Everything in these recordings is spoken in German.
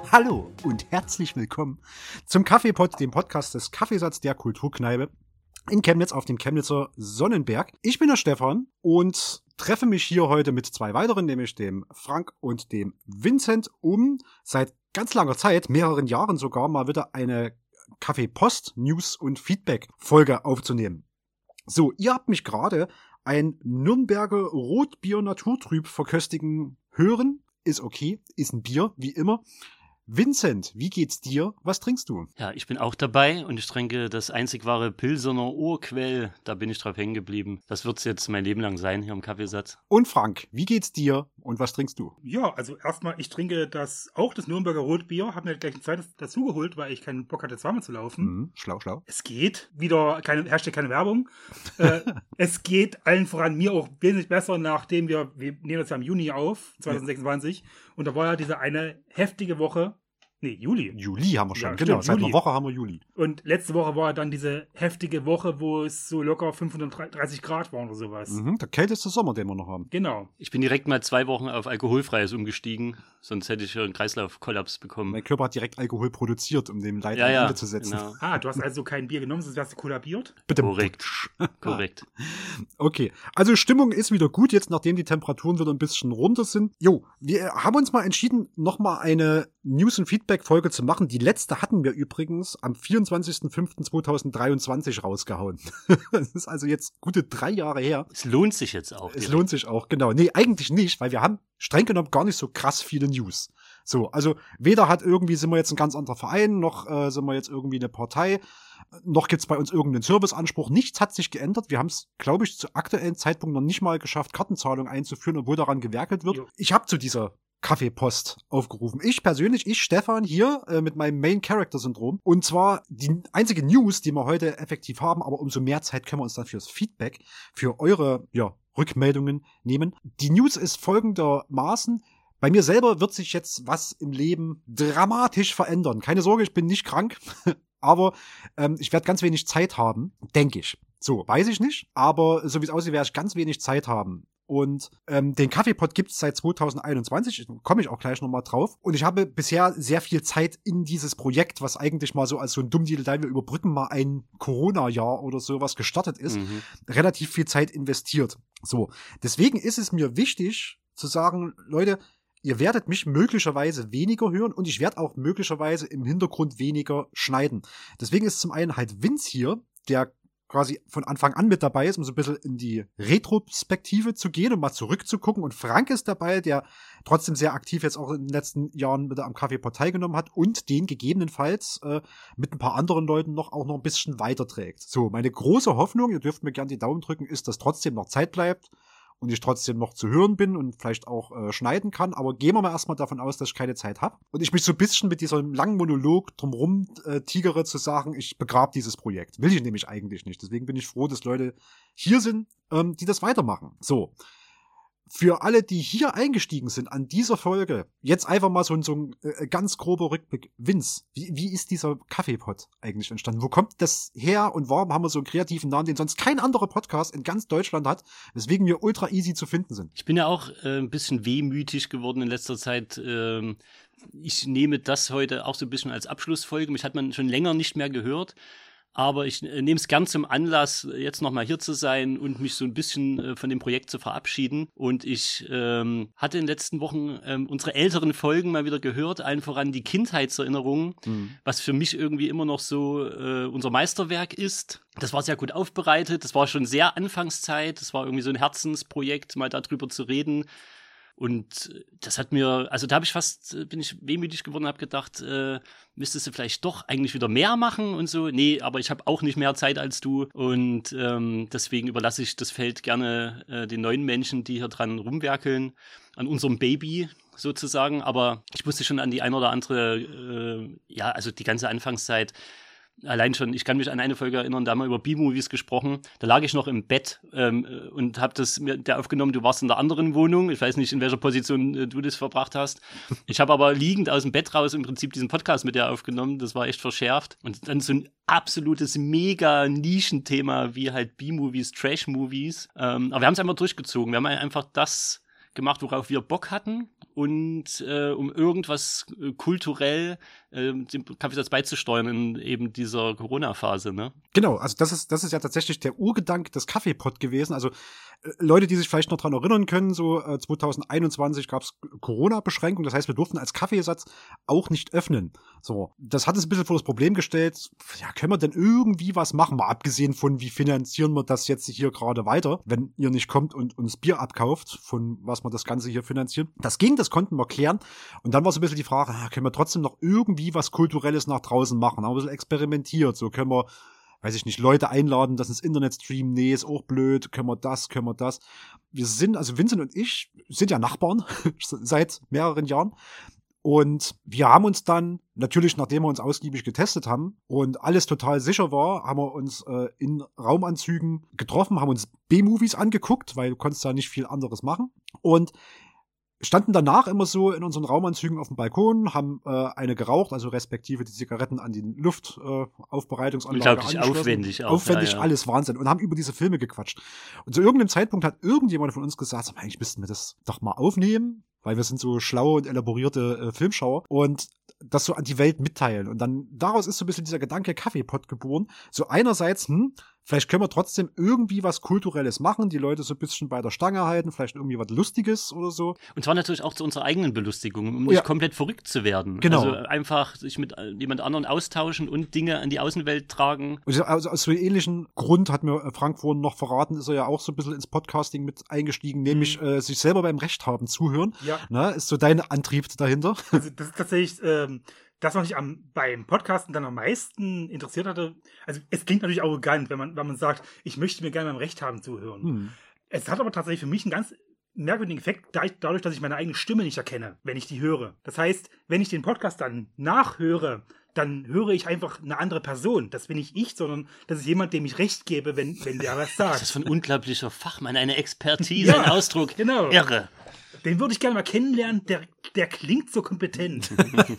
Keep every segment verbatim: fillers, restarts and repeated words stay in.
Hallo und herzlich willkommen zum Kaffeepod, dem Podcast des Kaffeesatz der Kulturkneipe in Chemnitz auf dem Chemnitzer Sonnenberg. Ich bin der Stefan und treffe mich hier heute mit zwei weiteren, nämlich dem Frank und dem Vincent, um seit ganz langer Zeit, mehreren Jahren sogar, mal wieder eine Kaffeepost, News und Feedback-Folge aufzunehmen. So, ihr habt mich gerade ein Nürnberger Rotbier Naturtrüb verköstigen hören. Ist okay, ist ein Bier, wie immer. Vincent, wie geht's dir? Was trinkst du? Ja, ich bin auch dabei und ich trinke das einzig wahre Pilsener Urquell. Da bin ich drauf hängen geblieben. Das wird's jetzt mein Leben lang sein hier im Kaffeesatz. Und Frank, wie geht's dir und was trinkst du? Ja, also erstmal, ich trinke das auch das Nürnberger Rotbier. Habe mir gleich eine Zeit dazugeholt, weil ich keinen Bock hatte, zweimal zu laufen. Mhm, schlau, schlau. Es geht. Wieder keine, herrschte keine Werbung. äh, es geht allen voran mir auch wesentlich besser, nachdem wir, wir nehmen das ja im Juni auf, zwanzig sechsundzwanzig. Ja. Und da war ja diese eine heftige Woche. Nee, Juli. Juli haben wir schon, ja, genau. Stimmt, Seit Juli. einer Woche haben wir Juli. Und letzte Woche war dann diese heftige Woche, wo es so locker fünfhundertdreißig Grad waren oder sowas. Mhm, der kälteste Sommer, den wir noch haben. Genau. Ich bin direkt mal zwei Wochen auf Alkoholfreies umgestiegen, sonst hätte ich einen Kreislaufkollaps bekommen. Mein Körper hat direkt Alkohol produziert, um dem Leid ja, ein ja, Ende zu setzen. Genau. Ah, du hast also kein Bier genommen, sonst wärst du kollabiert? Bitte. Korrekt. Korrekt. Okay, also Stimmung ist wieder gut, jetzt nachdem die Temperaturen wieder ein bisschen runter sind. Jo, wir haben uns mal entschieden, nochmal eine News- und Feedback-Folge zu machen. Die letzte hatten wir übrigens am vierundzwanzigster fünfter zweitausenddreiundzwanzig rausgehauen. Das ist also jetzt gute drei Jahre her. Es lohnt sich jetzt auch. Es direkt. lohnt sich auch, genau. Nee, eigentlich nicht, weil wir haben streng genommen gar nicht so krass viele News. So, also weder hat irgendwie, sind wir jetzt ein ganz anderer Verein, noch äh, sind wir jetzt irgendwie eine Partei, noch gibt's bei uns irgendeinen Serviceanspruch. Nichts hat sich geändert. Wir haben es, glaube ich, zu aktuellen Zeitpunkt noch nicht mal geschafft, Kartenzahlung einzuführen, obwohl daran gewerkelt wird. Jo. Ich habe zu dieser Kaffeepost aufgerufen. Ich persönlich, ich Stefan hier äh, mit meinem Main-Character-Syndrom. Und zwar die einzige News, die wir heute effektiv haben, aber umso mehr Zeit können wir uns dann fürs Feedback, für eure ja, Rückmeldungen nehmen. Die News ist folgendermaßen: Bei mir selber wird sich jetzt was im Leben dramatisch verändern. Keine Sorge, ich bin nicht krank, aber ähm, ich werde ganz wenig Zeit haben, denke ich. So, weiß ich nicht, aber so wie es aussieht, werde ich ganz wenig Zeit haben. Und ähm, den Kaffeepod gibt es seit zweitausendeinundzwanzig, komme ich auch gleich nochmal drauf. Und ich habe bisher sehr viel Zeit in dieses Projekt, was eigentlich mal so als so ein Dummdeal, da wir überbrücken mal ein Corona-Jahr oder sowas gestartet ist, Mhm. relativ viel Zeit investiert. So, deswegen ist es mir wichtig zu sagen, Leute, ihr werdet mich möglicherweise weniger hören und ich werde auch möglicherweise im Hintergrund weniger schneiden. Deswegen ist zum einen halt Vince hier, der quasi von Anfang an mit dabei ist, um so ein bisschen in die Retrospektive zu gehen und mal zurückzugucken. Und Frank ist dabei, der trotzdem sehr aktiv jetzt auch in den letzten Jahren wieder am Kaffeepod teilgenommen hat und den gegebenenfalls äh, mit ein paar anderen Leuten noch auch noch ein bisschen weiterträgt. So, meine große Hoffnung, ihr dürft mir gerne die Daumen drücken, ist, dass trotzdem noch Zeit bleibt und ich trotzdem noch zu hören bin und vielleicht auch äh, schneiden kann. Aber gehen wir mal erstmal davon aus, dass ich keine Zeit habe. Und ich mich so ein bisschen mit diesem langen Monolog drumrum äh, tigere zu sagen, ich begrabe dieses Projekt. Will ich nämlich eigentlich nicht. Deswegen bin ich froh, dass Leute hier sind, ähm, die das weitermachen. So. Für alle, die hier eingestiegen sind an dieser Folge, jetzt einfach mal so ein, so ein äh, ganz grober Rückblick. Vince, wie, wie ist dieser Kaffeepod eigentlich entstanden? Wo kommt das her und warum haben wir so einen kreativen Namen, den sonst kein anderer Podcast in ganz Deutschland hat, weswegen wir ultra easy zu finden sind? Ich bin ja auch äh, ein bisschen wehmütig geworden in letzter Zeit. Ähm, ich nehme das heute auch so ein bisschen als Abschlussfolge. Mich hat man schon länger nicht mehr gehört. Aber ich äh, nehme es gern zum Anlass, jetzt nochmal hier zu sein und mich so ein bisschen äh, von dem Projekt zu verabschieden. Und ich ähm, hatte in den letzten Wochen ähm, unsere älteren Folgen mal wieder gehört, allen voran die Kindheitserinnerungen, mhm. was für mich irgendwie immer noch so äh, unser Meisterwerk ist. Das war sehr gut aufbereitet, das war schon sehr Anfangszeit, das war irgendwie so ein Herzensprojekt, mal darüber zu reden. Und das hat mir, also da habe ich fast, bin ich wehmütig geworden und habe gedacht, äh, müsstest du vielleicht doch eigentlich wieder mehr machen und so. Nee, aber ich habe auch nicht mehr Zeit als du und ähm, deswegen überlasse ich das Feld gerne äh, den neuen Menschen, die hier dran rumwerkeln, an unserem Baby sozusagen. Aber ich musste schon an die ein oder andere, äh, ja, also die ganze Anfangszeit. Allein schon, ich kann mich an eine Folge erinnern, da haben wir über B-Movies gesprochen. Da lag ich noch im Bett ähm, und habe das mir der aufgenommen. Du warst in der anderen Wohnung. Ich weiß nicht, in welcher Position äh, du das verbracht hast. Ich habe aber liegend aus dem Bett raus im Prinzip diesen Podcast mit dir aufgenommen. Das war echt verschärft. Und dann so ein absolutes Mega-Nischenthema wie halt B-Movies, Trash-Movies. Ähm, aber wir haben es einfach durchgezogen. Wir haben einfach das gemacht, worauf wir Bock hatten und äh, um irgendwas äh, kulturell äh, dem Kaffeesatz beizusteuern in eben dieser Corona-Phase, ne? Genau, also das ist, das ist ja tatsächlich der Urgedanke des Kaffeepot gewesen. Also äh, Leute, die sich vielleicht noch dran erinnern können, so äh, zwanzig einundzwanzig gab es Corona-Beschränkungen, das heißt, wir durften als Kaffeesatz auch nicht öffnen. So, das hat es ein bisschen vor das Problem gestellt, ja, können wir denn irgendwie was machen, mal abgesehen von, wie finanzieren wir das jetzt hier gerade weiter, wenn ihr nicht kommt und uns Bier abkauft, von was wir das Ganze hier finanzieren. Das ging, das konnten wir klären. Und dann war so ein bisschen die Frage, ja, können wir trotzdem noch irgendwie was Kulturelles nach draußen machen? Haben wir ein bisschen experimentiert, so können wir, weiß ich nicht, Leute einladen, das ins Internet streamen, nee, ist auch blöd, können wir das, können wir das. Wir sind, also Vincent und ich sind ja Nachbarn seit mehreren Jahren. Und wir haben uns dann, natürlich nachdem wir uns ausgiebig getestet haben und alles total sicher war, haben wir uns äh, in Raumanzügen getroffen, haben uns B-Movies angeguckt, weil du konntest da nicht viel anderes machen. Und standen danach immer so in unseren Raumanzügen auf dem Balkon, haben äh, eine geraucht, also respektive die Zigaretten an die Luftaufbereitungsanlage Unglaublich aufwendig auch. Aufwendig, ja, ja. alles Wahnsinn. Und haben über diese Filme gequatscht. Und zu irgendeinem Zeitpunkt hat irgendjemand von uns gesagt, so, eigentlich müssten wir das doch mal aufnehmen, weil wir sind so schlaue und elaborierte äh, Filmschauer und das so an die Welt mitteilen. Und dann daraus ist so ein bisschen dieser Gedanke Kaffeepot geboren. So einerseits, hm, vielleicht können wir trotzdem irgendwie was Kulturelles machen, die Leute so ein bisschen bei der Stange halten, vielleicht irgendwie was Lustiges oder so. Und zwar natürlich auch zu unserer eigenen Belustigung, um nicht ja. komplett verrückt zu werden. Genau. Also einfach sich mit jemand anderem austauschen und Dinge an die Außenwelt tragen. Also aus so einem ähnlichen Grund hat mir Frank vorhin noch verraten, ist er ja auch so ein bisschen ins Podcasting mit eingestiegen, nämlich mhm. äh, sich selber beim Recht haben zuhören. Ja. Na, ist so dein Antrieb dahinter? Also das ist tatsächlich ähm, das, was mich am, beim Podcasten dann am meisten interessiert hatte. Also es klingt natürlich arrogant, wenn man, wenn man sagt, ich möchte mir gerne beim Recht haben zuhören. Hm. Es hat aber tatsächlich für mich einen ganz merkwürdigen Effekt, dadurch, dass ich meine eigene Stimme nicht erkenne, wenn ich die höre. Das heißt, wenn ich den Podcast dann nachhöre, dann höre ich einfach eine andere Person. Das bin nicht ich, sondern das ist jemand, dem ich Recht gebe, wenn, wenn der was sagt. Das ist ein unglaublicher Fachmann, eine Expertise, ja, ein Ausdruck. Genau. Irre. Den würde ich gerne mal kennenlernen, der, der klingt so kompetent.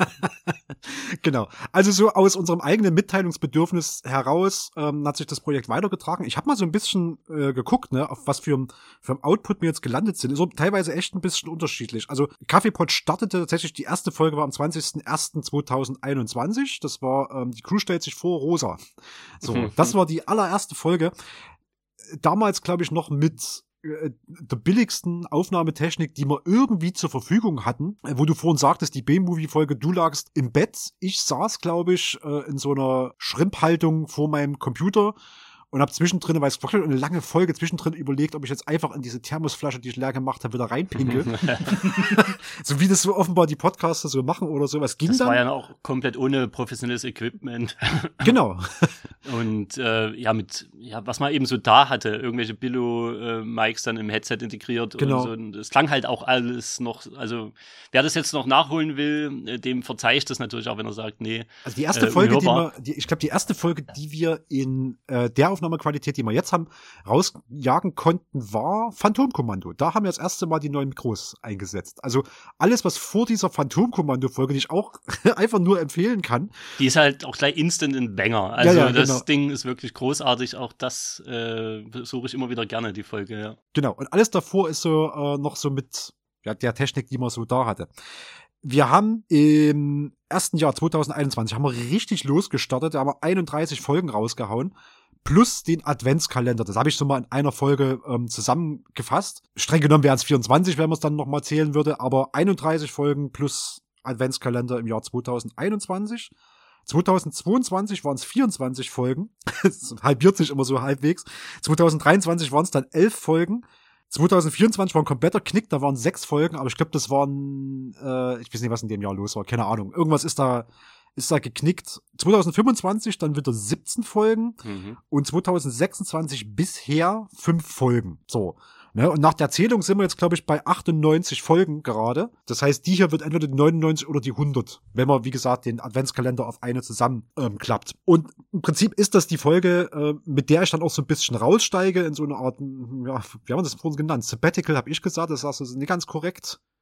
Genau. Also so aus unserem eigenen Mitteilungsbedürfnis heraus ähm, hat sich das Projekt weitergetragen. Ich habe mal so ein bisschen äh, geguckt, ne, auf was für ein, für ein Output wir jetzt gelandet sind. Ist so teilweise echt ein bisschen unterschiedlich. Also Kaffeepot startete tatsächlich, die erste Folge war am zwanzigsten ersten zweitausendeinundzwanzig. Das war, ähm, die Crew stellt sich vor, Rosa. So, das war die allererste Folge. Damals, glaube ich, noch mit der billigsten Aufnahmetechnik, die wir irgendwie zur Verfügung hatten, wo du vorhin sagtest, die B-Movie-Folge, du lagst im Bett, ich saß, glaube ich, in so einer Schrimphaltung vor meinem Computer und habe zwischendrin, weil es wirklich eine lange Folge zwischendrin überlegt, ob ich jetzt einfach in diese Thermosflasche, die ich leer gemacht habe, wieder reinpinkel. So wie das so offenbar die Podcaster so machen oder sowas. Ging das dann? war ja auch komplett ohne professionelles Equipment. Genau. Und äh, ja, mit, ja, was man eben so da hatte, irgendwelche Billo-Mics dann im Headset integriert. Genau. Und so. Und es klang halt auch alles noch, also wer das jetzt noch nachholen will, dem verzeihe ich das natürlich auch, wenn er sagt, nee. Also die erste äh, Folge, die unhörbar. wir, die, ich glaube, die erste Folge, die wir in äh, der Aufnahmequalität, die wir jetzt haben, rausjagen konnten, war Phantomkommando. Da haben wir das erste Mal die neuen Mikros eingesetzt. Also alles, was vor dieser Phantomkommando-Folge, die ich auch einfach nur empfehlen kann. Die ist halt auch gleich instant in Banger. Also ja, ja, das genau. Ding ist wirklich großartig. Auch das äh, suche ich immer wieder gerne, die Folge, ja. Genau. Und alles davor ist so äh, noch so mit ja, der Technik, die man so da hatte. Wir haben im ersten Jahr zweitausendeinundzwanzig haben wir richtig losgestartet. Da haben wir einunddreißig Folgen rausgehauen. Plus den Adventskalender. Das habe ich so mal in einer Folge ähm, zusammengefasst. Streng genommen wären es vierundzwanzig, wenn man es dann noch mal zählen würde. Aber einunddreißig Folgen plus Adventskalender im Jahr zweitausendeinundzwanzig. zweitausendzweiundzwanzig waren es vierundzwanzig Folgen. Das halbiert sich immer so halbwegs. zweitausenddreiundzwanzig waren es dann elf Folgen. zweitausendvierundzwanzig war ein kompletter Knick, da waren sechs Folgen, aber ich glaube, das waren, äh, ich weiß nicht, was in dem Jahr los war, keine Ahnung. Irgendwas ist da, ist da geknickt. zweitausendfünfundzwanzig dann wieder siebzehn Folgen mhm. und zweitausendsechsundzwanzig bisher fünf Folgen. So. Ne, und nach der Zählung sind wir jetzt, glaube ich, bei achtundneunzig Folgen gerade. Das heißt, die hier wird entweder die neunundneunzig oder die hundert, wenn man, wie gesagt, den Adventskalender auf eine zusammen ähm, klappt. Und im Prinzip ist das die Folge, äh, mit der ich dann auch so ein bisschen raussteige in so eine Art, ja, wie haben wir das vorhin genannt? Sabbatical, habe ich gesagt, das ist also nicht ganz korrekt.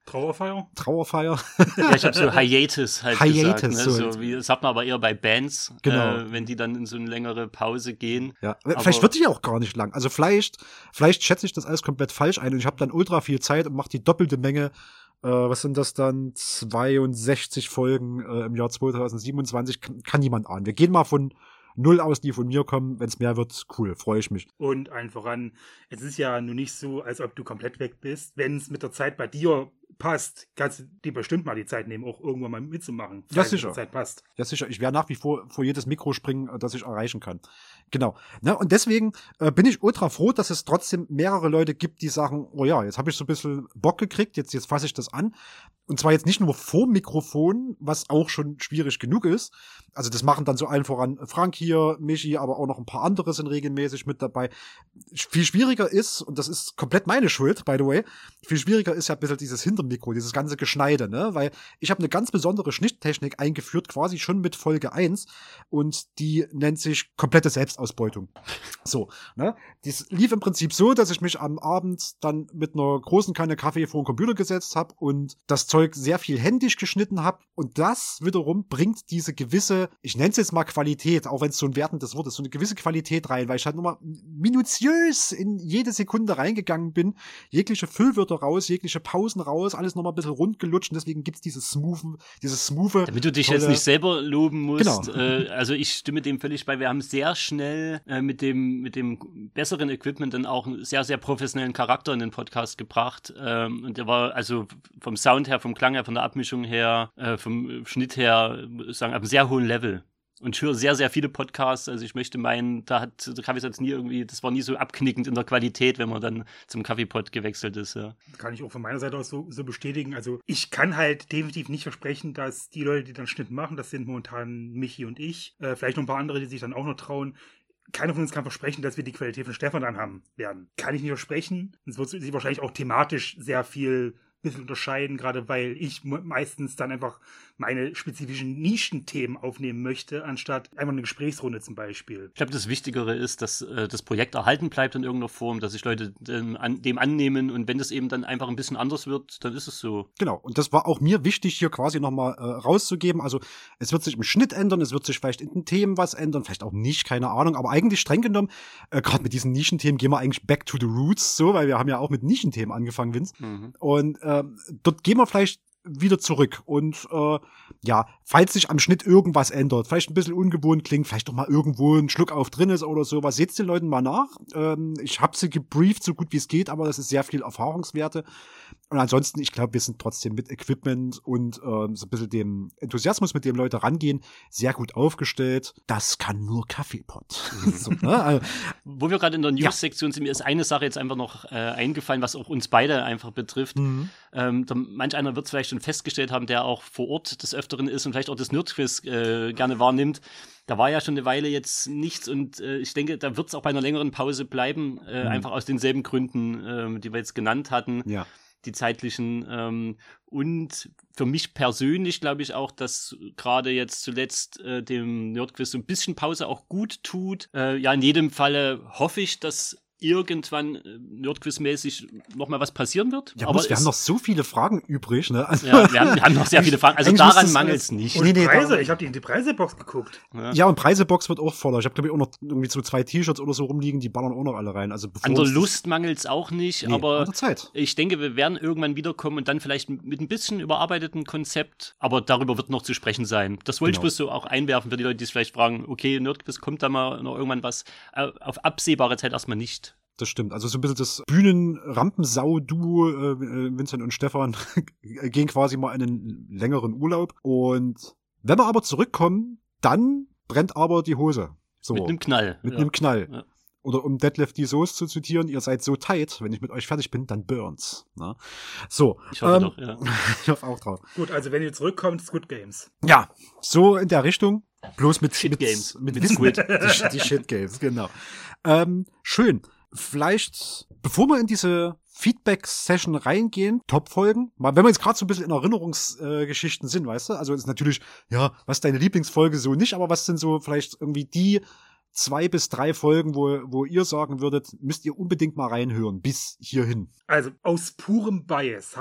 Trauerfeier? Trauerfeier. Ja, ich habe so Hiatus halt Hiatus, gesagt. Ne? so. So wie, das hat man aber eher bei Bands, Genau. äh, wenn die dann in so eine längere Pause gehen. Ja, Aber vielleicht wird die ja auch gar nicht lang. Also vielleicht, vielleicht schätze ich das alles komplett falsch ein und ich habe dann ultra viel Zeit und mache die doppelte Menge. Äh, was sind das dann? zweiundsechzig Folgen äh, im Jahr zweitausendsiebenundzwanzig. Kann, kann niemand ahnen. Wir gehen mal von null aus, die von mir kommen. Wenn es mehr wird, cool, freue ich mich. Und allen voran, es ist ja nun nicht so, als ob du komplett weg bist. Wenn es mit der Zeit bei dir passt, kannst du dir bestimmt mal die Zeit nehmen, auch irgendwann mal mitzumachen. Ja, falls sicher. Die Zeit passt. Ja, sicher. Ich werde nach wie vor vor jedes Mikro springen, das ich erreichen kann. Genau. Ne? Und deswegen äh, bin ich ultra froh, dass es trotzdem mehrere Leute gibt, die sagen, oh ja, jetzt habe ich so ein bisschen Bock gekriegt, jetzt, jetzt fasse ich das an. Und zwar jetzt nicht nur vor Mikrofon, was auch schon schwierig genug ist. Also das machen dann so allen voran Frank hier, Michi, aber auch noch ein paar andere sind regelmäßig mit dabei. Viel schwieriger ist, und das ist komplett meine Schuld, by the way, viel schwieriger ist ja ein bisschen dieses Hintermikro, dieses ganze Geschneide, ne? Weil ich habe eine ganz besondere Schnitttechnik eingeführt, quasi schon mit Folge eins, und die nennt sich komplette Selbstausbeutung. So, ne? Das lief im Prinzip so, dass ich mich am Abend dann mit einer großen Kanne Kaffee vor den Computer gesetzt habe und das Zeug sehr viel händisch geschnitten habe, und das wiederum bringt diese gewisse, ich nenne es jetzt mal Qualität, auch wenn es so ein wertendes Wort ist, so eine gewisse Qualität rein, weil ich halt nochmal minutiös in jede Sekunde reingegangen bin, jegliche Füllwörter raus, jegliche Pausen raus, alles nochmal ein bisschen rund gelutscht, und deswegen gibt's dieses smoothen, dieses smoothe. Damit du dich tolle, jetzt nicht selber loben musst. Genau. Äh, also ich stimme dem völlig bei. Wir haben sehr schnell äh, mit dem mit dem besseren Equipment dann auch einen sehr, sehr professionellen Charakter in den Podcast gebracht. Ähm, und der war also vom Sound her, vom Klang her, von der Abmischung her, äh, vom Schnitt her, sagen, auf einem sehr hohen Level. Und ich höre sehr, sehr viele Podcasts. Also ich möchte meinen, da hat der Kaffeesatz nie irgendwie, das war nie so abknickend in der Qualität, wenn man dann zum Kaffeepod gewechselt ist. Ja. Kann ich auch von meiner Seite aus so, so bestätigen. Also ich kann halt definitiv nicht versprechen, dass die Leute, die dann Schnitt machen, das sind momentan Michi und ich, äh, vielleicht noch ein paar andere, die sich dann auch noch trauen. Keiner von uns kann versprechen, dass wir die Qualität von Stefan dann haben werden. Kann ich nicht versprechen. Es wird sich wahrscheinlich auch thematisch sehr viel bisschen unterscheiden, gerade weil ich meistens dann einfach meine spezifischen Nischenthemen aufnehmen möchte, anstatt einfach eine Gesprächsrunde zum Beispiel. Ich glaube, das Wichtigere ist, dass äh, das Projekt erhalten bleibt in irgendeiner Form, dass sich Leute dem, an, dem annehmen, und wenn das eben dann einfach ein bisschen anders wird, dann ist es so. Genau, und das war auch mir wichtig, hier quasi nochmal äh, rauszugeben. Also es wird sich im Schnitt ändern, es wird sich vielleicht in den Themen was ändern, vielleicht auch nicht, keine Ahnung, aber eigentlich streng genommen, äh, gerade mit diesen Nischenthemen gehen wir eigentlich back to the roots, so, weil wir haben ja auch mit Nischenthemen angefangen, Vince. Mhm. Und äh, dort gehen wir vielleicht wieder zurück, und äh, ja, falls sich am Schnitt irgendwas ändert, vielleicht ein bisschen ungewohnt klingt, vielleicht doch mal irgendwo ein Schluck auf drin ist oder sowas, seht's den Leuten mal nach. Ähm, ich habe sie gebrieft, so gut wie es geht, aber das ist sehr viel Erfahrungswerte. Und ansonsten, ich glaube, wir sind trotzdem mit Equipment und äh, so ein bisschen dem Enthusiasmus, mit dem Leute rangehen, sehr gut aufgestellt. Das kann nur Kaffeepot. So, ne? Also, wo wir gerade in der News-Sektion sind, mir ist eine Sache jetzt einfach noch äh, eingefallen, was auch uns beide einfach betrifft. Mhm. Ähm, da, manch einer wird es vielleicht schon festgestellt haben, der auch vor Ort des Öfteren ist und vielleicht auch das Nerdquiz äh, gerne wahrnimmt. Da war ja schon eine Weile jetzt nichts, und äh, ich denke, da wird es auch bei einer längeren Pause bleiben, äh, mhm. einfach aus denselben Gründen, äh, die wir jetzt genannt hatten. Ja. Die zeitlichen, ähm, und für mich persönlich glaube ich auch, dass gerade jetzt zuletzt äh, dem Nerdquiz so ein bisschen Pause auch gut tut. Äh, ja, in jedem Falle hoffe ich, dass irgendwann äh, Nerdquiz-mäßig nochmal was passieren wird. Ja, aber muss, wir haben noch so viele Fragen übrig, ne? Also ja, wir haben, wir haben noch sehr viele Fragen. Also daran mangelt es nicht. Und nee, nee, Preise, ich habe in die Preisebox geguckt. Ja, ja, und Preisebox wird auch voller. Ich habe, glaube ich, auch noch irgendwie so zwei T-Shirts oder so rumliegen, die ballern auch noch alle rein. Also an der Lust mangelt es auch nicht, nee, aber an der Zeit. Ich denke, wir werden irgendwann wiederkommen und dann vielleicht mit ein bisschen überarbeiteten Konzept, aber darüber wird noch zu sprechen sein. Das wollte genau. ich bloß so auch einwerfen für die Leute, die es vielleicht fragen, okay, Nerdquiz, kommt da mal noch irgendwann was? Auf absehbare Zeit erstmal nicht. Das stimmt. Also so ein bisschen das Bühnen-Rampensau-Duo, äh, Vincent und Stefan, gehen quasi mal in einen längeren Urlaub. Und wenn wir aber zurückkommen, dann brennt aber die Hose. So. Mit einem Knall. Mit ja. einem Knall. Ja. Oder um Detlef die Soße zu zitieren, ihr seid so tight, wenn ich mit euch fertig bin, dann burns. Na? So. Ich hoffe ähm, doch, ja. Ich hoffe auch drauf. Gut, also wenn ihr zurückkommt, Squid Games. Ja, so in der Richtung. Bloß mit Shit mit, Games. Mit, mit mit Squid. Die, die Shit Games, genau. Ähm, schön. Vielleicht, bevor wir in diese Feedback-Session reingehen, Top-Folgen, mal, wenn wir jetzt gerade so ein bisschen in Erinnerungsgeschichten äh, sind, weißt du, also ist natürlich, ja, was ist deine Lieblingsfolge so nicht, aber was sind so vielleicht irgendwie die zwei bis drei Folgen, wo, wo ihr sagen würdet, müsst ihr unbedingt mal reinhören, bis hierhin. Also aus purem Bias habe ich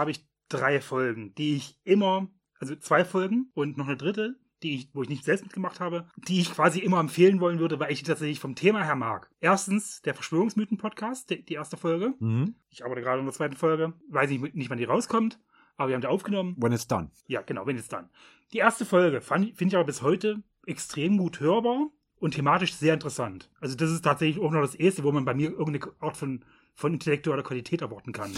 drei Folgen, die ich immer, also zwei Folgen und noch eine dritte, die ich, wo ich nicht selbst mitgemacht habe, die ich quasi immer empfehlen wollen würde, weil ich die tatsächlich vom Thema her mag. Erstens der Verschwörungsmythen-Podcast, die, die erste Folge. Mhm. Ich arbeite gerade an der zweiten Folge. Weiß nicht, nicht wann die rauskommt, aber wir haben die aufgenommen. When it's done. Ja, genau, wenn it's done. Die erste Folge finde ich aber bis heute extrem gut hörbar und thematisch sehr interessant. Also das ist tatsächlich auch noch das Erste, wo man bei mir irgendeine Art von, von intellektueller Qualität erwarten kann.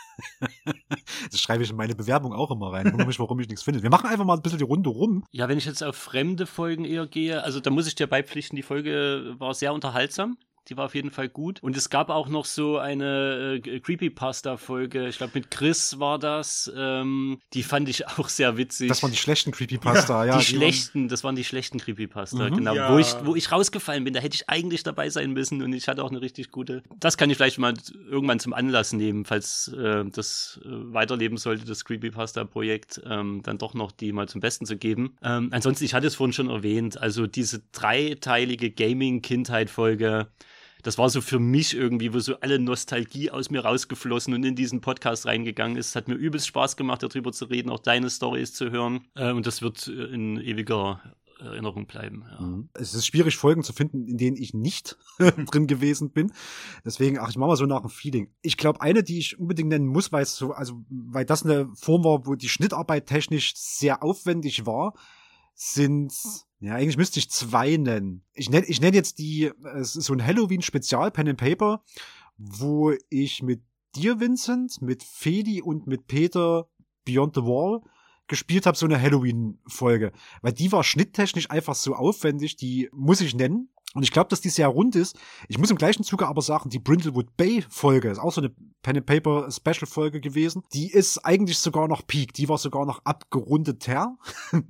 Das schreibe ich in meine Bewerbung auch immer rein. Ich wundere mich, warum ich nichts finde. Wir machen einfach mal ein bisschen die Runde rum. Ja, wenn ich jetzt auf fremde Folgen eher gehe, also da muss ich dir beipflichten, die Folge war sehr unterhaltsam. Die war auf jeden Fall gut. Und es gab auch noch so eine äh, Creepypasta-Folge. Ich glaube, mit Chris war das. Ähm, die fand ich auch sehr witzig. Das waren die schlechten Creepypasta, ja. Die, die schlechten, waren... das waren die schlechten Creepypasta, Mhm. genau. Ja. Wo, ich, wo ich rausgefallen bin, da hätte ich eigentlich dabei sein müssen und ich hatte auch eine richtig gute. Das kann ich vielleicht mal irgendwann zum Anlass nehmen, falls äh, das äh, weiterleben sollte, das Creepypasta-Projekt, ähm, dann doch noch die mal zum Besten zu geben. Ähm, ansonsten, ich hatte es vorhin schon erwähnt, also diese dreiteilige Gaming-Kindheit-Folge, das war so für mich irgendwie, wo so alle Nostalgie aus mir rausgeflossen und in diesen Podcast reingegangen ist. Es hat mir übelst Spaß gemacht, darüber zu reden, auch deine Storys zu hören. Äh, und das wird in ewiger Erinnerung bleiben. Ja. Mhm. Es ist schwierig, Folgen zu finden, in denen ich nicht drin gewesen bin. Deswegen, ach, ich mache mal so nach dem Feeling. Ich glaube, eine, die ich unbedingt nennen muss, weil es so, also, weil das eine Form war, wo die Schnittarbeit technisch sehr aufwendig war, sind, ja, eigentlich müsste ich zwei nennen. Ich nenne ich nenn jetzt die, es ist so ein Halloween-Spezial, Pen and Paper, wo ich mit dir, Vincent, mit Fedi und mit Peter Beyond the Wall gespielt habe, so eine Halloween-Folge. Weil die war schnitttechnisch einfach so aufwendig, die muss ich nennen. Und ich glaube, dass die sehr rund ist. Ich muss im gleichen Zuge aber sagen, die Brindlewood Bay-Folge ist auch so eine Pen-and-Paper-Special-Folge gewesen. Die ist eigentlich sogar noch Peak. Die war sogar noch abgerundeter.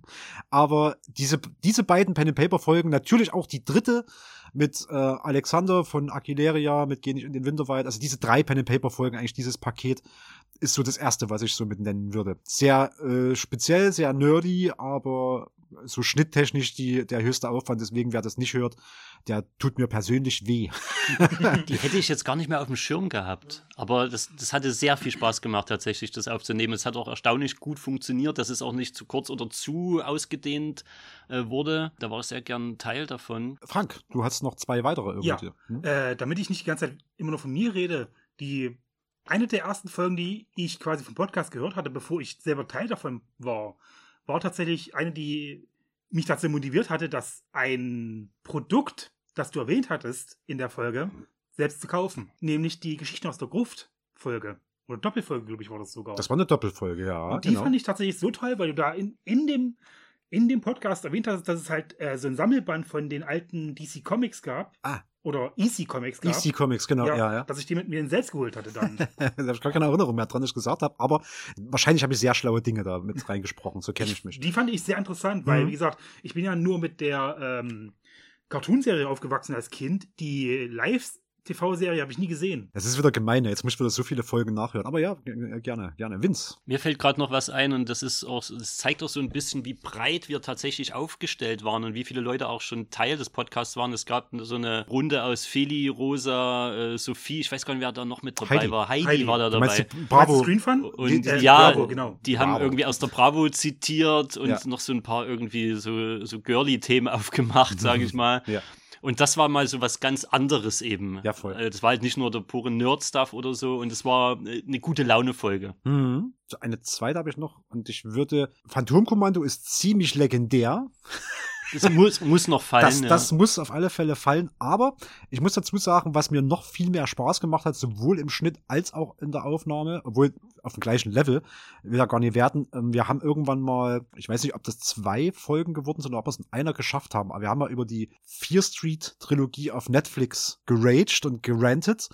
Aber diese, diese beiden Pen-and-Paper-Folgen, natürlich auch die dritte mit äh, Alexander von Aquileria, mit Geh nicht in den Winterwald. Also diese drei Pen-and-Paper-Folgen, eigentlich dieses Paket, ist so das erste, was ich so mit nennen würde. Sehr äh, speziell, sehr nerdy, aber so schnitttechnisch die, der höchste Aufwand. Deswegen, wer das nicht hört, der tut mir persönlich weh. Die hätte ich jetzt gar nicht mehr auf dem Schirm gehabt. Aber das, das hatte sehr viel Spaß gemacht, tatsächlich, das aufzunehmen. Es hat auch erstaunlich gut funktioniert, dass es auch nicht zu kurz oder zu ausgedehnt äh, wurde. Da war ich sehr gern Teil davon. Frank, du hast noch zwei weitere irgendwie. Ja, hm? äh, damit ich nicht die ganze Zeit immer nur von mir rede, die eine der ersten Folgen, die ich quasi vom Podcast gehört hatte, bevor ich selber Teil davon war, war tatsächlich eine, die mich dazu motiviert hatte, dass ein Produkt, das du erwähnt hattest in der Folge, selbst zu kaufen. Nämlich die Geschichten aus der Gruft-Folge. Oder Doppelfolge, glaube ich, war das sogar. Das war eine Doppelfolge, ja. Und die genau. fand ich tatsächlich so toll, weil du da in, in, dem, in dem Podcast erwähnt hast, dass es halt äh, so ein Sammelband von den alten D C Comics gab. Ah. Oder E C Comics gab. E C Comics, genau, ja, ja, ja. Dass ich die mit mir selbst geholt hatte dann. Da habe ich gar keine Erinnerung mehr dran, dass ich gesagt habe, aber wahrscheinlich habe ich sehr schlaue Dinge da mit reingesprochen, so kenne ich mich. Die fand ich sehr interessant, weil, mhm. wie gesagt, ich bin ja nur mit der ähm, Cartoonserie aufgewachsen als Kind. Die Live-T V-Serie habe ich nie gesehen. Das ist wieder gemein, jetzt muss ich wieder so viele Folgen nachhören. Aber ja, gerne, gerne. Vince. Mir fällt gerade noch was ein und das ist auch, das zeigt auch so ein bisschen, wie breit wir tatsächlich aufgestellt waren und wie viele Leute auch schon Teil des Podcasts waren. Es gab so eine Runde aus Feli, Rosa, äh, Sophie, ich weiß gar nicht, wer da noch mit dabei Heidi. war. Heidi, Heidi. war da dabei. Die Bravo. Screen Fun? Und äh, ja, Bravo, genau. die haben Bravo. irgendwie aus der Bravo zitiert und ja. noch so ein paar irgendwie so, so girly-Themen aufgemacht, sage ich mal. Ja. Und das war mal so was ganz anderes eben. Ja, voll. Das war halt nicht nur der pure Nerd-Stuff oder so und es war eine gute Laune-Folge. Mhm. Eine zweite habe ich noch und ich würde, Phantomkommando ist ziemlich legendär. Das muss, muss noch fallen. Das, ja. das muss auf alle Fälle fallen, aber ich muss dazu sagen, was mir noch viel mehr Spaß gemacht hat, sowohl im Schnitt als auch in der Aufnahme, obwohl auf dem gleichen Level, will ja gar nicht werten. Wir haben irgendwann mal, ich weiß nicht, ob das zwei Folgen geworden sind oder ob wir es in einer geschafft haben, aber wir haben mal über die Fear Street Trilogie auf Netflix geraged und gerantet.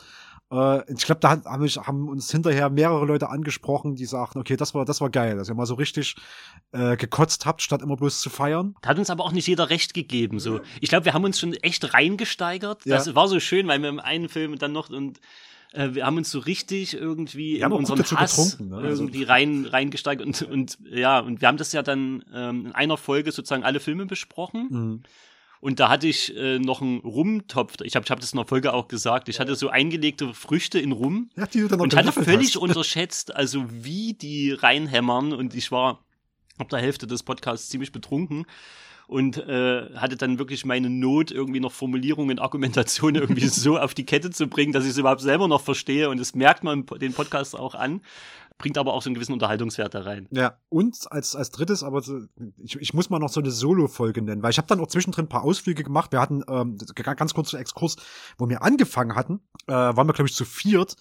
Ich glaube, da haben, haben uns hinterher mehrere Leute angesprochen, die sagten, okay, das war, das war geil, dass ihr mal so richtig äh, gekotzt habt, statt immer bloß zu feiern. Da hat uns aber auch nicht jeder recht gegeben. So. Ich glaube, wir haben uns schon echt reingesteigert. Ja. Das war so schön, weil wir im einen Film dann noch und äh, wir haben uns so richtig irgendwie wir in unseren Hass getrunken, ne? irgendwie rein, reingesteigert und, und ja, und wir haben das ja dann ähm, in einer Folge sozusagen alle Filme besprochen. Mhm. Und da hatte ich äh, noch einen Rumtopf. Ich habe ich hab das in der Folge auch gesagt. Ich hatte so eingelegte Früchte in Rum. Ja, die du dann noch und hatte gelöffelt völlig hast. unterschätzt, also wie die reinhämmern. Und ich war ab der Hälfte des Podcasts ziemlich betrunken. Und äh, hatte dann wirklich meine Not, irgendwie noch Formulierungen, Argumentationen irgendwie so auf die Kette zu bringen, dass ich es überhaupt selber noch verstehe. Und das merkt man den Podcast auch an. Bringt aber auch so einen gewissen Unterhaltungswert da rein. Ja, und als, als drittes, aber so, ich, ich muss mal noch so eine Solo-Folge nennen, weil ich habe dann auch zwischendrin ein paar Ausflüge gemacht. Wir hatten ähm, ganz kurz einen Exkurs, wo wir angefangen hatten, äh, waren wir, glaube ich, zu viert.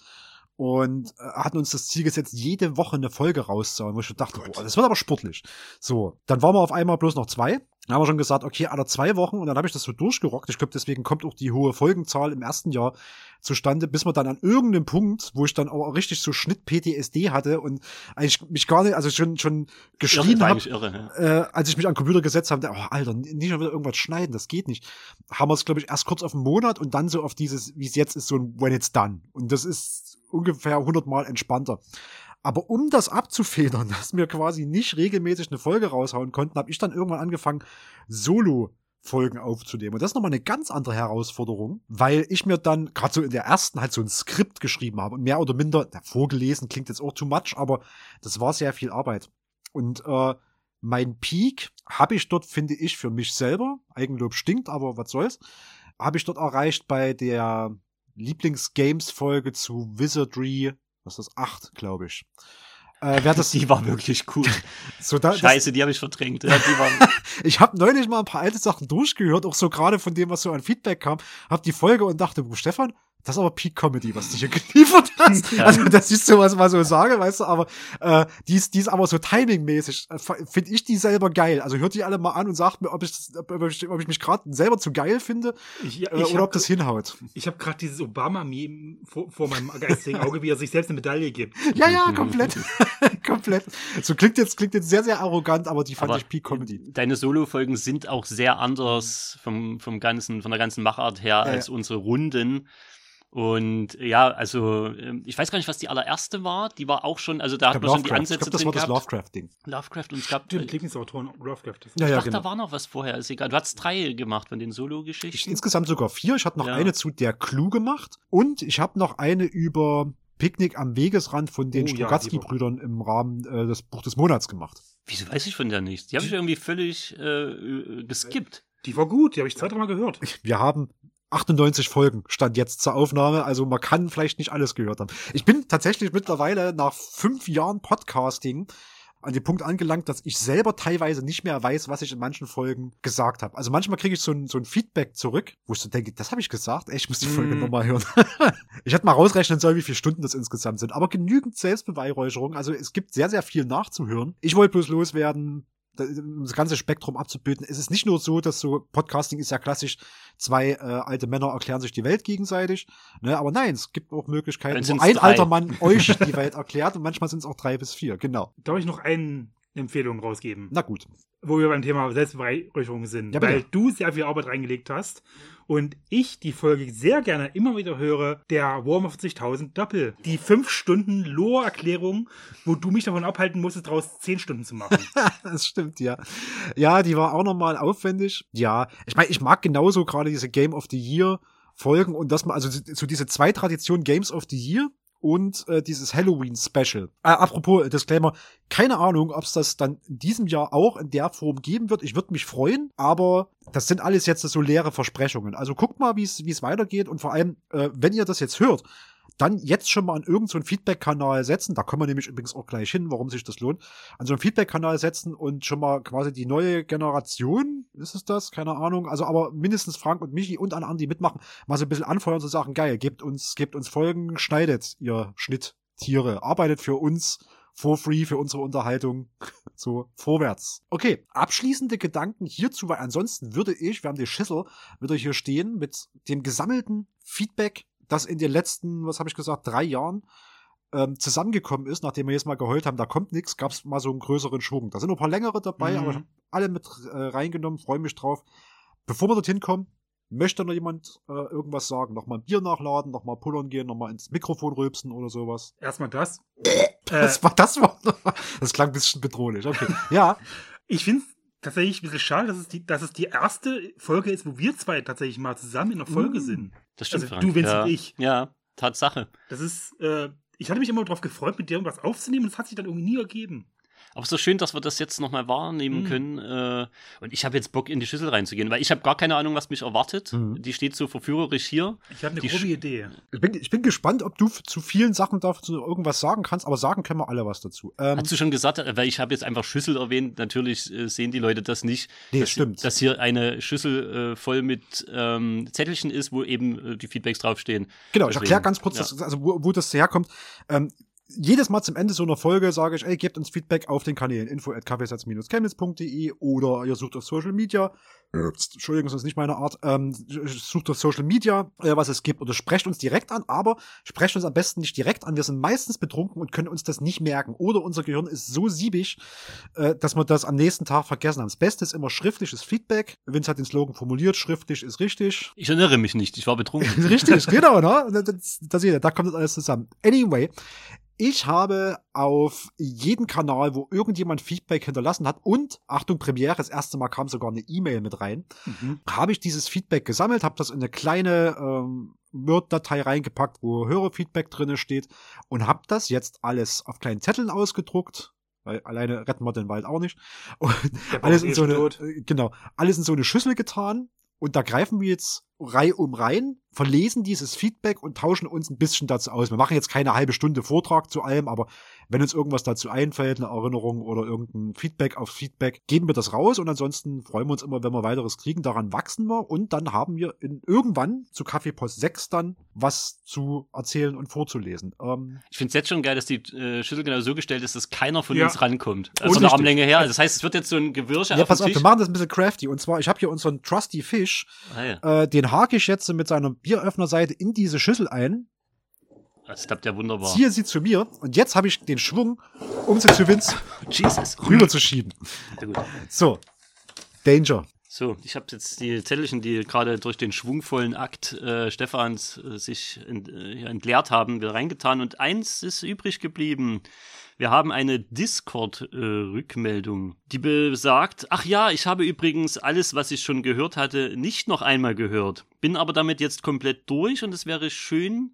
Und äh, hatten uns das Ziel gesetzt, jede Woche eine Folge rauszuhauen, wo ich dachte, boah, das wird aber sportlich. So, dann waren wir auf einmal bloß noch zwei. Dann haben wir schon gesagt, okay, alle zwei Wochen. Und dann habe ich das so durchgerockt. Ich glaube, deswegen kommt auch die hohe Folgenzahl im ersten Jahr zustande, bis wir dann an irgendeinem Punkt, wo ich dann auch richtig so Schnitt-P T S D hatte und eigentlich mich gar nicht, also schon schon geschrien habe, ja. äh, als ich mich an den Computer gesetzt habe, oh, Alter, nicht schon wieder irgendwas schneiden, das geht nicht. Haben wir es, glaube ich, erst kurz auf einen Monat und dann so auf dieses, wie es jetzt ist, so ein When It's Done. Und das ist ungefähr hundertmal entspannter. Aber um das abzufedern, dass wir quasi nicht regelmäßig eine Folge raushauen konnten, habe ich dann irgendwann angefangen, Solo-Folgen aufzunehmen. Und das ist nochmal eine ganz andere Herausforderung, weil ich mir dann gerade so in der ersten halt so ein Skript geschrieben habe und mehr oder minder, na, vorgelesen klingt jetzt auch too much, aber das war sehr viel Arbeit. Und äh, mein Peak habe ich dort, finde ich, für mich selber, Eigenlob stinkt, aber was soll's, habe ich dort erreicht bei der Lieblings-Games-Folge zu Wizardry, was ist das, acht, glaube ich. Äh, wer das, die war wirklich cool. So da, Scheiße, das, die habe ich verdrängt. Ja, die war ich habe neulich mal ein paar alte Sachen durchgehört, auch so gerade von dem, was so an Feedback kam, hab die Folge und dachte, oh, Stefan, das ist aber Peak Comedy, was du hier geliefert hast. Ja. Also, das ist so, was ich mal so sage, weißt du, aber äh, die ist, die ist aber so timingmäßig, äh, finde ich die selber geil. Also hört die alle mal an und sagt mir, ob ich, ob ich, ob ich mich gerade selber zu geil finde ich, ja, äh, ich oder hab, ob das hinhaut. Ich habe gerade dieses Obama-Meme vor, vor meinem geistigen Auge, wie er sich selbst eine Medaille gibt. Ja, ja, komplett. komplett. So klingt jetzt, klingt jetzt sehr, sehr arrogant, aber die fand aber ich Peak Comedy. Deine Solo-Folgen sind auch sehr anders vom, vom ganzen, von der ganzen Machart her ja, als ja. unsere Runden. Und ja, also ich weiß gar nicht, was die allererste war. Die war auch schon, also da hat man schon die Ansätze ich glaub, das drin war das gehabt. Lovecraft-Ding. Lovecraft und es gab... Die Lieblingsautoren Lovecraft. Ich ja, ja, dachte, genau. da war noch was vorher, ist egal. Du hast drei gemacht von den Solo-Geschichten. Insgesamt sogar vier. Ich hatte noch ja. eine zu Der Clou gemacht und ich habe noch eine über Picknick am Wegesrand von den Oh, Strugatsky-Brüdern im Rahmen äh, des Buch des Monats gemacht. Wieso weiß ich von der nichts? Die habe ich irgendwie völlig äh, geskippt. Die war gut, die habe ich zwei, dreimal gehört. Wir haben achtundneunzig Folgen stand jetzt zur Aufnahme, also man kann vielleicht nicht alles gehört haben. Ich bin tatsächlich mittlerweile nach fünf Jahren Podcasting an dem Punkt angelangt, dass ich selber teilweise nicht mehr weiß, was ich in manchen Folgen gesagt habe. Also manchmal kriege ich so ein, so ein Feedback zurück, wo ich so denke, das habe ich gesagt, ey, ich muss die Folge mm. nochmal hören. Ich hätte mal rausrechnen sollen, wie viele Stunden das insgesamt sind, aber genügend Selbstbeweihräucherung, also es gibt sehr, sehr viel nachzuhören. Ich wollte bloß loswerden, das ganze Spektrum abzubilden. Es ist nicht nur so, dass so Podcasting ist ja klassisch, zwei äh, alte Männer erklären sich die Welt gegenseitig, ne? Aber nein, es gibt auch Möglichkeiten, wo ein drei. alter Mann euch die Welt erklärt und manchmal sind es auch drei bis vier, genau. Darf ich noch eine Empfehlung rausgeben? Na gut. Wo wir beim Thema Selbstbeweihräucherung sind, ja, weil du sehr viel Arbeit reingelegt hast und ich die Folge sehr gerne immer wieder höre, der Warhammer vierzigtausend Doppel. Die fünf Stunden Lore-Erklärung, wo du mich davon abhalten musstest, daraus zehn Stunden zu machen. Das stimmt, ja. Ja, die war auch nochmal aufwendig. Ja, ich meine, ich mag genauso gerade diese Game of the Year Folgen und dass man, also so diese zwei Traditionen Games of the Year und äh, dieses Halloween-Special. Äh, apropos, Disclaimer, keine Ahnung, ob es das dann in diesem Jahr auch in der Form geben wird. Ich würde mich freuen, aber das sind alles jetzt so leere Versprechungen. Also guckt mal, wie es weitergeht und vor allem, äh, wenn ihr das jetzt hört, dann jetzt schon mal an irgendeinen so Feedback-Kanal setzen. Da kommen wir nämlich übrigens auch gleich hin, warum sich das lohnt. An so einen Feedback-Kanal setzen und schon mal quasi die neue Generation, ist es das? Keine Ahnung. Also aber mindestens Frank und Michi und an anderen, die mitmachen, mal so ein bisschen anfeuern zu sagen, geil, gebt uns, gebt uns Folgen, schneidet ihr Schnitttiere, arbeitet für uns for free, für unsere Unterhaltung, so vorwärts. Okay, abschließende Gedanken hierzu, weil ansonsten würde ich, wir haben die Schüssel, würde hier stehen mit dem gesammelten Feedback, das in den letzten, was habe ich gesagt, drei Jahren ähm, zusammengekommen ist, nachdem wir jetzt mal geheult haben, da kommt nichts, gab es mal so einen größeren Schwung. Da sind noch ein paar längere dabei, mhm. aber ich habe alle mit äh, reingenommen, freue mich drauf. Bevor wir dorthin kommen, möchte noch jemand äh, irgendwas sagen? Nochmal ein Bier nachladen, nochmal pullern gehen, nochmal ins Mikrofon rülpsen oder sowas? Erstmal das. Das war das war, das klang ein bisschen bedrohlich, okay. Ja. Ich finde tatsächlich ein bisschen schade, dass es, die, dass es die erste Folge ist, wo wir zwei tatsächlich mal zusammen in einer Folge Mm. sind. Das stimmt, Also Frank. du, Vince ja. und ich. Ja, Tatsache. Das ist, äh, ich hatte mich immer darauf gefreut, mit dir irgendwas aufzunehmen und es hat sich dann irgendwie nie ergeben. Aber so schön, dass wir das jetzt nochmal wahrnehmen Mhm. können. Äh, und ich habe jetzt Bock, in die Schüssel reinzugehen, weil ich habe gar keine Ahnung, was mich erwartet. Mhm. Die steht so verführerisch hier. Ich habe eine Die grobe Sch- Idee. Ich bin, ich bin gespannt, ob du f- zu vielen Sachen dazu irgendwas sagen kannst, aber sagen können wir alle was dazu. Ähm, Hast du schon gesagt, äh, weil ich habe jetzt einfach Schüssel erwähnt, natürlich äh, sehen die Leute das nicht. Nee, dass, stimmt. Dass hier eine Schüssel äh, voll mit ähm, Zettelchen ist, wo eben äh, die Feedbacks draufstehen. Genau, ich Deswegen, erkläre ganz kurz, ja. das, also wo, wo das herkommt. Ähm, jedes Mal zum Ende so einer Folge sage ich, ey, gebt uns Feedback auf den Kanälen info at kaffeesatz Chemnitz punkt de oder ihr sucht auf Social Media. Ups, Entschuldigung, das ist nicht meine Art. Ähm, sucht auf Social Media, äh, was es gibt, oder sprecht uns direkt an, aber sprecht uns am besten nicht direkt an. Wir sind meistens betrunken und können uns das nicht merken. Oder unser Gehirn ist so siebig, äh, dass wir das am nächsten Tag vergessen haben. Das Beste ist immer schriftliches Feedback. Vince hat den Slogan formuliert, schriftlich ist richtig. Ich erinnere mich nicht, ich war betrunken. Richtig, genau, ne? Das, das, das, da kommt das alles zusammen. Anyway, ich habe auf jeden Kanal, wo irgendjemand Feedback hinterlassen hat und, Achtung, Premiere, das erste Mal kam sogar eine E-Mail mit rein, Mhm. habe ich dieses Feedback gesammelt, habe das in eine kleine ähm, Word-Datei reingepackt, wo Hörerfeedback drinne steht und habe das jetzt alles auf kleinen Zetteln ausgedruckt, weil alleine retten wir den Wald auch nicht. Und Der Baum alles ist in eh so schon eine, tot. äh, genau, alles in so eine Schüssel getan. Und da greifen wir jetzt Reihe um rein, verlesen dieses Feedback und tauschen uns ein bisschen dazu aus. Wir machen jetzt keine halbe Stunde Vortrag zu allem, aber wenn uns irgendwas dazu einfällt, eine Erinnerung oder irgendein Feedback auf Feedback, geben wir das raus und ansonsten freuen wir uns immer, wenn wir weiteres kriegen. Daran wachsen wir und dann haben wir in, irgendwann zu Kaffeepost sechs dann was zu erzählen und vorzulesen. Ähm, Ich finde es jetzt schon geil, dass die äh, Schüssel genau so gestellt ist, dass keiner von Ja. uns rankommt. Also Richtig. eine Armlänge her. Das heißt, es wird jetzt so ein Gewürsche ja, auf pass dem auf, Tisch. wir machen das ein bisschen crafty. Und zwar, ich habe hier unseren Trusty Fish, Ah, ja. äh, den hake ich jetzt mit seiner Bieröffnerseite in diese Schüssel ein. Das klappt ja wunderbar. Ziehe sie zu mir und jetzt habe ich den Schwung, um sie zu Vince Jesus. rüber zu schieben. Sehr gut. So, Danger. So, ich habe jetzt die Zettelchen, die gerade durch den schwungvollen Akt äh, Stefans äh, sich ent, äh, hier entleert haben, wieder reingetan. Und eins ist übrig geblieben. Wir haben eine Discord-Rückmeldung, die besagt, ach ja, ich habe übrigens alles, was ich schon gehört hatte, nicht noch einmal gehört. Bin aber damit jetzt komplett durch und es wäre schön,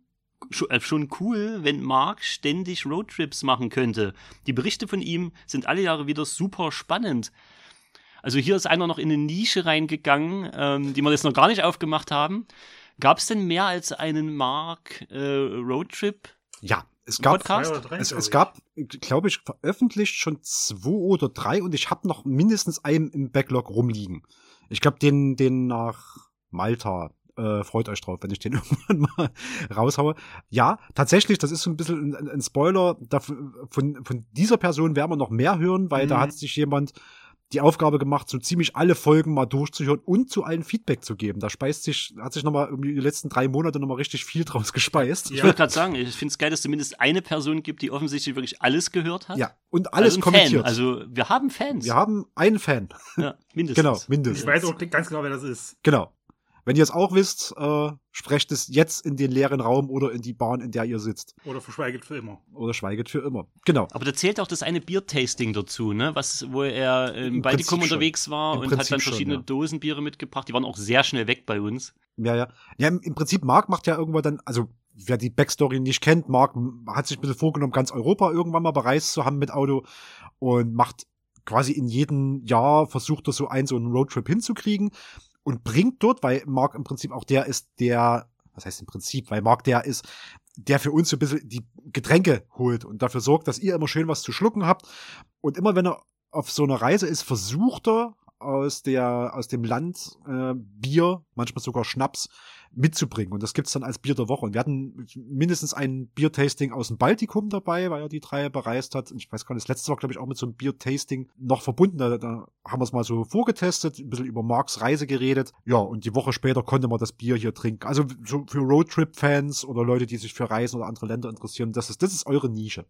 schon cool, wenn Mark ständig Roadtrips machen könnte. Die Berichte von ihm sind alle Jahre wieder super spannend. Also hier ist einer noch in eine Nische reingegangen, ähm, die wir jetzt noch gar nicht aufgemacht haben. Gab es denn mehr als einen Mark äh, Roadtrip Ja, es gab, Podcast? Zwei oder drei, es, glaub es ich. gab, glaube ich, veröffentlicht schon zwei oder drei und ich habe noch mindestens einen im Backlog rumliegen. Ich glaube, den, den nach Malta. Äh, freut euch drauf, wenn ich den irgendwann mal raushaue. Ja, tatsächlich, das ist so ein bisschen ein, ein Spoiler. Davon, von, von dieser Person werden wir noch mehr hören, weil Mhm. da hat sich jemand die Aufgabe gemacht, so ziemlich alle Folgen mal durchzuhören und zu allen Feedback zu geben. Da speist sich, hat sich nochmal irgendwie die letzten drei Monate nochmal richtig viel draus gespeist. Ich Ja. wollte gerade sagen, ich finde es geil, dass es zumindest eine Person gibt, die offensichtlich wirklich alles gehört hat. Ja, und alles also ein kommentiert. Fan. Also wir haben Fans. Wir haben einen Fan. ja, mindestens. Genau, Ich mindestens. weiß auch ganz genau, wer das ist. Genau. Wenn ihr es auch wisst, äh, sprecht es jetzt in den leeren Raum oder in die Bahn, in der ihr sitzt. Oder verschweigt für immer. Oder schweiget für immer. Genau. Aber da zählt auch das eine Bier-Tasting dazu, ne? Was, wo er im, Im Baltikum Prinzip schon. unterwegs war Im und hat Prinzip dann schon, verschiedene ja. Dosenbiere mitgebracht. Die waren auch sehr schnell weg bei uns. Ja, ja. Ja, im, im Prinzip, Marc macht ja irgendwann dann, also wer die Backstory nicht kennt, Marc hat sich ein bisschen vorgenommen, ganz Europa irgendwann mal bereist zu haben mit Auto und macht quasi in jedem Jahr, versucht er so einen, so einen Roadtrip hinzukriegen und bringt dort, weil Marc im Prinzip auch der ist, der, was heißt im Prinzip, weil Marc der ist, der für uns so ein bisschen die Getränke holt und dafür sorgt, dass ihr immer schön was zu schlucken habt. Und immer wenn er auf so einer Reise ist, versucht er aus der, aus dem Land äh, Bier, manchmal sogar Schnaps, mitzubringen. Und das gibt's dann als Bier der Woche. Und wir hatten mindestens ein Biertasting aus dem Baltikum dabei, weil er die drei bereist hat. Und ich weiß gar nicht, das letzte war, glaube ich, auch mit so einem Biertasting noch verbunden. Da, da haben wir es mal so vorgetestet, ein bisschen über Marks Reise geredet. Ja, und die Woche später konnte man das Bier hier trinken. Also so für Roadtrip-Fans oder Leute, die sich für Reisen oder andere Länder interessieren, das ist, das ist eure Nische.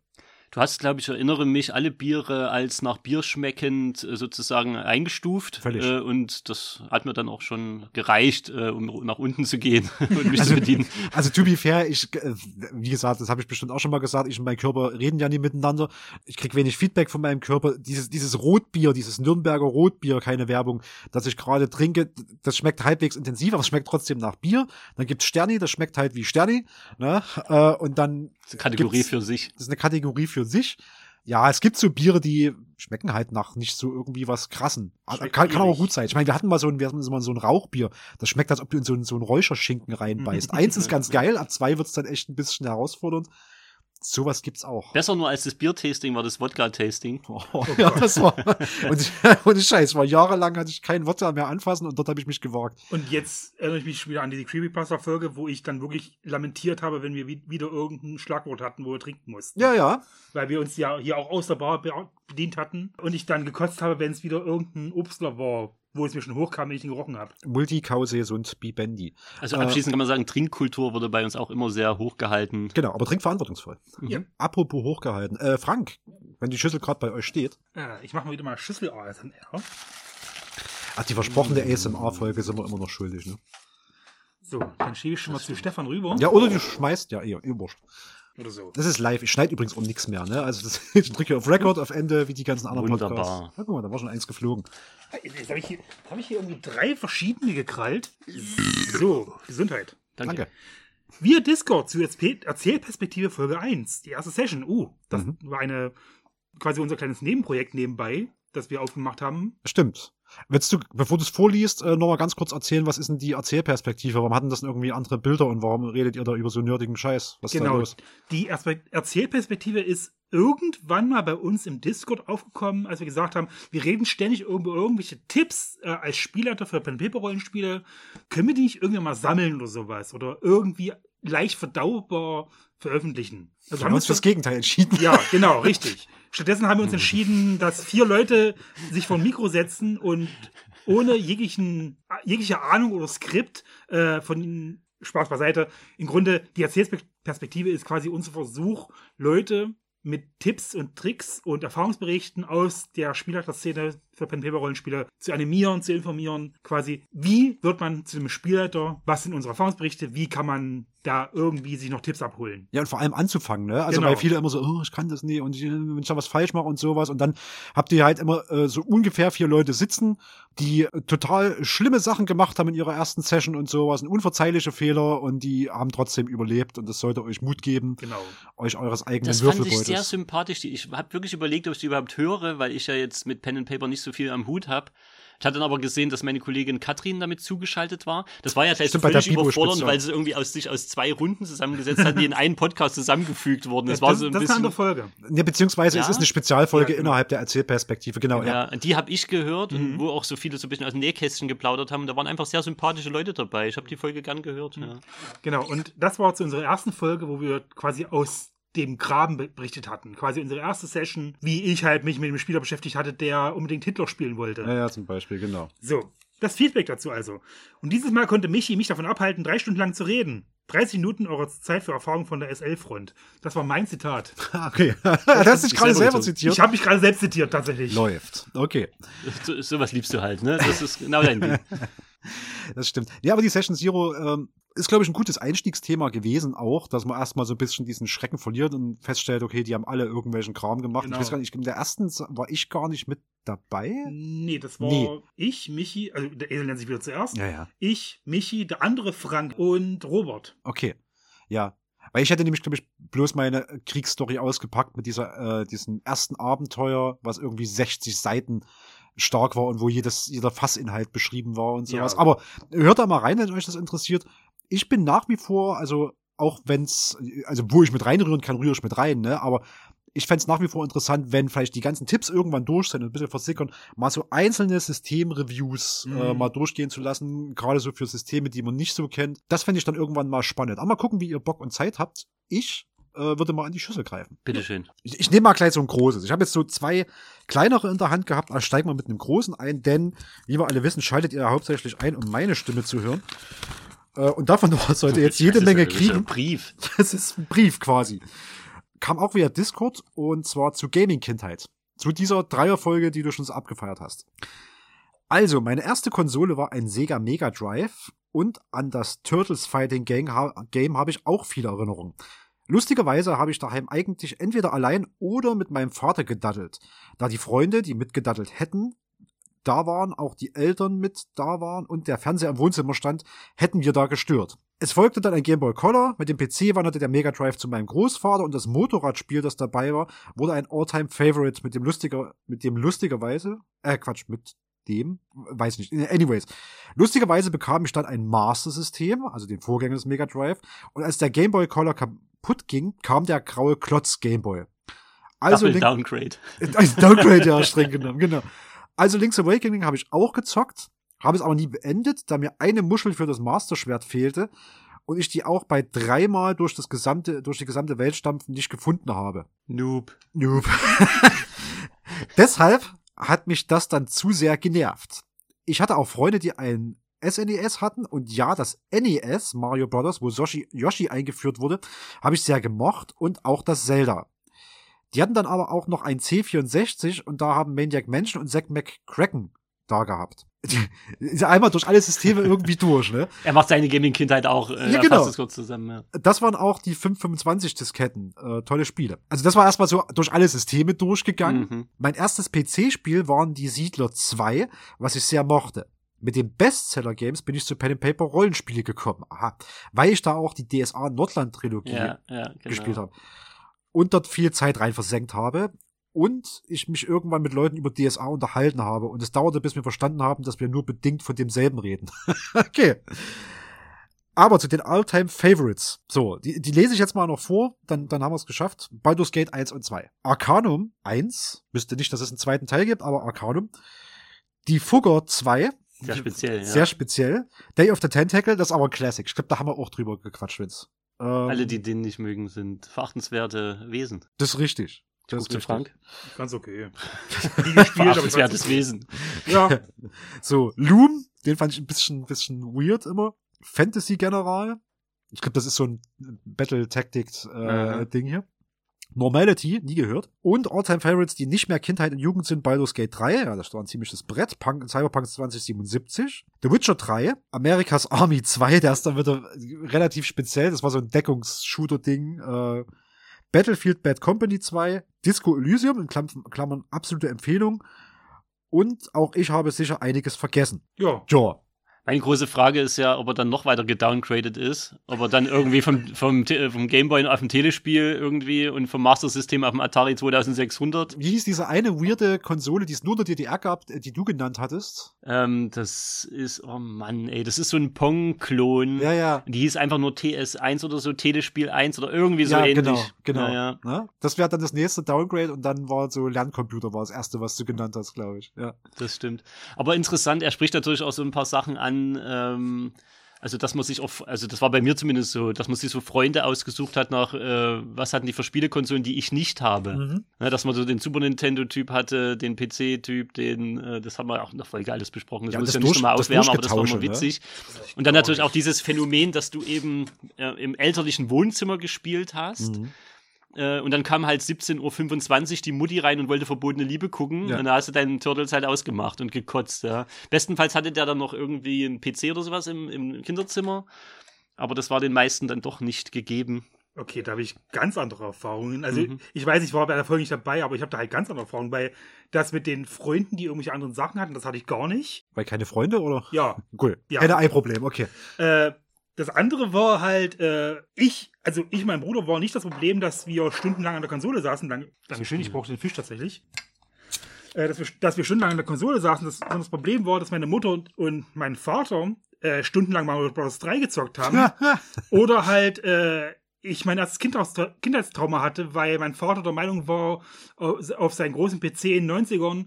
Du hast, glaube ich, erinnere mich, alle Biere als nach Bier schmeckend äh, sozusagen eingestuft. Völlig. Äh, und das hat mir dann auch schon gereicht, äh, um nach unten zu gehen und mich Also, zu bedienen. also to be fair, ich, äh, wie gesagt, das habe ich bestimmt auch schon mal gesagt, ich und mein Körper reden ja nie miteinander. Ich krieg wenig Feedback von meinem Körper. Dieses, dieses Rotbier, dieses Nürnberger Rotbier, keine Werbung, das ich gerade trinke, das schmeckt halbwegs intensiv, aber es schmeckt trotzdem nach Bier. Dann gibt's Sterni, das schmeckt halt wie Sterni, ne? Äh, und dann Das ist eine Kategorie gibt's- für sich. Das ist eine Kategorie für sich. Ja, es gibt so Biere, die schmecken halt nach nicht so irgendwie was Krassen. Schmeckt Kann, kann aber bierig. gut sein. Ich meine, wir hatten mal so ein, wir hatten mal so ein Rauchbier. Das schmeckt, als ob du in so einen, so einen Räucherschinken reinbeißt. Eins ist ganz geil, ab zwei wird's dann echt ein bisschen herausfordernd. Sowas gibt's auch. Besser nur als das Bier-Tasting war das Wodka-Tasting. Oh, ja, das war. Und ohne Scheiß, war jahrelang hatte ich keinen Wodka mehr anfassen und dort habe ich mich gewagt. Und jetzt erinnere ich mich wieder an diese Creepypasta-Folge, wo ich dann wirklich lamentiert habe, wenn wir wi- wieder irgendein Schlagwort hatten, wo wir trinken mussten. Ja, ja. Weil wir uns ja hier auch aus der Bar be- bedient hatten. Und ich dann gekotzt habe, wenn es wieder irgendein Obstler war, wo es mir schon hochkam, wenn ich ihn gerochen habe. Multikauses und Bibendi. Also Äh, abschließend kann man sagen, Trinkkultur wurde bei uns auch immer sehr hochgehalten. Genau, aber trink verantwortungsvoll. Ja. Apropos hochgehalten. Äh, Frank, wenn die Schüssel gerade bei euch steht. Äh, ich mache mal wieder mal Schüssel-A S M R. Ach, die versprochene A S M R-Folge sind wir immer noch schuldig, ne? So, dann schiebe ich schon mal zu Stefan rüber. Ja, oder du schmeißt, ja, eher, wurscht. Oder so. Das ist live. Ich schneide übrigens auch nichts mehr, ne? Also das, ich drücke auf Record auf Ende, wie die ganzen anderen Wunderbar. Podcasts. Ja, guck mal, da war schon eins geflogen. Jetzt habe ich, hier- jetzt hab ich hier irgendwie drei verschiedene gekrallt. So, Gesundheit. Danke. Danke. Wir Discord zu Erzähl- Erzählperspektive Folge eins. Die erste Session. Uh, das Mhm. war eine quasi unser kleines Nebenprojekt nebenbei, das wir aufgemacht haben. Stimmt. Willst du, bevor du es vorliest, äh, nochmal ganz kurz erzählen, was ist denn die Erzählperspektive? Warum hatten das denn irgendwie andere Bilder und warum redet ihr da über so nerdigen Scheiß? Was ist da Genau. los? Die Erspe- Erzählperspektive ist irgendwann mal bei uns im Discord aufgekommen, als wir gesagt haben, wir reden ständig über irgendwelche Tipps äh, als Spielleiter für Pen-Paper-Rollenspiele. Können wir die nicht irgendwie mal sammeln oder sowas? Oder irgendwie leicht verdaubar veröffentlichen? Also Wir haben uns fürs Gegenteil entschieden. Ja, genau, richtig. Stattdessen haben wir uns entschieden, dass vier Leute sich vor ein Mikro setzen und ohne jeglichen, jegliche Ahnung oder Skript äh, von Spaß beiseite. Im Grunde, die Erzählperspektive ist quasi unser Versuch, Leute mit Tipps und Tricks und Erfahrungsberichten aus der Spielleiterszene für Pen-Paper-Rollenspiele zu animieren, zu informieren. Quasi, wie wird man zu einem Spielleiter? Was sind unsere Erfahrungsberichte? Wie kann man da irgendwie sich noch Tipps abholen? Ja, und vor allem anzufangen, ne? Also, Genau. weil viele immer so, oh, ich kann das nie und ich, wenn ich da was falsch mache und sowas. Und dann habt ihr halt immer äh, so ungefähr vier Leute sitzen, die äh, total schlimme Sachen gemacht haben in ihrer ersten Session und sowas, und unverzeihliche Fehler, und die haben trotzdem überlebt, und das sollte euch Mut geben, Genau. euch eures eigenen Das fand ich Würfelbeutels. sehr sympathisch. Die- Ich habe wirklich überlegt, ob ich die überhaupt höre, weil ich ja jetzt mit Pen and Paper nicht so viel am Hut habe. Ich hatte dann aber gesehen, dass meine Kollegin Katrin damit zugeschaltet war. Das war ja gleich so Stimmt, bei der völlig überfordernd, Bibo-Spezial. weil sie irgendwie aus sich aus zwei Runden zusammengesetzt hat, die in einen Podcast zusammengefügt wurden. Das, war so ein das ist eine andere bisschen. Folge. Ja, beziehungsweise Ja? es ist eine Spezialfolge Ja, genau. innerhalb der Erzählperspektive, genau. Ja. Ja, die habe ich gehört, und Mhm. wo auch so viele so ein bisschen aus dem Nähkästchen geplaudert haben. Da waren einfach sehr sympathische Leute dabei. Ich habe die Folge gern gehört. Ja. Genau, und das war zu unserer ersten Folge, wo wir quasi aus dem Graben be- berichtet hatten. Quasi unsere erste Session, wie ich halt mich mit dem Spieler beschäftigt hatte, der unbedingt Hitler spielen wollte. Ja, ja, zum Beispiel, genau. So, das Feedback dazu also. Und dieses Mal konnte Michi mich davon abhalten, drei Stunden lang zu reden. dreißig Minuten eurer Zeit für Erfahrung von der S L-Front. Das war mein Zitat. Okay, das hast dich ich gerade selber selber gezogen. zitiert. Ich habe mich gerade selbst zitiert, tatsächlich. Läuft. Okay, So, sowas liebst du halt, ne? Das ist genau dein Ding. das stimmt. Ja, aber die Session Zero ähm, ist, glaube ich, ein gutes Einstiegsthema gewesen auch, dass man erstmal so ein bisschen diesen Schrecken verliert und feststellt, okay, die haben alle irgendwelchen Kram gemacht. Genau. Ich weiß gar nicht, in der ersten war ich gar nicht mit dabei. Nee, das war Nee. ich, Michi, also der Esel nennt sich wieder zuerst. Ja, ja. Ich, Michi, der andere Frank und Robert. Okay. Ja. Weil ich hätte nämlich, glaube ich, bloß meine Kriegsstory ausgepackt mit dieser, äh, diesem ersten Abenteuer, was irgendwie sechzig Seiten stark war und wo jedes, jeder Fassinhalt beschrieben war und sowas. Ja. Aber hört da mal rein, wenn euch das interessiert. Ich bin nach wie vor, also auch wenn's, also wo ich mit reinrühren kann, rühre ich mit rein, ne? Aber ich fänd's nach wie vor interessant, wenn vielleicht die ganzen Tipps irgendwann durch sind und ein bisschen versickern, mal so einzelne Systemreviews Mhm. äh, mal durchgehen zu lassen, gerade so für Systeme, die man nicht so kennt. Das fände ich dann irgendwann mal spannend. Aber mal gucken, wie ihr Bock und Zeit habt. Ich äh, würde mal an die Schüssel greifen. Bitteschön. Ich, ich nehme mal gleich so ein großes. Ich habe jetzt so zwei kleinere in der Hand gehabt, aber steigen wir mit einem großen ein, denn, wie wir alle wissen, schaltet ihr hauptsächlich ein, um meine Stimme zu hören. Äh, und davon sollte jetzt jede Das ist Menge ja- das ist ja kriegen. ein Brief. Das ist ein Brief quasi. kam auch via Discord und zwar zu Gaming-Kindheit. Zu dieser Dreierfolge, die du schon so abgefeiert hast. Also, meine erste Konsole war ein Sega Mega Drive und an das Turtles Fighting Game, ha- Game habe ich auch viele Erinnerungen. Lustigerweise habe ich daheim eigentlich entweder allein oder mit meinem Vater gedaddelt. Da die Freunde, die mitgedaddelt hätten, da waren, auch die Eltern mit da waren und der Fernseher im Wohnzimmer stand, hätten wir da gestört. Es folgte dann ein Game Boy Color, mit dem P C wanderte der Mega Drive zu meinem Großvater und das Motorradspiel, das dabei war, wurde ein All-Time-Favorite mit dem lustiger, mit dem lustigerweise, äh Quatsch, mit dem, weiß nicht, anyways. Lustigerweise bekam ich dann ein Master-System, also den Vorgänger des Mega Drive, und als der Game Boy Color kaputt ging, kam der graue Klotz Game Boy. Also Double Downgrade. Als Downgrade, ja, streng genommen, genau. Also Link's Awakening habe ich auch gezockt, habe es aber nie beendet, da mir eine Muschel für das Master-Schwert fehlte und ich die auch bei dreimal durch das gesamte, durch die gesamte Welt stampfen nicht gefunden habe. Noob. Noob. Deshalb hat mich das dann zu sehr genervt. Ich hatte auch Freunde, die ein S N E S hatten und ja, das N E S, Mario Brothers, wo Yoshi, Yoshi eingeführt wurde, habe ich sehr gemocht und auch das Zelda. Die hatten dann aber auch noch ein C vierundsechzig und da haben Maniac Mansion und Zack McCracken da gehabt. Ist ja einmal durch alle Systeme irgendwie durch, ne? Er macht seine Gaming-Kindheit auch, äh, ja, genau. fasst es kurz zusammen, ja. Das waren auch die fünf fünfundzwanzig Disketten. Äh, tolle Spiele. Also das war erstmal so durch alle Systeme durchgegangen. Mhm. Mein erstes P C-Spiel waren die Siedler zwei, was ich sehr mochte. Mit den Bestseller-Games bin ich zu Pen-and-Paper-Rollenspiele gekommen. Aha. Weil ich da auch die D S A Nordland-Trilogie Ja, ja, genau. gespielt habe. Und dort viel Zeit rein versenkt habe. Und ich mich irgendwann mit Leuten über D S A unterhalten habe. Und es dauerte, bis wir verstanden haben, dass wir nur bedingt von demselben reden. Okay. Aber zu den All-Time-Favorites. So, die, die lese ich jetzt mal noch vor, dann, dann haben wir es geschafft. Baldur's Gate eins und zwei. Arcanum eins. Wüsste nicht, dass es einen zweiten Teil gibt, aber Arcanum. Die Fugger zwei. Sehr speziell, ja. Sehr speziell. Day of the Tentacle, das ist aber ein Classic. Ich glaube, da haben wir auch drüber gequatscht, Vince. Ähm, Alle, die den nicht mögen, sind verachtenswerte Wesen. Das ist richtig. Das Guck ist dir richtig. Frank. Ganz okay. Die gespielt, aber ich Verachtenswertes fand's Wesen. okay. Ja. So, Loom, den fand ich ein bisschen, bisschen weird immer. Fantasy-General. Ich glaube, das ist so ein Battle-Tactics-Ding äh, hier. Normality, nie gehört. Und All-Time-Favorites, die nicht mehr Kindheit und Jugend sind, Baldur's Gate drei, ja, das war ein ziemliches Brett, Punk, Cyberpunk zwanzig siebenundsiebzig, The Witcher drei, America's Army zwei, der ist dann wieder relativ speziell, das war so ein Deckungs-Shooter-Ding, äh, Battlefield Bad Company zwei, Disco Elysium, in Klammern, Klammern absolute Empfehlung, und auch ich habe sicher einiges vergessen. Ja. Ja. Meine große Frage ist ja, ob er dann noch weiter gedowngraded ist. Ob er dann irgendwie vom, vom, vom Gameboy auf dem Telespiel irgendwie und vom Master System auf dem Atari zweitausendsechshundert. Wie hieß diese eine weirde Konsole, die es nur in der D D R gab, die du genannt hattest? Ähm, das ist, oh Mann, ey, das ist so ein Pong-Klon. Ja, ja. Die hieß einfach nur T S eins oder so, Telespiel eins oder irgendwie so Ja, ähnlich. genau, genau. Ja, ja. Ne? Das wäre dann das nächste Downgrade und dann war so Lerncomputer war das erste, was du genannt hast, glaube ich. Ja. Das stimmt. Aber interessant, er spricht natürlich auch so ein paar Sachen an, ähm, also dass man sich auf, also das war bei mir zumindest so, dass man sich so Freunde ausgesucht hat nach, äh, was hatten die für Spielekonsolen, die ich nicht habe. Mhm. Ja, dass man so den Super Nintendo-Typ hatte, den P C-Typ, den, äh, das haben wir auch noch voll geiles besprochen. Das Ja, muss das ich ja nicht durch- nochmal das aufwärmen, aber das war Durchgetausche, immer ne? witzig. Und dann natürlich auch dieses Phänomen, dass du eben äh, im elterlichen Wohnzimmer gespielt hast. Mhm. Äh, und dann kam halt siebzehn Uhr fünfundzwanzig die Mutti rein und wollte Verbotene Liebe gucken. Ja. Und da hast du deinen Turtles halt ausgemacht und gekotzt. Ja. Bestenfalls hatte der dann noch irgendwie einen P C oder sowas im, im Kinderzimmer. Aber das war den meisten dann doch nicht gegeben. Okay, da habe ich ganz andere Erfahrungen. Also Mhm. ich weiß, ich war bei der Folge nicht dabei, aber ich habe da halt ganz andere Erfahrungen. Weil das mit den Freunden, die irgendwelche anderen Sachen hatten, das hatte ich gar nicht. Weil keine Freunde, oder? Ja. Cool. Ja. Keine Ei-Problem, okay. Äh, das andere war halt, äh, ich, also ich und mein Bruder war nicht das Problem, dass wir stundenlang an der Konsole saßen. Dank, Dankeschön, ich brauche den Fisch tatsächlich. Äh, dass, wir, dass wir stundenlang an der Konsole saßen. Das, sondern das Problem war, dass meine Mutter und, und mein Vater äh, stundenlang Mario Bros. drei gezockt haben. Oder halt, äh, ich mein erstes Kindheitstrauma Kindheitstrauma hatte, weil mein Vater der Meinung war, auf seinen großen P C in den neunzigern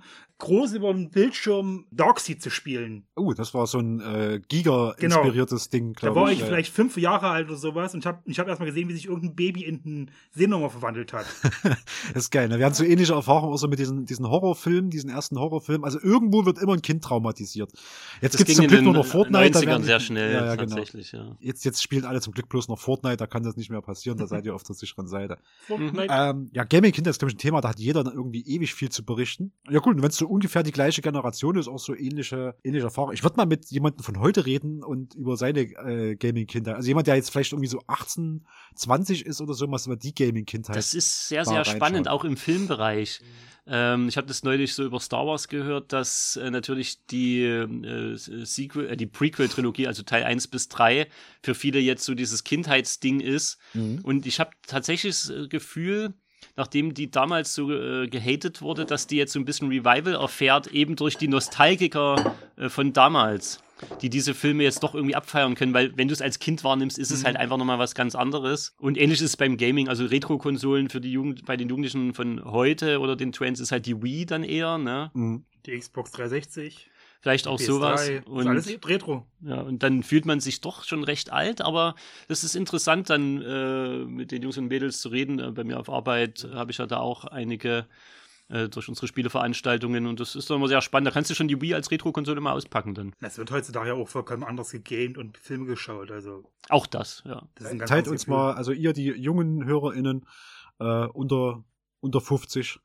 groß über den Bildschirm Darkseid zu spielen. Oh, das war so ein äh, Giga-inspiriertes genau. Ding, glaube ich. Da war ich ich vielleicht fünf Jahre alt oder sowas und ich habe ich hab erstmal gesehen, wie sich irgendein Baby in einen Seenummer verwandelt hat. Das ist geil, ne? Wir hatten so ähnliche Erfahrungen auch so mit diesen, diesen Horrorfilmen, diesen ersten Horrorfilmen. Also irgendwo wird immer ein Kind traumatisiert. Jetzt gibt es zum Glück nur noch Fortnite. neunzigern da werden, sehr schnell, ja, ja, tatsächlich, genau. ja. Jetzt, jetzt spielen alle zum Glück bloß noch Fortnite, da kann das nicht mehr passieren, da seid ihr auf der sicheren Seite. Fortnite. Ähm, ja, Gaming-Kinder ist, glaube ich, ein Thema, da hat jeder dann irgendwie ewig viel zu berichten. Ja gut, wenn es so ungefähr die gleiche Generation ist, auch so ähnliche, ähnliche Erfahrungen. Ich würde mal mit jemandem von heute reden und über seine äh, Gaming-Kinder. Also jemand, der jetzt vielleicht irgendwie so achtzehn, zwanzig ist oder so, was über die Gaming-Kindheit. Das ist sehr, sehr spannend, auch im Filmbereich. Ähm, ich habe das neulich so über Star Wars gehört, dass äh, natürlich die äh, Sequel, äh, die Prequel-Trilogie, also Teil eins bis drei, für viele jetzt so dieses Kindheitsding ist. Mhm. Und ich habe tatsächlich das Gefühl, nachdem die damals so äh, gehatet wurde, dass die jetzt so ein bisschen Revival erfährt, eben durch die Nostalgiker äh, von damals, die diese Filme jetzt doch irgendwie abfeiern können, weil wenn du es als Kind wahrnimmst, ist es mhm. halt einfach nochmal was ganz anderes. Und ähnlich ist es beim Gaming, also Retro-Konsolen für die Jugend, bei den Jugendlichen von heute oder den Trends ist halt die Wii dann eher, ne? Mhm. Die Xbox dreihundertsechzig. Vielleicht auch P S drei, sowas. Und alles Retro. Ja, und dann fühlt man sich doch schon recht alt, aber das ist interessant, dann äh, mit den Jungs und Mädels zu reden. Äh, bei mir auf Arbeit habe ich ja da auch einige äh, durch unsere Spieleveranstaltungen und das ist dann immer sehr spannend. Da kannst du schon die Wii als Retro-Konsole mal auspacken dann. Das wird heutzutage ja auch vollkommen anders gegamed und Filme geschaut, also. Auch das, ja. Das ist ein ganz Teilt uns Gefühl. mal, also ihr, die jungen HörerInnen, äh, unter unter fünfzig.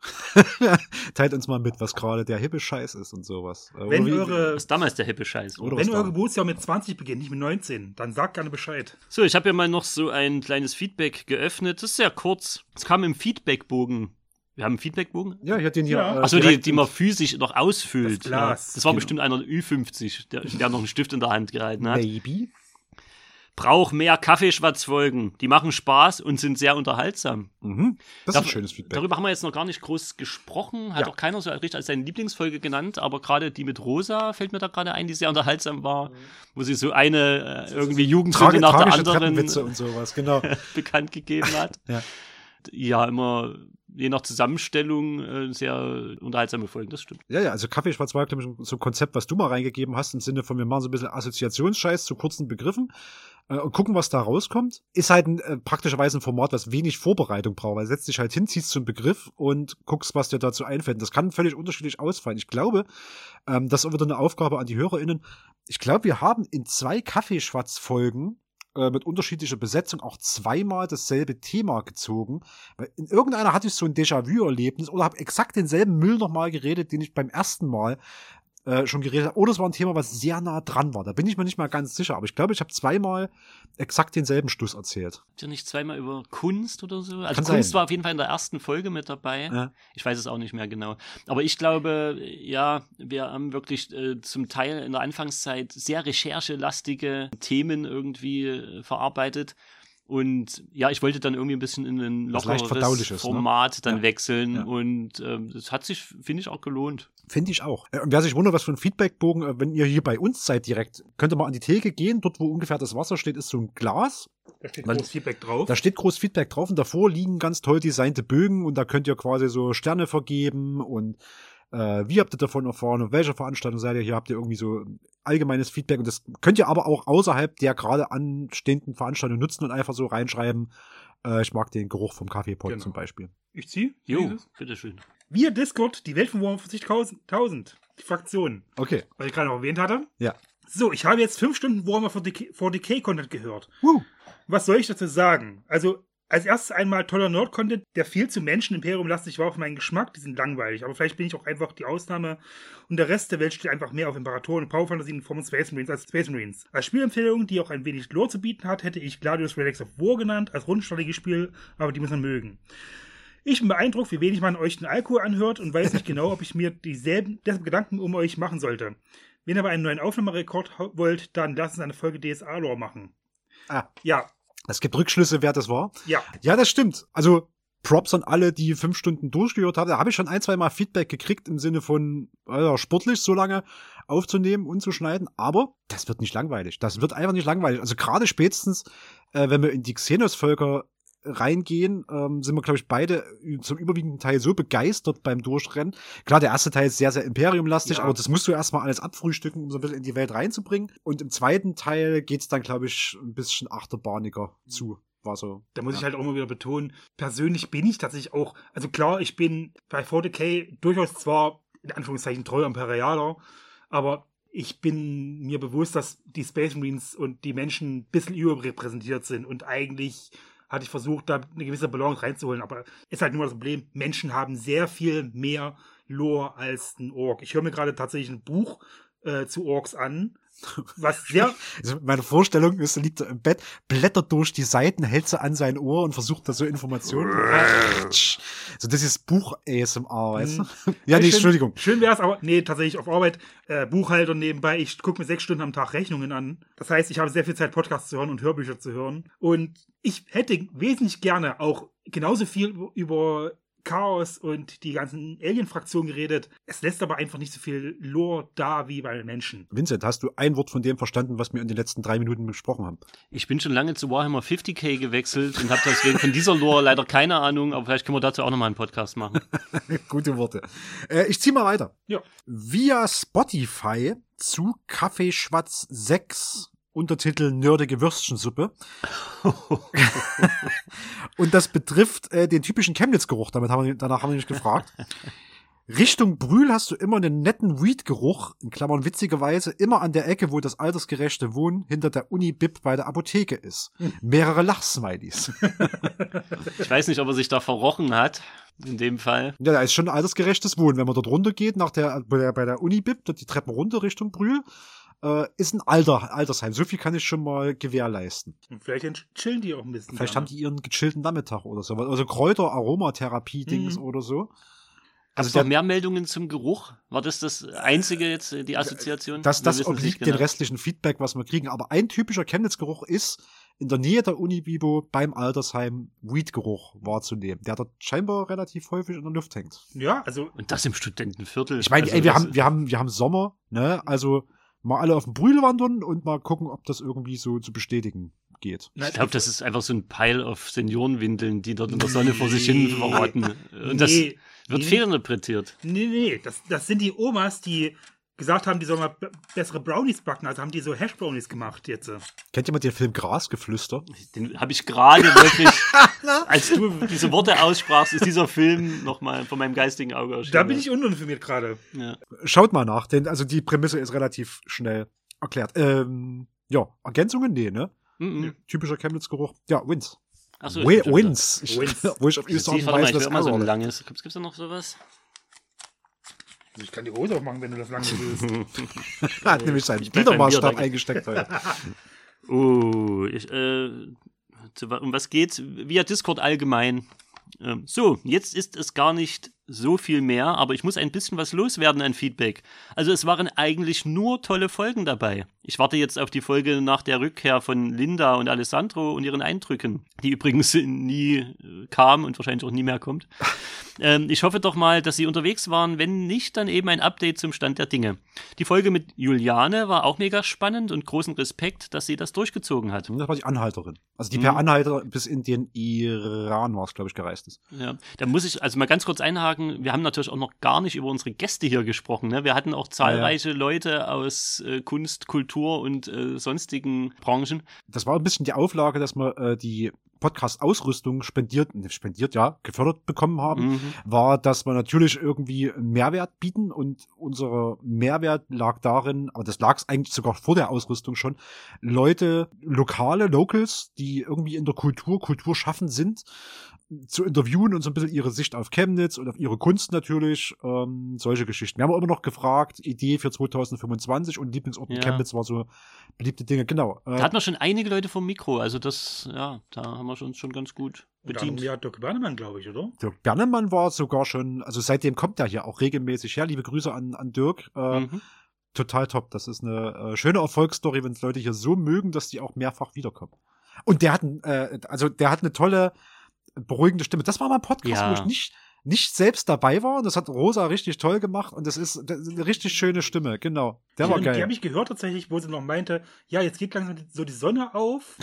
Teilt uns mal mit, was gerade der hippe Scheiß ist und sowas. Wenn wie, eure, was damals der hippe Scheiß oder wenn euer Geburtsjahr mit zwanzig beginnt, nicht mit neunzehn, dann sagt gerne Bescheid. So, ich habe ja mal noch so ein kleines Feedback geöffnet. Das ist sehr kurz. Es kam im Feedbackbogen. Wir haben einen Feedbackbogen? Ja, ich hatte den hier. Ja. Äh, Achso, die, die man physisch noch ausfüllt. Das Glas. Ja. Das war Genau. bestimmt einer Ü fünfzig, der, der noch einen Stift in der Hand gehalten hat. Maybe. Brauch mehr Kaffeeschwatzfolgen. Die machen Spaß und sind sehr unterhaltsam. Mhm. Das Dar- ist ein schönes Feedback. Darüber haben wir jetzt noch gar nicht groß gesprochen. Hat Ja. auch keiner so richtig als seine Lieblingsfolge genannt, aber gerade die mit Rosa fällt mir da gerade ein, die sehr unterhaltsam war, wo sie so eine äh, irgendwie Jugendsünde Trage, nach der tragische anderen Treppenwitze und sowas, genau. bekannt gegeben hat. Ja. Ja, immer je nach Zusammenstellung äh, sehr unterhaltsame Folgen, das stimmt. Ja, ja, also Kaffee Schwarz war, glaube ich, so ein Konzept, was du mal reingegeben hast, im Sinne von, wir machen so ein bisschen Assoziationsscheiß zu kurzen Begriffen äh, und gucken, was da rauskommt. Ist halt ein, äh, praktischerweise ein Format, was wenig Vorbereitung braucht, weil setzt dich halt hin, ziehst so einen Begriff und guckst, was dir dazu einfällt. Das kann völlig unterschiedlich ausfallen. Ich glaube, ähm, das ist auch wieder eine Aufgabe an die HörerInnen. Ich glaube, wir haben in zwei Kaffeeschwatz-Folgen mit unterschiedlicher Besetzung auch zweimal dasselbe Thema gezogen. Weil in irgendeiner hatte ich so ein Déjà-vu-Erlebnis oder habe exakt denselben Müll nochmal geredet, den ich beim ersten Mal äh, schon geredet habe. Oder es war ein Thema, was sehr nah dran war. Da bin ich mir nicht mal ganz sicher. Aber ich glaube, ich habe zweimal exakt denselben Schluss erzählt. Habt ihr nicht zweimal über Kunst oder so? Also Kann Kunst sein. war auf jeden Fall in der ersten Folge mit dabei. Ja. Ich weiß es auch nicht mehr genau. Aber ich glaube, ja, wir haben wirklich äh, zum Teil in der Anfangszeit sehr recherchelastige Themen irgendwie äh, verarbeitet. Und ja, ich wollte dann irgendwie ein bisschen in ein Was leicht lockeres verdauliches, ne? Format dann Ja. wechseln. Ja. Und ähm, das hat sich, finde ich, auch gelohnt. Finde ich auch. Äh, Und wer sich wundert, was für ein Feedbackbogen, äh, wenn ihr hier bei uns seid direkt, könnt ihr mal an die Theke gehen. Dort, wo ungefähr das Wasser steht, ist so ein Glas. Da steht Weil- groß Feedback drauf. Da steht groß Feedback drauf und davor liegen ganz toll designte Bögen und da könnt ihr quasi so Sterne vergeben und äh, wie habt ihr davon erfahren, auf welcher Veranstaltung seid ihr, hier habt ihr irgendwie so allgemeines Feedback und das könnt ihr aber auch außerhalb der gerade anstehenden Veranstaltung nutzen und einfach so reinschreiben, äh, ich mag den Geruch vom Kaffeepot Genau. zum Beispiel. Ich zieh. Jo, Dieses. bitteschön. Wir Discord, die Welt von Warhammer fünfzigtausend. Die Fraktion. Okay. Was ich gerade noch erwähnt hatte. Ja. So, ich habe jetzt fünf Stunden Warhammer for Decay Content gehört. Woo. Was soll ich dazu sagen? Also, als erstes einmal toller Nerd-Content, der viel zu Menschen-Imperium-lastig war auf meinen Geschmack. Die sind langweilig. Aber vielleicht bin ich auch einfach die Ausnahme. Und der Rest der Welt steht einfach mehr auf Imperatoren und Power-Fantasy in Form von Space Marines als Space Marines. Als Spielempfehlung, die auch ein wenig Lore zu bieten hat, hätte ich Gladius Relics of War genannt, als Rundenstrategiespiel, aber die muss man mögen. Ich bin beeindruckt, wie wenig man euch den Alkohol anhört und weiß nicht genau, ob ich mir dieselben deshalb Gedanken um euch machen sollte. Wenn ihr aber einen neuen Aufnahmerekord wollt, dann lasst uns eine Folge D S A-Lore machen. Ah. Ja, Es gibt Rückschlüsse, wer das war. ja. Ja, das stimmt. Also Props an alle, die fünf Stunden durchgehört haben. Da habe ich schon ein, zwei Mal Feedback gekriegt im Sinne von äh, sportlich so lange aufzunehmen und zu schneiden. Aber das wird nicht langweilig. Das wird einfach nicht langweilig. Also gerade spätestens, äh, wenn wir in die Xenos-Völker reingehen, ähm, sind wir, glaube ich, beide zum überwiegenden Teil so begeistert beim Durchrennen. Klar, der erste Teil ist sehr, sehr Imperium-lastig, Ja. aber das musst du erstmal alles abfrühstücken, um so ein bisschen in die Welt reinzubringen. Und im zweiten Teil geht's dann, glaube ich, ein bisschen achterbahniger zu. War so. Da muss ja. ich halt auch mal wieder betonen, persönlich bin ich tatsächlich auch, also klar, ich bin bei forty K durchaus zwar in Anführungszeichen treu Imperialer, aber ich bin mir bewusst, dass die Space Marines und die Menschen ein bisschen überrepräsentiert sind und eigentlich hatte ich versucht, da eine gewisse Balance reinzuholen, aber ist halt nur das Problem, Menschen haben sehr viel mehr Lore als ein Ork. Ich höre mir gerade tatsächlich ein Buch äh, zu Orks an, was sehr... Also meine Vorstellung ist, er liegt im Bett, blättert durch die Seiten, hält sie an sein Ohr und versucht da so Informationen. So, das ist Buch-A S M R, weißt du? Ja, nee, schön, Entschuldigung. Schön wär's, aber nee, tatsächlich auf Arbeit, äh, Buchhalter nebenbei, ich gucke mir sechs Stunden am Tag Rechnungen an. Das heißt, ich habe sehr viel Zeit, Podcasts zu hören und Hörbücher zu hören. Und ich hätte wesentlich gerne auch genauso viel über Chaos und die ganzen Alien-Fraktionen geredet. Es lässt aber einfach nicht so viel Lore da wie bei Menschen. Vincent, hast du ein Wort von dem verstanden, was wir in den letzten drei Minuten besprochen haben? Ich bin schon lange zu Warhammer fifty K gewechselt und habe deswegen von dieser Lore leider keine Ahnung, aber vielleicht können wir dazu auch nochmal einen Podcast machen. Gute Worte. Äh, ich zieh mal weiter. Ja. Via Spotify zu Kaffeeschwatz sechs Untertitel Nerdige Würstchensuppe. Und das betrifft äh, den typischen Chemnitz-Geruch. Damit haben wir, danach haben wir nicht gefragt. Richtung Brühl hast du immer einen netten Weed-Geruch, in Klammern witzigerweise, immer an der Ecke, wo das altersgerechte Wohnen hinter der Uni-Bib bei der Apotheke ist. Mehrere Lachsmilies. Ich weiß nicht, ob er sich da verrochen hat, in dem Fall. Ja, da ist schon ein altersgerechtes Wohnen. Wenn man dort runter geht, nach der, bei der, bei der Uni-Bib, die Treppen runter Richtung Brühl, äh, ist ein alter Altersheim. So viel kann ich schon mal gewährleisten. Und vielleicht chillen die auch ein bisschen. Vielleicht gerne. haben die ihren gechillten Nachmittag oder so. Also Kräuter-Aromatherapie-Dings Mhm. oder so. Also Also noch mehr Meldungen zum Geruch? War das das einzige jetzt, die Assoziation? Das, Wir das wissen es obliegt nicht den genau. restlichen Feedback, was wir kriegen. Aber ein typischer Chemnitz-Geruch ist, in der Nähe der Uni-Bibo beim Altersheim Weed-Geruch wahrzunehmen, der dort scheinbar relativ häufig in der Luft hängt. Ja, also Und das im Studentenviertel. Ich meine, Also ey, wir das- haben, wir haben, wir haben Sommer, ne? Also mal alle auf den Brühl wandern und mal gucken, ob das irgendwie so zu bestätigen geht. Ich glaube, das ist einfach so ein Pile of Seniorenwindeln, die dort in der Sonne vor sich hin Nee. verrotten. Und das Nee. wird Nee. fehlinterpretiert. Nee, nee, das, das sind die Omas, die gesagt haben, die sollen mal b- bessere Brownies backen. Also haben die so Hash-Brownies gemacht jetzt. Kennt jemand den Film Grasgeflüster? Den habe ich gerade wirklich, als du diese Worte aussprachst, ist dieser Film nochmal von meinem geistigen Auge erschienen. Da bin ich uninformiert gerade. Ja. Schaut mal nach, denn also die Prämisse ist relativ schnell erklärt. Ähm, ja, Ergänzungen? Nee, ne? Mhm. Typischer Chemnitz-Geruch. Ja, Wins. Achso, Wi- Wins. Ich, Wins. wo ich auf Ich, Österreich warte mal, weiß, ich will was immer so ein Arrow- langes. Gibt es da noch sowas? Ich kann die Hose aufmachen, wenn du das lange willst. hat nämlich seinen Ich bleib beim Bier, Bildermaßstab danke. eingesteckt heute. Oh, ich, äh, zu, wa- um was geht's? Via Discord allgemein. Ähm, so, jetzt ist es gar nicht so viel mehr, aber ich muss ein bisschen was loswerden an Feedback. Also es waren eigentlich nur tolle Folgen dabei. Ich warte jetzt auf die Folge nach der Rückkehr von Linda und Alessandro und ihren Eindrücken, die übrigens nie äh, kam und wahrscheinlich auch nie mehr kommt. Ähm, ich hoffe doch mal, dass sie unterwegs waren. Wenn nicht, dann eben ein Update zum Stand der Dinge. Die Folge mit Juliane war auch mega spannend und großen Respekt, dass sie das durchgezogen hat. Das war die Anhalterin. Also die Mhm. per Anhalter bis in den Iran war es, glaube ich, gereist ist. Ja, da muss ich also mal ganz kurz einhaken. Wir haben natürlich auch noch gar nicht über unsere Gäste hier gesprochen. Ne? Wir hatten auch zahlreiche Leute aus äh, Kunst, Kultur und äh, sonstigen Branchen. Das war ein bisschen die Auflage, dass wir äh, die Podcast-Ausrüstung spendiert, ne, spendiert, ja, gefördert bekommen haben, Mhm. war, dass wir natürlich irgendwie einen Mehrwert bieten und unser Mehrwert lag darin, aber das lag eigentlich sogar vor der Ausrüstung schon, Leute, lokale Locals, die irgendwie in der Kultur, Kulturschaffend sind, zu interviewen und so ein bisschen ihre Sicht auf Chemnitz und auf ihre Kunst natürlich, ähm, solche Geschichten. Wir haben auch immer noch gefragt, Idee für zwanzig fünfundzwanzig und Lieblingsort in Ja. Chemnitz war so beliebte Dinge, genau. Äh, Da hatten wir schon einige Leute vom Mikro. Also das, ja, da haben wir uns schon ganz gut bedient. Ja, Dirk Bernemann, glaube ich, oder? Dirk Bernemann war sogar schon, also seitdem kommt er hier auch regelmäßig her. Liebe Grüße an, an Dirk. Äh, Mhm. Total top. Das ist eine äh, schöne Erfolgsstory, wenn es Leute hier so mögen, dass die auch mehrfach wiederkommen. Und der hat, ein, äh, also der hat eine tolle, beruhigende Stimme. Das war mal ein Podcast, Ja. wo ich nicht, nicht selbst dabei war. Und das hat Rosa richtig toll gemacht. Und das ist, das ist eine richtig schöne Stimme. Genau. Der Die, war und geil. Die habe ich gehört tatsächlich, wo sie noch meinte, ja, jetzt geht langsam so die Sonne auf.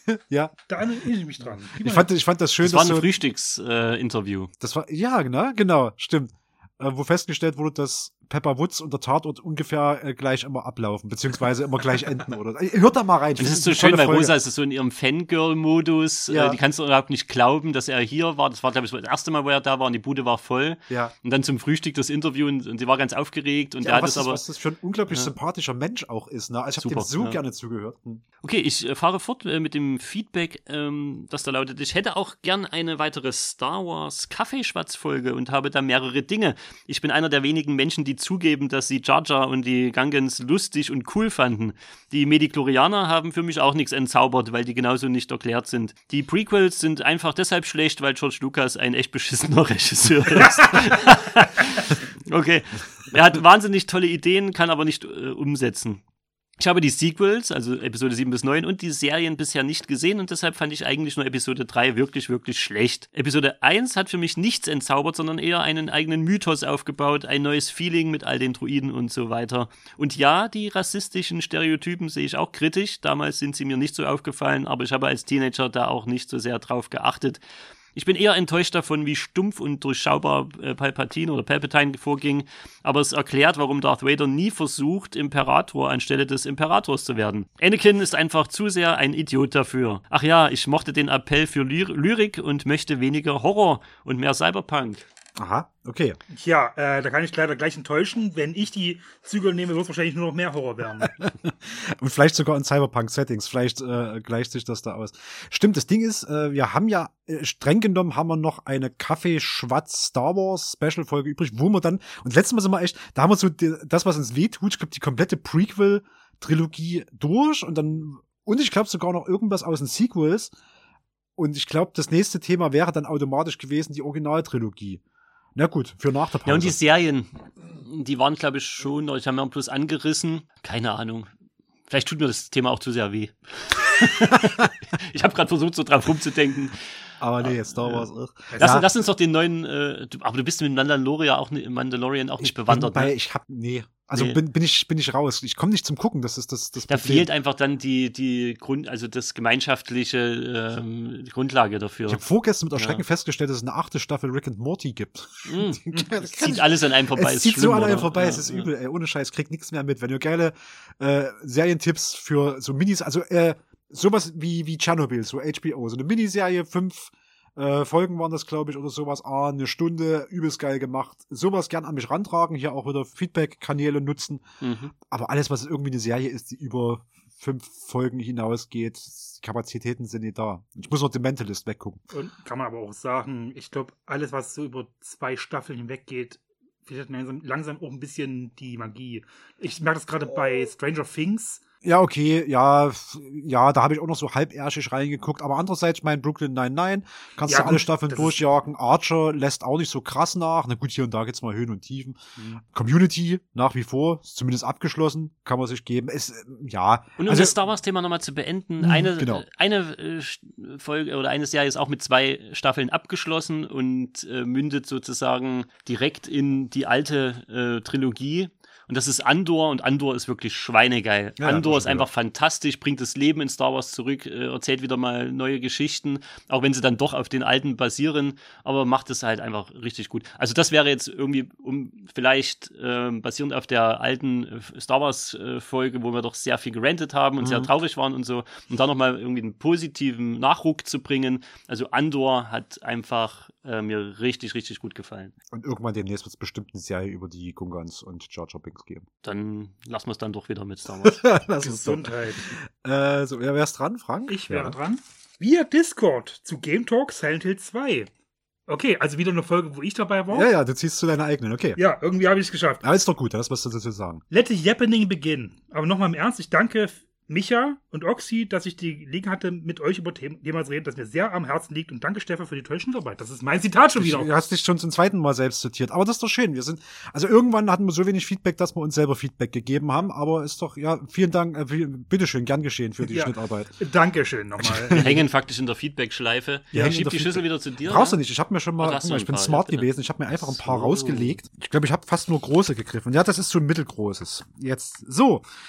Ja. Da erinnere ich mich dran. Ich fand, ich fand das schön, das war ein so, Frühstücksinterview. Äh, das war, ja, ne? Genau, stimmt. Äh, wo festgestellt wurde, dass Pepper Woods und der Tatort ungefähr äh, gleich immer ablaufen, beziehungsweise immer gleich enden, oder? Hört da mal rein. Das ist so schön, weil Rosa ist so in ihrem Fangirl-Modus. Ja. Äh, die kannst du überhaupt nicht glauben, dass er hier war. Das war, glaube ich, das erste Mal, wo er da war und die Bude war voll. Ja. Und dann zum Frühstück das Interview und, und sie war ganz aufgeregt. Und ja, er hat was es das, aber. Was das für ein unglaublich ja. sympathischer Mensch auch ist, ne? Also ich habe dem so ja. gerne zugehört. Hm. Okay, ich äh, fahre fort äh, mit dem Feedback, ähm, das da lautet: Ich hätte auch gern eine weitere Star Wars Kaffeeschwatz-Folge und habe da mehrere Dinge. Ich bin einer der wenigen Menschen, die zugeben, dass sie Jar Jar und die Gungans lustig und cool fanden. Die Mediklorianer haben für mich auch nichts entzaubert, weil die genauso nicht erklärt sind. Die Prequels sind einfach deshalb schlecht, weil George Lucas ein echt beschissener Regisseur ist. Okay. Er hat wahnsinnig tolle Ideen, kann aber nicht äh, umsetzen. Ich habe die Sequels, also Episode sieben bis neun und die Serien bisher nicht gesehen und deshalb fand ich eigentlich nur Episode drei wirklich, wirklich schlecht. Episode eins hat für mich nichts entzaubert, sondern eher einen eigenen Mythos aufgebaut, ein neues Feeling mit all den Druiden und so weiter. Und ja, die rassistischen Stereotypen sehe ich auch kritisch. Damals sind sie mir nicht so aufgefallen, aber ich habe als Teenager da auch nicht so sehr drauf geachtet. Ich bin eher enttäuscht davon, wie stumpf und durchschaubar äh, Palpatine oder Palpatine vorging, aber es erklärt, warum Darth Vader nie versucht, Imperator anstelle des Imperators zu werden. Anakin ist einfach zu sehr ein Idiot dafür. Ach ja, ich mochte den Appell für Ly- Lyrik und möchte weniger Horror und mehr Cyberpunk. Aha, okay. Ja, äh, da kann ich leider gleich enttäuschen. Wenn ich die Zügel nehme, wird es wahrscheinlich nur noch mehr Horror werden. Und vielleicht sogar in Cyberpunk-Settings. Vielleicht äh, gleicht sich das da aus. Stimmt, das Ding ist, äh, wir haben ja, äh, streng genommen haben wir noch eine Kaffee-Schwatz-Star Wars-Special-Folge übrig, wo wir dann, und letztes Mal sind wir echt, da haben wir so die, das, was uns wehtut, ich glaube, die komplette Prequel-Trilogie durch und dann, und ich glaube sogar noch irgendwas aus den Sequels. Und ich glaube, das nächste Thema wäre dann automatisch gewesen die Originaltrilogie. Na gut, für nach der Pause. Ja, und die Serien, die waren, glaube ich, schon, ich habe mir bloß angerissen. Keine Ahnung. Vielleicht tut mir das Thema auch zu sehr weh. Ich habe gerade versucht, so drauf rumzudenken. Aber nee, Star Wars auch. Lass, Ja. lass uns doch den neuen, äh, du, aber du bist mit Mandalorian auch, ni- Mandalorian auch nicht Ich bin bewandert. bei, Ne? ich hab, nee. Also Nee. bin, bin ich, bin ich raus. Ich komme nicht zum Gucken, das ist das, das Da Problem. fehlt einfach dann die, die Grund, also das gemeinschaftliche ähm, die Grundlage dafür. Ich habe vorgestern mit Erschrecken Ja. festgestellt, dass es eine achte Staffel Rick and Morty gibt. Mm. Das Es kann zieht ich- alles an einem vorbei. Es ist zieht schlimm, so an einem oder? vorbei, Ja, es ist ja. übel, ey, ohne Scheiß, kriegt nichts mehr mit. Wenn ihr geile äh, Serientipps für so Minis, also äh, sowas wie, wie Tschernobyl, so H B O, so eine Miniserie, fünf äh, Folgen waren das, glaube ich, oder sowas, ah, eine Stunde, übelst geil gemacht. Sowas gern an mich rantragen, hier auch wieder Feedback-Kanäle nutzen. Mhm. Aber alles, was irgendwie eine Serie ist, die über fünf Folgen hinausgeht, die Kapazitäten sind nicht da. Ich muss noch The Mentalist weggucken. Und kann man aber auch sagen, ich glaube, alles, was so über zwei Staffeln hinweg geht, vielleicht langsam, langsam auch ein bisschen die Magie. Ich merke das gerade bei Stranger Things. Ja, okay, ja, f- ja, da habe ich auch noch so halbärschig reingeguckt, aber andererseits, mein Brooklyn Nine-Nine, kannst Ja, du alle gut, Staffeln das ist- durchjagen. Archer lässt auch nicht so krass nach. Na gut, hier und da gibt's mal Höhen und Tiefen. Mhm. Community, nach wie vor, ist zumindest abgeschlossen, kann man sich geben. Es, äh, ja, Und um also, das Star Wars-Thema nochmal zu beenden, Mhm, eine, genau. eine äh, Folge oder eine Serie ist auch mit zwei Staffeln abgeschlossen und äh, mündet sozusagen direkt in die alte äh, Trilogie. Und das ist Andor und Andor ist wirklich schweinegeil. Ja, Andor das ist schon einfach fantastisch, bringt das Leben in Star Wars zurück, äh, erzählt wieder mal neue Geschichten, auch wenn sie dann doch auf den alten basieren, aber macht es halt einfach richtig gut. Also das wäre jetzt irgendwie, um vielleicht ähm, basierend auf der alten äh, Star Wars äh, Folge, wo wir doch sehr viel gerantet haben und Mhm. sehr traurig waren und so, und dann nochmal irgendwie einen positiven Nachruck zu bringen. Also Andor hat einfach äh, mir richtig, richtig gut gefallen. und irgendwann demnächst wird es bestimmt eine Serie über die Gungans und Jar Jar Binks geben. Dann lassen wir es dann doch wieder mit Star Wars. Das ist so. Gesundheit. Äh, so, wer wär's dran, Frank? Ich wäre ja. dran. Via Discord zu Game Talk Silent Hill zwei. Okay, also wieder eine Folge, wo ich dabei war. Ja, ja, du ziehst zu deiner eigenen, okay. Ja, irgendwie habe ich es geschafft. Aber ist doch gut, das was du dazu sagen. Let the Happening begin. Aber nochmal im Ernst, ich danke Micha und Oxy, dass ich die Gelegenheit hatte, mit euch über Themen Thema zu reden, das mir sehr am Herzen liegt. Und danke, Stefan, für die tolle Schnittarbeit. Das ist mein Zitat schon wieder. Du hast dich schon zum zweiten Mal selbst zitiert. Aber das ist doch schön. Wir sind, also irgendwann hatten wir so wenig Feedback, dass wir uns selber Feedback gegeben haben. Aber ist doch, ja, vielen Dank, äh, viel- bitteschön, gern geschehen für die Ja. Schnittarbeit. Dankeschön nochmal. Wir hängen faktisch in der Feedback-Schleife. Wir hängen in Schieb der die Schüssel Feedback- wieder zu dir. Brauchst du ne? nicht. Ich habe mir schon mal, Ach, hast guck du mal, ein ich bin paar, smart ja, bitte. gewesen. Ich habe mir einfach ein paar So. rausgelegt. Ich glaube, ich habe fast nur große gegriffen. Ja, das ist so ein mittelgroßes. Jetzt, so.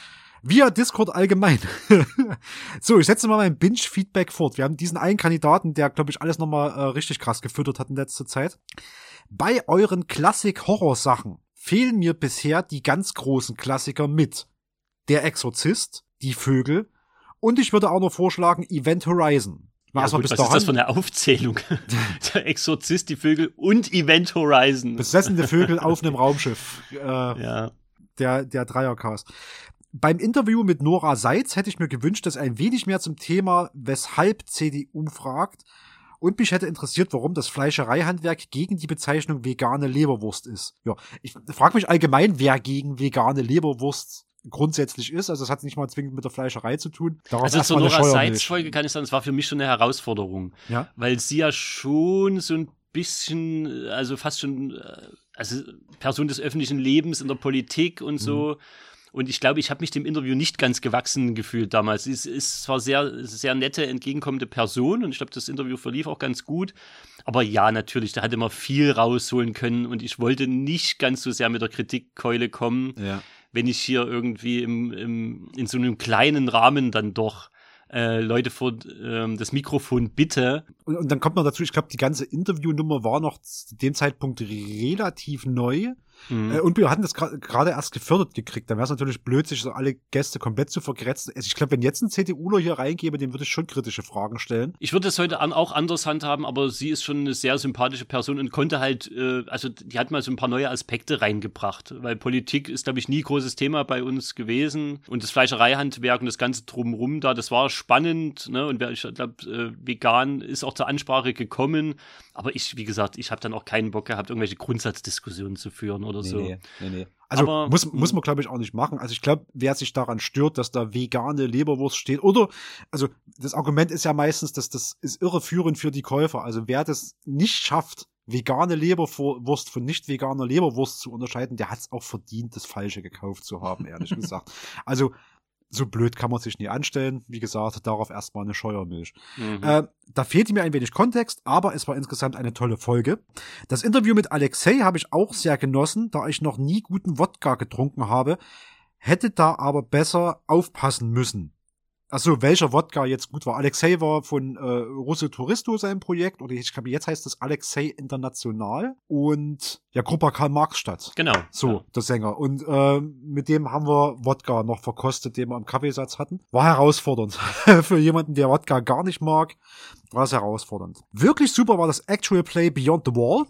Via Discord allgemein. So, ich setze mal mein Binge-Feedback fort. Wir haben diesen einen Kandidaten, der, glaube ich, alles nochmal äh, richtig krass gefüttert hat in letzter Zeit. Bei euren Klassik-Horror-Sachen fehlen mir bisher die ganz großen Klassiker mit Der Exorzist, Die Vögel und ich würde auch noch vorschlagen Event Horizon. Ja, gut, was ist das für eine Aufzählung? Der Exorzist, Die Vögel und Event Horizon. Besessene Vögel auf einem Raumschiff. Äh, ja. Der, der Dreiercast. Beim Interview mit Nora Seitz hätte ich mir gewünscht, dass ein wenig mehr zum Thema weshalb C D U fragt. Und mich hätte interessiert, warum das Fleischereihandwerk gegen die Bezeichnung vegane Leberwurst ist. Ja, ich frage mich allgemein, wer gegen vegane Leberwurst grundsätzlich ist. Also es hat nicht mal zwingend mit der Fleischerei zu tun. Daraus also zur Nora Seitz-Folge kann ich sagen, es war für mich schon eine Herausforderung. Ja? Weil sie ja schon so ein bisschen, also fast schon, also Person des öffentlichen Lebens in der Politik und so. Mhm. Und ich glaube, ich habe mich dem Interview nicht ganz gewachsen gefühlt damals. Sie ist, ist zwar sehr, sehr nette, entgegenkommende Person und ich glaube, das Interview verlief auch ganz gut. Aber ja, natürlich, da hätte man viel rausholen können und ich wollte nicht ganz so sehr mit der Kritikkeule kommen, ja. wenn ich hier irgendwie im, im, in so einem kleinen Rahmen dann doch äh, Leute vor ähm, das Mikrofon bitte. Und, und dann kommt noch dazu, ich glaube, die ganze Interviewnummer war noch zu dem Zeitpunkt relativ neu. Mhm. Äh, und wir hatten das gerade gra- erst gefördert gekriegt. Dann wäre es natürlich blöd, sich so alle Gäste komplett zu vergrätzen. Also ich glaube, wenn jetzt ein CDUler hier reingebe, dem würde ich schon kritische Fragen stellen. Ich würde es heute an, auch anders handhaben, aber sie ist schon eine sehr sympathische Person und konnte halt, äh, also die hat mal so ein paar neue Aspekte reingebracht, weil Politik ist, glaube ich, nie großes Thema bei uns gewesen und das Fleischereihandwerk und das Ganze drumherum da, das war spannend, ne? Und ich glaube, äh, vegan ist auch zur Ansprache gekommen, aber ich, wie gesagt, ich habe dann auch keinen Bock gehabt, irgendwelche Grundsatzdiskussionen zu führen oder nee, so. Nee, nee, nee. Also aber, muss, muss man, glaube ich, auch nicht machen. Also ich glaube, wer sich daran stört, dass da vegane Leberwurst steht, oder, also das Argument ist ja meistens, dass das ist irreführend für die Käufer. Also wer das nicht schafft, vegane Leberwurst von nicht veganer Leberwurst zu unterscheiden, der hat es auch verdient, das Falsche gekauft zu haben, ehrlich gesagt. Also so blöd kann man sich nie anstellen. Wie gesagt, darauf erstmal eine Scheuermilch. Mhm. Äh, da fehlte mir ein wenig Kontext, aber es war insgesamt eine tolle Folge. Das Interview mit Alexei habe ich auch sehr genossen, da ich noch nie guten Wodka getrunken habe, hätte da aber besser aufpassen müssen. Achso, welcher Wodka jetzt gut war. Alexei war von äh, Russe Touristo sein Projekt, oder ich glaube, jetzt heißt das Alexei International und ja, Gruppa Karl-Marx-Stadt. Genau. So, ja. Der Sänger. Und äh, mit dem haben wir Wodka noch verkostet, den wir im Kaffeesatz hatten. War herausfordernd. Für jemanden, der Wodka gar nicht mag, war es herausfordernd. Wirklich super war das Actual Play Beyond the Wall.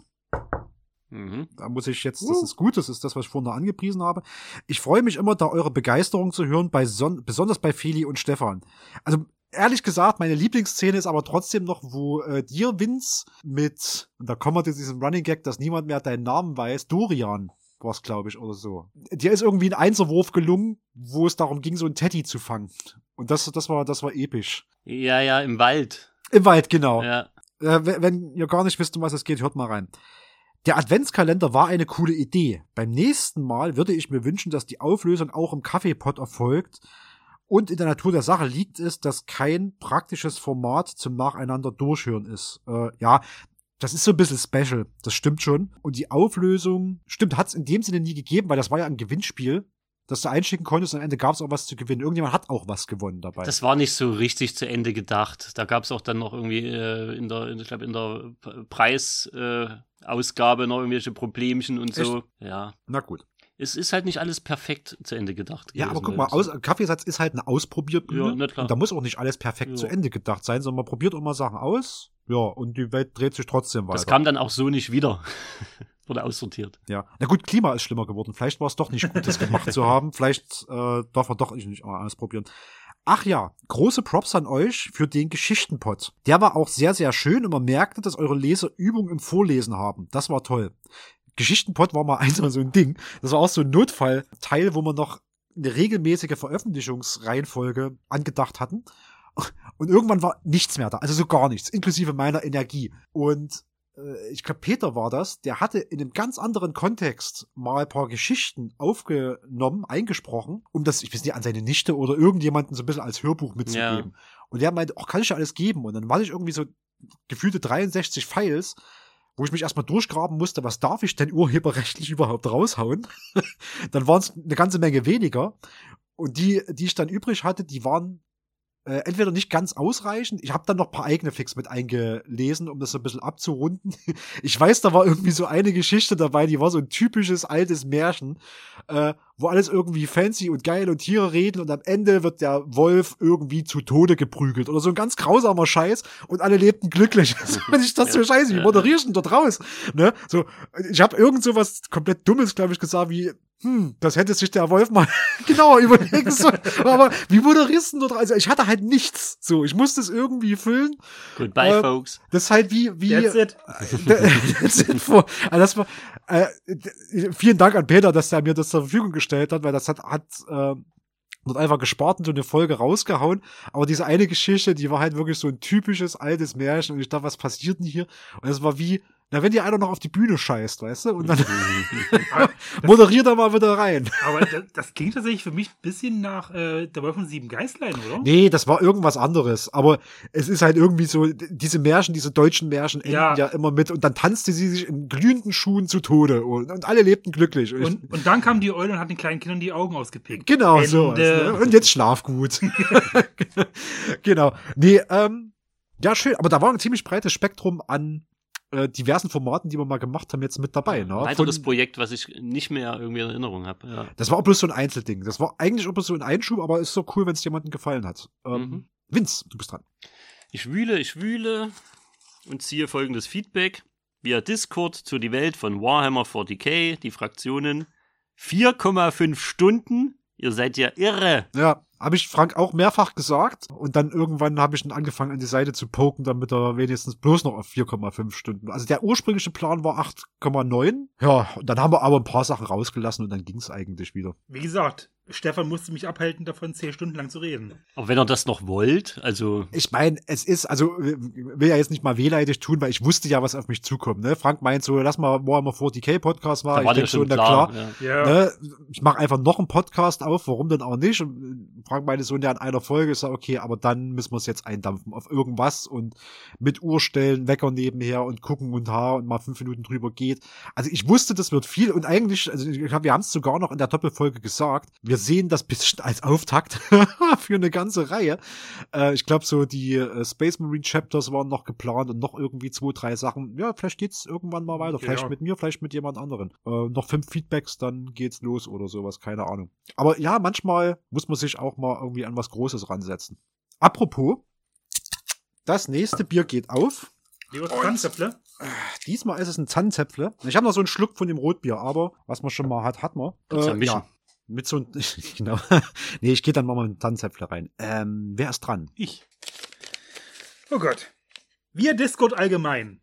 Mhm. Da muss ich jetzt, das ist gut, das ist das, was ich vorhin noch angepriesen habe. Ich freue mich immer, da eure Begeisterung zu hören, bei son- besonders bei Feli und Stefan. Also, ehrlich gesagt, meine Lieblingsszene ist aber trotzdem noch, wo äh, dir, Vince, mit, und da kommen wir zu diesem Running Gag, dass niemand mehr deinen Namen weiß, Dorian war es, glaube ich, oder so. Dir ist irgendwie ein Einserwurf gelungen, wo es darum ging, so ein Teddy zu fangen. Und das, das war, das war episch. Ja, ja, im Wald. Im Wald, genau. Ja. Äh, wenn, wenn ihr gar nicht wisst, um was es geht, hört mal rein. Der Adventskalender war eine coole Idee. Beim nächsten Mal würde ich mir wünschen, dass die Auflösung auch im Kaffeepot erfolgt. Und in der Natur der Sache liegt es, dass kein praktisches Format zum Nacheinander durchhören ist. Äh, ja, das ist so ein bisschen special. Das stimmt schon. Und die Auflösung, stimmt, hat es in dem Sinne nie gegeben, weil das war ja ein Gewinnspiel, das du einschicken konntest und am Ende gab es auch was zu gewinnen. Irgendjemand hat auch was gewonnen dabei. Das war nicht so richtig zu Ende gedacht. Da gab es auch dann noch irgendwie äh, in der, ich glaube, in der Preisausgabe äh, noch irgendwelche Problemchen und so. Echt? Ja. Na gut. Es ist halt nicht alles perfekt zu Ende gedacht. Ja, aber guck mal, aus, Kaffeesatz ist halt eine Ausprobierbühne. Ja, nicht klar. Und da muss auch nicht alles perfekt ja. zu Ende gedacht sein, sondern man probiert immer Sachen aus. Ja, und die Welt dreht sich trotzdem weiter. Das kam dann auch so nicht wieder. Wurde aussortiert. Ja. Na gut, Klima ist schlimmer geworden. Vielleicht war es doch nicht gut, das gemacht zu haben. Vielleicht äh, darf er doch nicht mal ausprobieren. Ach ja, große Props an euch für den Geschichtenpot. Der war auch sehr, sehr schön und man merkte, dass eure Leser Übung im Vorlesen haben. Das war toll. Geschichtenpot war mal einmal so ein Ding. Das war auch so ein Notfallteil, wo wir noch eine regelmäßige Veröffentlichungsreihenfolge angedacht hatten. Und irgendwann war nichts mehr da. Also so gar nichts, inklusive meiner Energie. Und ich glaube, Peter war das, der hatte in einem ganz anderen Kontext mal ein paar Geschichten aufgenommen, eingesprochen, um das, ich weiß nicht, an seine Nichte oder irgendjemanden so ein bisschen als Hörbuch mitzugeben. Ja. Und der meinte, ach, kann ich ja alles geben? Und dann war ich irgendwie so gefühlte dreiundsechzig Files, wo ich mich erstmal durchgraben musste, was darf ich denn urheberrechtlich überhaupt raushauen? Dann waren es eine ganze Menge weniger. und die, die ich dann übrig hatte, die waren äh, entweder nicht ganz ausreichend. Ich habe dann noch ein paar eigene Fix mit eingelesen, um das so ein bisschen abzurunden. Ich weiß, da war irgendwie so eine Geschichte dabei, die war so ein typisches altes Märchen, äh, wo alles irgendwie fancy und geil und Tiere reden und am Ende wird der Wolf irgendwie zu Tode geprügelt oder so ein ganz grausamer Scheiß und alle lebten glücklich. Und ich dachte so, scheiße, wie moderierst du denn dort raus? Ne? So, ich habe irgend so was komplett Dummes, glaube ich, gesagt, wie hm, das hätte sich der Wolf mal genauer überlegen sollen. Aber wie moderierst du denn dort? Also ich hatte halt nichts. So, ich musste es irgendwie füllen. Goodbye, äh, folks. Das ist halt wie, wie. That's it. That's it for, also das war, äh, vielen Dank an Peter, dass er mir das zur Verfügung gestellt hat, weil das hat, hat, äh, dort einfach gespart und so eine Folge rausgehauen. Aber diese eine Geschichte, die war halt wirklich so ein typisches altes Märchen und ich dachte, was passiert denn hier? Und es war wie, na, wenn dir einer noch auf die Bühne scheißt, weißt du, und dann moderiert er mal wieder rein. Aber das, das klingt tatsächlich für mich ein bisschen nach äh, der Wolf von sieben Geistlein, oder? Nee, das war irgendwas anderes. Aber es ist halt irgendwie so, diese Märchen, diese deutschen Märchen enden ja, Ja. immer mit und dann tanzte sie sich in glühenden Schuhen zu Tode und, und alle lebten glücklich. Und, und dann kam die Eule und hat den kleinen Kindern die Augen ausgepickt. Genau, Ende. so. Ne? Und jetzt schlaf gut. Genau. Nee, ähm, ja, schön. Aber da war ein ziemlich breites Spektrum an äh, diversen Formaten, die wir mal gemacht haben, jetzt mit dabei. Ne? Ein weiteres Von, Projekt, was ich nicht mehr irgendwie in Erinnerung habe. Ja. das war auch bloß so ein Einzelding. Das war eigentlich auch bloß so ein Einschub, aber ist so cool, wenn es jemandem gefallen hat. Ähm, Mhm. Vince, du bist dran. Ich wühle, ich wühle und ziehe folgendes Feedback. Via Discord zu die Welt von Warhammer forty K, die Fraktionen. vier Komma fünf Stunden. Ihr seid ja irre. Ja, habe ich Frank auch mehrfach gesagt. Und dann irgendwann habe ich dann angefangen, an die Seite zu poken, damit er wenigstens bloß noch auf vier Komma fünf Stunden. Also der ursprüngliche Plan war acht Komma neun. Ja, und dann haben wir aber ein paar Sachen rausgelassen und dann ging es eigentlich wieder. Wie gesagt, Stefan musste mich abhalten, davon zehn Stunden lang zu reden. Aber wenn ihr das noch wollt, also Ich meine, es ist, also will ja jetzt nicht mal wehleidig tun, weil ich wusste ja, was auf mich zukommt. Ne? Frank meint so, lass mal Warhammer forty K Podcast da machen. war Ich ja denk schon so, na klar. klar. Ja. Ja. Ne? Ich mache einfach noch einen Podcast auf, warum denn auch nicht? Und Frank meinte so, ja, in einer Folge ist ja okay, aber dann müssen wir es jetzt eindampfen auf irgendwas und mit Uhr stellen, Wecker nebenher und gucken und Haar und mal fünf Minuten drüber geht. Also ich wusste, das wird viel und eigentlich, also ich glaub, wir haben es sogar noch in der Doppelfolge gesagt, wir sehen das bisschen als Auftakt für eine ganze Reihe. Äh, ich glaube, so die äh, Space Marine Chapters waren noch geplant und noch irgendwie zwei, drei Sachen. Ja, vielleicht geht's irgendwann mal weiter. Vielleicht Ja. mit mir, vielleicht mit jemand anderen. Äh, noch fünf Feedbacks, dann geht's los oder sowas, keine Ahnung. Aber ja, manchmal muss man sich auch mal irgendwie an was Großes ransetzen. Apropos, das nächste Bier geht auf. Lieber Tanzäpfle. Diesmal ist es ein Zanzäpfle. Ich habe noch so einen Schluck von dem Rotbier, aber was man schon mal hat, hat man. Kannst ja mischen. Mit so ein, genau. Nee, ich gehe dann mal mit einem Tanzäpfle rein. Ähm, wer ist dran? Ich. Oh Gott. Wir Discord allgemein.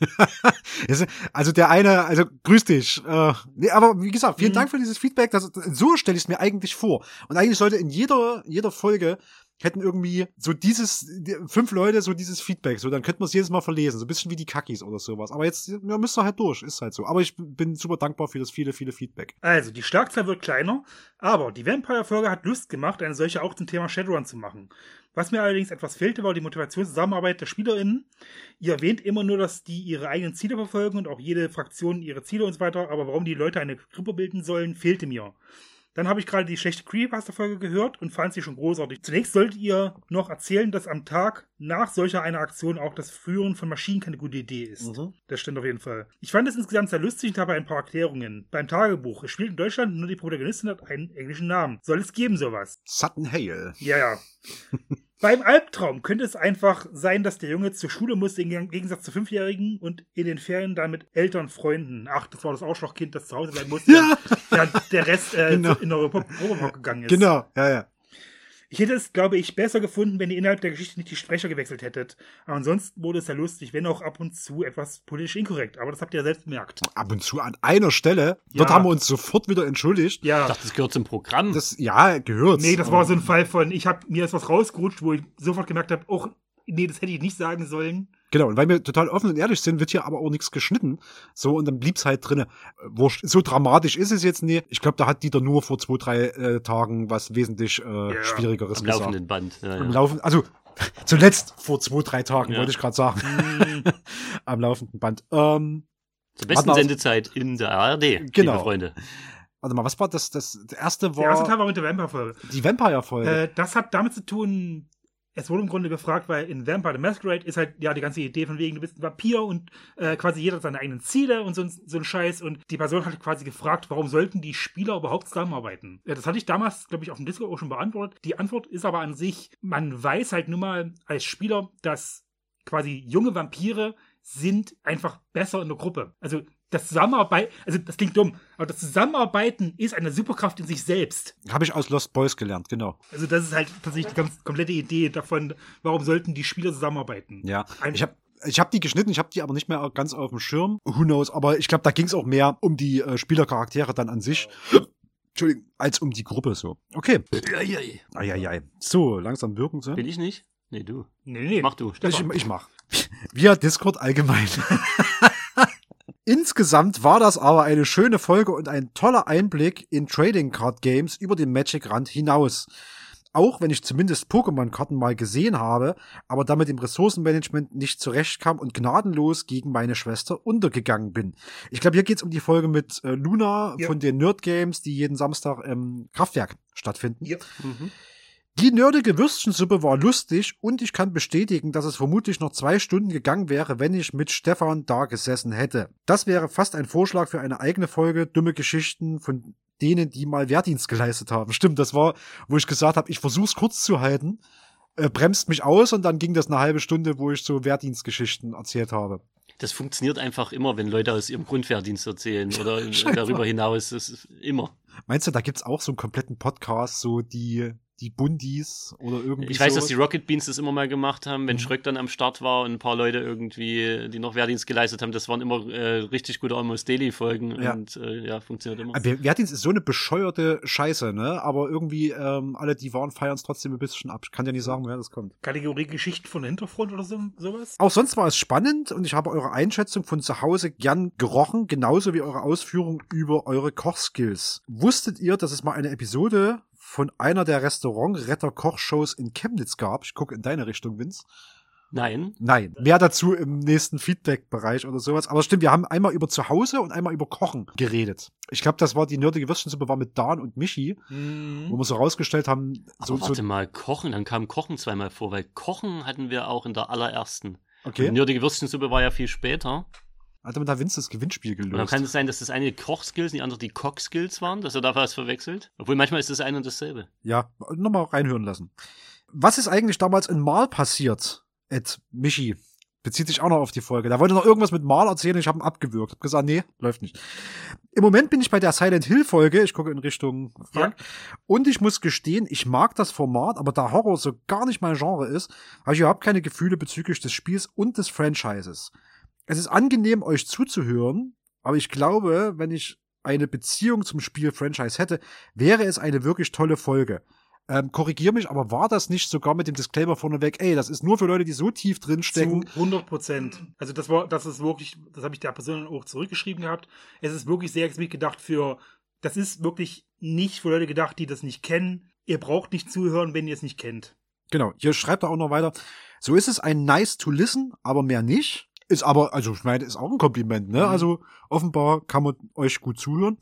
Also der eine, also grüß dich. Äh, nee, aber wie gesagt, vielen Mhm. Dank für dieses Feedback. Das, so stelle ich es mir eigentlich vor. Und eigentlich sollte in jeder, jeder Folge hätten irgendwie so dieses, die, fünf Leute so dieses Feedback. So, dann könnten wir es jedes Mal verlesen. So ein bisschen wie die Kackis oder sowas. Aber jetzt, ja, müsst ihr halt durch. Ist halt so. Aber ich bin super dankbar für das viele, viele Feedback. Also, die Schlagzahl wird kleiner, aber die Vampire-Folge hat Lust gemacht, eine solche auch zum Thema Shadowrun zu machen. Was mir allerdings etwas fehlte, war die Motivation zur Zusammenarbeit der SpielerInnen. Ihr erwähnt immer nur, dass die ihre eigenen Ziele verfolgen und auch jede Fraktion ihre Ziele und so weiter, aber warum die Leute eine Gruppe bilden sollen, fehlte mir. Dann habe ich gerade die schlechte Creepypasta-Folge gehört und fand sie schon großartig. Zunächst solltet ihr noch erzählen, dass am Tag nach solcher einer Aktion auch das Führen von Maschinen keine gute Idee ist. Mhm. Das stimmt auf jeden Fall. Ich fand es insgesamt sehr lustig und habe ein paar Erklärungen. Beim Tagebuch. Es spielt in Deutschland, nur die Protagonistin hat einen englischen Namen. Soll es geben sowas? Sutton Hale. Ja, ja. Beim Albtraum könnte es einfach sein, dass der Junge zur Schule muss, im Gegensatz zu Fünfjährigen und in den Ferien dann mit Eltern, Freunden. Ach, das war das Arschlochkind, das zu Hause bleiben musste. Ja. Während der Rest äh, Genau. in Europa gegangen ist. Genau, ja, ja. Ich hätte es, glaube ich, besser gefunden, wenn ihr innerhalb der Geschichte nicht die Sprecher gewechselt hättet. Aber ansonsten wurde es ja lustig, wenn auch ab und zu etwas politisch inkorrekt. Aber das habt ihr ja selbst bemerkt. Ab und zu an einer Stelle. Dort Ja. haben wir uns sofort wieder entschuldigt. ich Ja. dachte, das gehört zum Programm. Das, ja, gehört. Nee, das war so ein Fall von, ich habe mir ist was rausgerutscht, wo ich sofort gemerkt habe, oh, nee, das hätte ich nicht sagen sollen. Genau, und weil wir total offen und ehrlich sind, wird hier aber auch nichts geschnitten. So, und dann blieb's halt drinne. Wurscht. So dramatisch ist es jetzt nicht. Ich glaube, da hat Dieter nur vor zwei, drei äh, Tagen was wesentlich äh, Ja. Schwierigeres Am gesagt. laufenden Band. Ja, Am ja. Laufen, also zuletzt vor zwei, drei Tagen, Ja. wollte ich gerade sagen. Hm, Am laufenden Band. Ähm, Zur besten Warte mal. Sendezeit in der A R D, Genau. liebe Freunde. Warte mal, was war das? Das, das erste war. Der erste Teil war mit der Vampire-Folge. Die Vampire-Folge. Äh, das hat damit zu tun, es wurde im Grunde gefragt, weil in Vampire the Masquerade ist halt ja die ganze Idee von wegen, du bist ein Vampir und äh, quasi jeder hat seine eigenen Ziele und so, so ein Scheiß. Und die Person hat quasi gefragt, warum sollten die Spieler überhaupt zusammenarbeiten? Ja, das hatte ich damals, glaube ich, auf dem Discord auch schon beantwortet. Die Antwort ist aber an sich, man weiß halt nun mal als Spieler, dass quasi junge Vampire sind einfach besser in der Gruppe. Also das Zusammenarbeiten, also das klingt dumm, aber das Zusammenarbeiten ist eine Superkraft in sich selbst. Habe ich aus Lost Boys gelernt, genau. Also das ist halt tatsächlich die ganz komplette Idee davon, warum sollten die Spieler zusammenarbeiten. Ja, Ein, ich habe ich hab die geschnitten, ich habe die aber nicht mehr ganz auf dem Schirm. Who knows, aber ich glaube, da ging es auch mehr um die äh, Spielercharaktere dann an sich. Entschuldigung, als um die Gruppe so. Okay. Eieiei. So, langsam wirken sie. Bin ich nicht? Nee, du. nee, nee. Mach du, Ich, Stefan. ich mach. Via Discord allgemein. Insgesamt war das aber eine schöne Folge und ein toller Einblick in Trading Card Games über den Magic-Rand hinaus. Auch wenn ich zumindest Pokémon-Karten mal gesehen habe, aber damit im Ressourcenmanagement nicht zurechtkam und gnadenlos gegen meine Schwester untergegangen bin. Ich glaube, hier geht's um die Folge mit äh, Luna Ja. von den Nerd Games, die jeden Samstag im Kraftwerk stattfinden. Ja. Mhm. Die nerdige Würstchensuppe war lustig und ich kann bestätigen, dass es vermutlich noch zwei Stunden gegangen wäre, wenn ich mit Stefan da gesessen hätte. Das wäre fast ein Vorschlag für eine eigene Folge, dumme Geschichten von denen, die mal Wehrdienst geleistet haben. Stimmt, das war, wo ich gesagt habe, ich versuch's kurz zu halten, äh, bremst mich aus und dann ging das eine halbe Stunde, wo ich so Wehrdienstgeschichten erzählt habe. Das funktioniert einfach immer, wenn Leute aus ihrem Grundwehrdienst erzählen oder Scheinbar. darüber hinaus. Das ist immer. Meinst du, da gibt's auch so einen kompletten Podcast, so die die Bundis oder irgendwie Ich weiß, sowas? dass die Rocket Beans das immer mal gemacht haben, wenn Mhm. Schröck dann am Start war und ein paar Leute irgendwie, die noch Wehrdienst geleistet haben. Das waren immer äh, richtig gute Almost Daily-Folgen Ja. und äh, ja, funktioniert immer. Aber Wehrdienst ist so eine bescheuerte Scheiße, ne? Aber irgendwie ähm, alle, die waren, feiern es trotzdem ein bisschen ab. Ich kann ja nicht sagen, woher das kommt. Kategorie Geschichten von Hintergrund oder so, sowas? Auch sonst war es spannend und ich habe eure Einschätzung von zu Hause gern gerochen, genauso wie eure Ausführung über eure Kochskills. Wusstet ihr, dass es mal eine Episode von einer der Restaurant-Retter-Kochshows in Chemnitz gab? Ich gucke in deine Richtung, Vince. Nein. Nein, mehr dazu im nächsten Feedback-Bereich oder sowas. Aber stimmt, wir haben einmal über Zuhause und einmal über Kochen geredet. Ich glaube, das war die nerdige Würstchensuppe, war mit Dan und Michi, Mhm. wo wir so rausgestellt haben, so, Aber warte so mal, Kochen, dann kam Kochen zweimal vor, weil Kochen hatten wir auch in der allerersten. okay. Die nerdige Würstchensuppe war ja viel später. Hat damit da Vince das Gewinnspiel Und dann gelöst. kann es sein, dass das eine Kochskills und die andere die Cock-Skills waren, dass er da was verwechselt. Obwohl manchmal ist das eine und dasselbe. Ja, nochmal reinhören lassen. Was ist eigentlich damals in Mal passiert? Ed, Michi, bezieht sich auch noch auf die Folge. Da wollte noch irgendwas mit Mal erzählen und ich habe ihn abgewürgt. Hab gesagt, nee, läuft nicht. Im Moment bin ich bei der Silent Hill Folge. Ich gucke in Richtung Frank. Ja. Und ich muss gestehen, ich mag das Format, aber da Horror so gar nicht mein Genre ist, habe ich überhaupt keine Gefühle bezüglich des Spiels und des Franchises. Es ist angenehm, euch zuzuhören, aber ich glaube, wenn ich eine Beziehung zum Spiel-Franchise hätte, wäre es eine wirklich tolle Folge. Ähm, korrigier mich, aber war das nicht sogar mit dem Disclaimer vorneweg, ey, das ist nur für Leute, die so tief drin stecken? Zu hundert Prozent. Also das war, das ist wirklich, das habe ich der Person auch zurückgeschrieben gehabt. Es ist wirklich sehr explizit gedacht für, das ist wirklich nicht für Leute gedacht, die das nicht kennen. Ihr braucht nicht zuhören, wenn ihr es nicht kennt. Genau, hier schreibt er auch noch weiter. So ist es ein nice to listen, aber mehr nicht. Ist aber, also ich meine, ist auch ein Kompliment, ne? Mhm. Also offenbar kann man euch gut zuhören.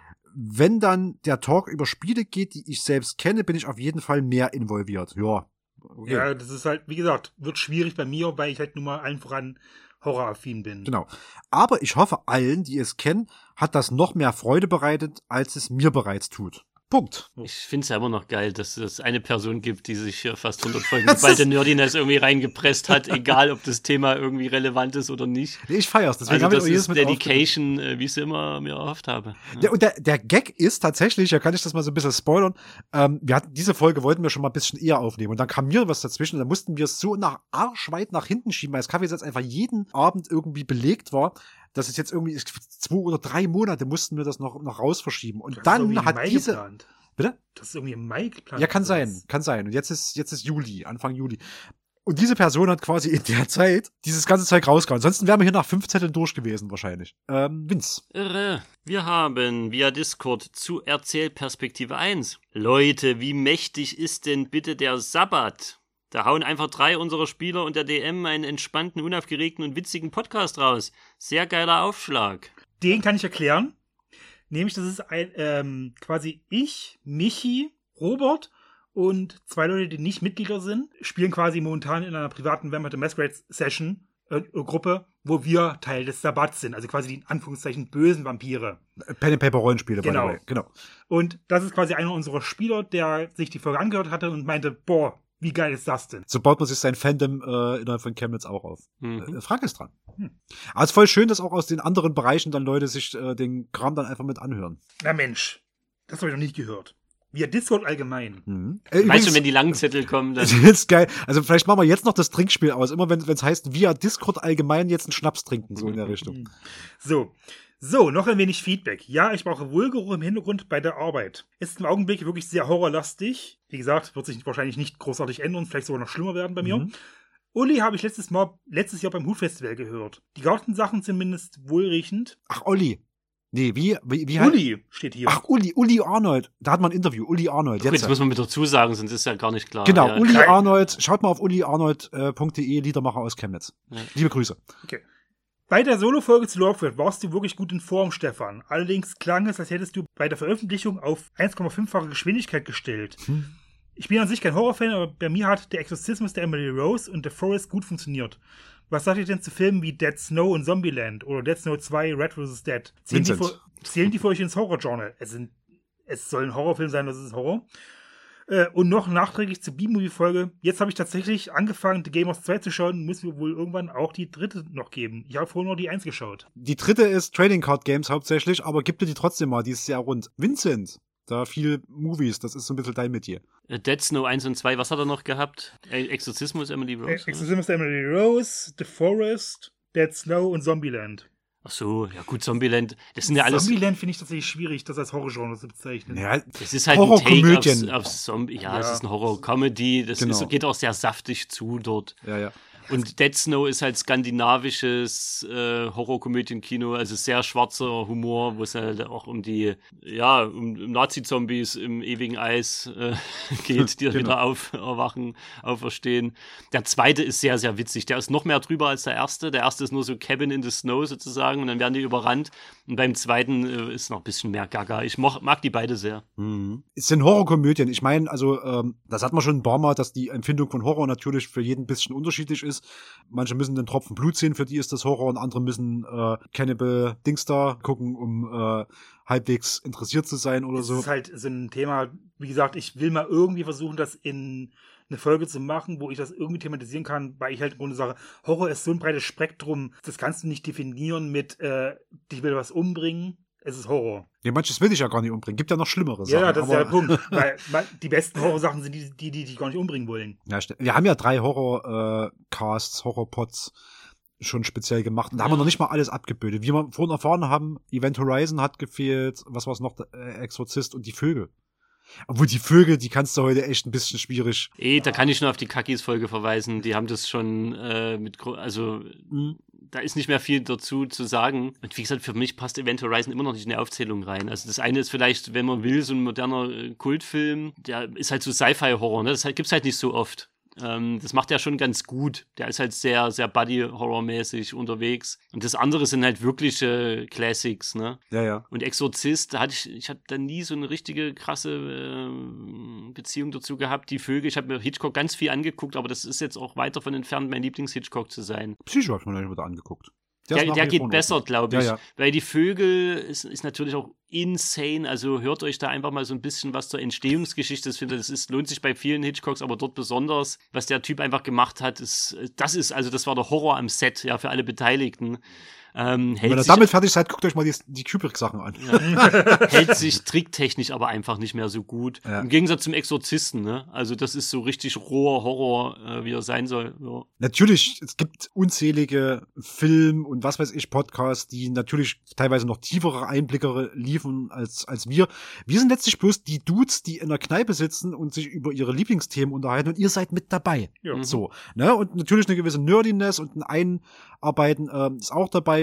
Wenn dann der Talk über Spiele geht, die ich selbst kenne, bin ich auf jeden Fall mehr involviert. Ja. Okay. Ja, das ist halt, wie gesagt, wird schwierig bei mir, weil ich halt nun mal allen voran horroraffin bin. Genau. Aber ich hoffe, allen, die es kennen, hat das noch mehr Freude bereitet, als es mir bereits tut. Punkt. Ich finde es ja immer noch geil, dass es eine Person gibt, die sich hier fast hundert Folgen Das geballte ist- Nerdiness irgendwie reingepresst hat, egal ob das Thema irgendwie relevant ist oder nicht. Nee, ich feier's. Deswegen Also habe ich das auch jedes ist mit Dedication, äh, wie ich es immer mir erhofft habe. Ja. Ja, und der, der Gag ist tatsächlich, ja kann ich das mal so ein bisschen spoilern, ähm, wir hatten, diese Folge wollten wir schon mal ein bisschen eher aufnehmen und dann kam mir was dazwischen und dann mussten wir es so nach arschweit nach hinten schieben, weil das Kaffeesatz einfach jeden Abend irgendwie belegt war, dass es jetzt irgendwie, zwei oder drei Monate mussten wir das noch, noch raus verschieben und Das ist irgendwie dann im hat Mai diese, geplant. bitte? Das ist irgendwie im Mai geplant. Ja, kann sein, kann sein und jetzt ist, jetzt ist Juli, Anfang Juli. Und diese Person hat quasi in der Zeit dieses ganze Zeug rausgehauen. Ansonsten wären wir hier nach fünf Zetteln durch gewesen, wahrscheinlich. Ähm, Vince. Irre. Wir haben via Discord zu Erzählperspektive eins. Leute, wie mächtig ist denn bitte der Sabbat? Da hauen einfach drei unserer Spieler und der D M einen entspannten, unaufgeregten und witzigen Podcast raus. Sehr geiler Aufschlag. Den kann ich erklären. Nämlich, das ist ein, ähm, quasi ich, Michi, Robert und zwei Leute, die nicht Mitglieder sind, spielen quasi momentan in einer privaten Vampire the Masquerade Session äh, Gruppe, wo wir Teil des Sabbats sind. Also quasi die in Anführungszeichen bösen Vampire. Pen and Paper Rollenspiele, genau. by the way. Genau. Und das ist quasi einer unserer Spieler, der sich die Folge angehört hatte und meinte, boah, wie geil ist das denn? So baut man sich sein Fandom äh, innerhalb von Chemnitz auch auf. Mhm. Äh, Frank ist dran. Hm. Aber es ist voll schön, dass auch aus den anderen Bereichen dann Leute sich äh, den Kram dann einfach mit anhören. Na Mensch, das habe ich noch nicht gehört. Via Discord allgemein. Mhm. Äh, Weißt du, wenn die langen Zettel kommen, dann... Das ist geil. Also vielleicht machen wir jetzt noch das Trinkspiel aus. Immer wenn es heißt, via Discord allgemein jetzt einen Schnaps trinken, so in der Richtung. So. So, noch ein wenig Feedback. Ja, ich brauche Wohlgeruch im Hintergrund bei der Arbeit. Ist im Augenblick wirklich sehr horrorlastig. Wie gesagt, wird sich wahrscheinlich nicht großartig ändern, vielleicht sogar noch schlimmer werden bei mir. Mhm. Uli habe ich letztes Mal, letztes Jahr beim Hut-Festival gehört. Die Gartensachen zumindest wohlriechend. Ach, Olli. Nee, wie, wie, wie heißt... Uli steht hier. Ach, Uli, Uli Arnold. Da hat man ein Interview. Uli Arnold. Gut, Jetzt, das muss man mit dazu sagen, sonst ist ja gar nicht klar. genau, ja. Uli Kein- Arnold. Schaut mal auf uli arnold punkt de, Liedermacher aus Chemnitz. Ja. Liebe Grüße. Okay. Bei der Solo-Folge zu Lovecraft warst du wirklich gut in Form, Stefan. Allerdings klang es, als hättest du bei der Veröffentlichung auf eins Komma fünffache Geschwindigkeit gestellt. Hm. Ich bin an sich kein Horrorfan, aber bei mir hat der Exorzismus der Emily Rose und The Forest gut funktioniert. Was sagt ihr denn zu Filmen wie Dead Snow und Zombieland oder Dead Snow zwei, Red versus. Dead? Zählen die, Vincent. für, zählen die für euch ins Horror-Genre? Es, sind, es soll ein Horrorfilm sein, das ist Horror. Äh, und noch nachträglich zur B-Movie-Folge. Jetzt habe ich tatsächlich angefangen, The Gamers zwei zu schauen. Muss mir wohl irgendwann auch die dritte noch geben. Ich habe vorhin nur die eins geschaut. Die dritte ist Trading Card Games hauptsächlich, aber gib dir die trotzdem mal, die ist sehr rund. Vincent, da viel Movies, das ist so ein bisschen dein Metier. Äh, Dead Snow eins und zwei, was hat er noch gehabt? Äh, Exorzismus, Emily Rose? Äh, Exorzismus der Emily Rose, The Forest, Dead Snow und Zombieland. Ach so, ja gut, Zombieland, das sind ja alles... Zombieland finde ich tatsächlich schwierig, das als Horrorgenre zu bezeichnen. Ja, Es ist halt ein Take Horrorkomödien. aufs, aufs Zombie. Ja, Ja. es ist eine Horror-Comedy. Das Genau. ist, geht auch sehr saftig zu dort. ja, ja. Und Dead Snow ist halt skandinavisches äh, Horrorkomödienkino, also sehr schwarzer Humor, wo es halt auch um die, ja, um, um Nazi-Zombies im ewigen Eis äh, geht, die Genau. wieder auferwachen, auferstehen. Der zweite ist sehr, sehr witzig. Der ist noch mehr drüber als der erste. Der erste ist nur so Cabin in the Snow sozusagen und dann werden die überrannt. Und beim zweiten äh, ist noch ein bisschen mehr Gaga. Ich mag, mag die beide sehr. Mhm. Es sind Horrorkomödien. Ich meine, also, ähm, das hat man schon ein paar Mal, dass die Empfindung von Horror natürlich für jeden ein bisschen unterschiedlich ist. Manche müssen den Tropfen Blut sehen, für die ist das Horror, und andere müssen äh, Cannibal Dings da gucken, um äh, halbwegs interessiert zu sein oder Das so. ist halt so ein Thema, wie gesagt, ich will mal irgendwie versuchen, das in eine Folge zu machen, wo ich das irgendwie thematisieren kann, weil ich halt im Grunde sage, Horror ist so ein breites Spektrum, das kannst du nicht definieren mit, äh, ich will was umbringen. Es ist Horror. Ja, manches will ich ja gar nicht umbringen. Gibt ja noch schlimmere Sachen. Ja, das ist ja der aber, Punkt. Weil, weil die besten Horrorsachen sind die, die, die dich gar nicht umbringen wollen. ja, st- wir haben ja drei Horror-Casts, Horror-Pods schon speziell gemacht. Und da haben wir noch nicht mal alles abgebildet. Wie wir vorhin erfahren haben, Event Horizon hat gefehlt, was war es noch, äh, Exorzist und die Vögel. Obwohl die Vögel, die kannst du heute echt ein bisschen schwierig. Eh, da kann ich nur auf die Kakis-Folge verweisen. Die haben das schon äh, mit, gro- also Mhm. da ist nicht mehr viel dazu zu sagen. Und wie gesagt, für mich passt Event Horizon immer noch nicht in die Aufzählung rein. Also das eine ist vielleicht, wenn man will, so ein moderner äh, Kultfilm. Der ist halt so Sci-Fi-Horror, ne? Das halt, gibt's halt nicht so oft. Ähm, das macht er schon ganz gut. Der ist halt sehr, sehr Buddy-Horror-mäßig unterwegs. Und das andere sind halt wirkliche Classics, ne? Ja, ja. Und Exorzist, da hatte ich, ich habe da nie so eine richtige krasse äh, Beziehung dazu gehabt. Die Vögel, ich habe mir Hitchcock ganz viel angeguckt, aber das ist jetzt auch weit davon entfernt, mein Lieblings-Hitchcock zu sein. Psycho habe ich mir neulich wieder angeguckt. Der, ist nach der wie geht vor in besser, Ordnung. glaube ich. Ja, ja. Weil die Vögel ist, ist natürlich auch insane. Also hört euch da einfach mal so ein bisschen was zur Entstehungsgeschichte. Ich finde, das ist, lohnt sich bei vielen Hitchcocks, aber dort besonders. Was der Typ einfach gemacht hat, ist, das ist, also das war der Horror am Set, ja, für alle Beteiligten. Ähm, hält Wenn ihr sich- damit fertig seid, guckt euch mal die, die Kubrick-Sachen an. Ja. Hält sich tricktechnisch aber einfach nicht mehr so gut. Ja. Im Gegensatz zum Exorzisten, ne? Also das ist so richtig roher Horror, äh, wie er sein soll. Ja. Natürlich, es gibt unzählige Film- und was weiß ich Podcasts, die natürlich teilweise noch tiefere Einblicke liefern als, als wir. Wir sind letztlich bloß die Dudes, die in der Kneipe sitzen und sich über ihre Lieblingsthemen unterhalten, und ihr seid mit dabei. Ja. Mhm. So, ne? Und natürlich eine gewisse Nerdiness und ein Einarbeiten ähm, ist auch dabei,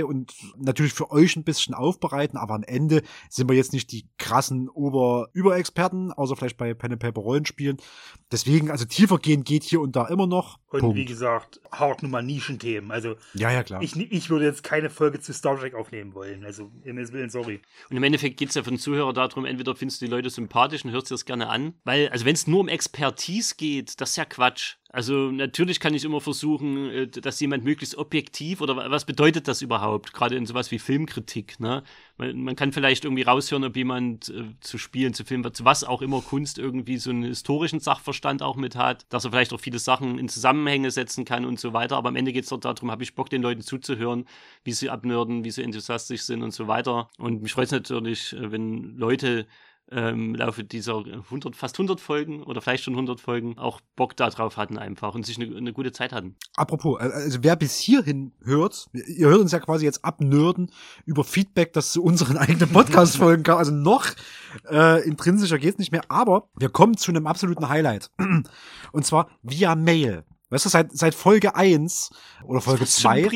und natürlich für euch ein bisschen aufbereiten, aber am Ende sind wir jetzt nicht die krassen Ober-Überexperten, außer vielleicht bei Pen and Paper Rollenspielen. Deswegen, also tiefer gehen geht hier und da immer noch. Und Punkt. wie gesagt, Hauptnummer Nischenthemen. Also ja, ja, klar. Ich, ich würde jetzt keine Folge zu Star Trek aufnehmen wollen. Also, im Willen, sorry. Und im Endeffekt geht es ja für den Zuhörer darum, entweder findest du die Leute sympathisch und hörst dir das gerne an. Weil, also wenn es nur um Expertise geht, das ist ja Quatsch. Also natürlich kann ich immer versuchen, dass jemand möglichst objektiv, oder was bedeutet das überhaupt, gerade in sowas wie Filmkritik, ne? Man, man kann vielleicht irgendwie raushören, ob jemand äh, zu Spielen, zu Filmen, zu was auch immer Kunst irgendwie so einen historischen Sachverstand auch mit hat, dass er vielleicht auch viele Sachen in Zusammenhänge setzen kann und so weiter, aber am Ende geht es doch darum, habe ich Bock, den Leuten zuzuhören, wie sie abnörden, wie sie enthusiastisch sind und so weiter. Und mich freut es natürlich, wenn Leute im Laufe dieser hundert, fast hundert Folgen oder vielleicht schon hundert Folgen auch Bock darauf hatten einfach und sich eine, eine gute Zeit hatten. Apropos, also wer bis hierhin hört, ihr hört uns ja quasi jetzt abnörden über Feedback, das zu unseren eigenen Podcast-Folgen kam, also noch äh, intrinsischer geht's nicht mehr, aber wir kommen zu einem absoluten Highlight und zwar via Mail. Weißt du, seit, seit Folge eins oder Folge zwei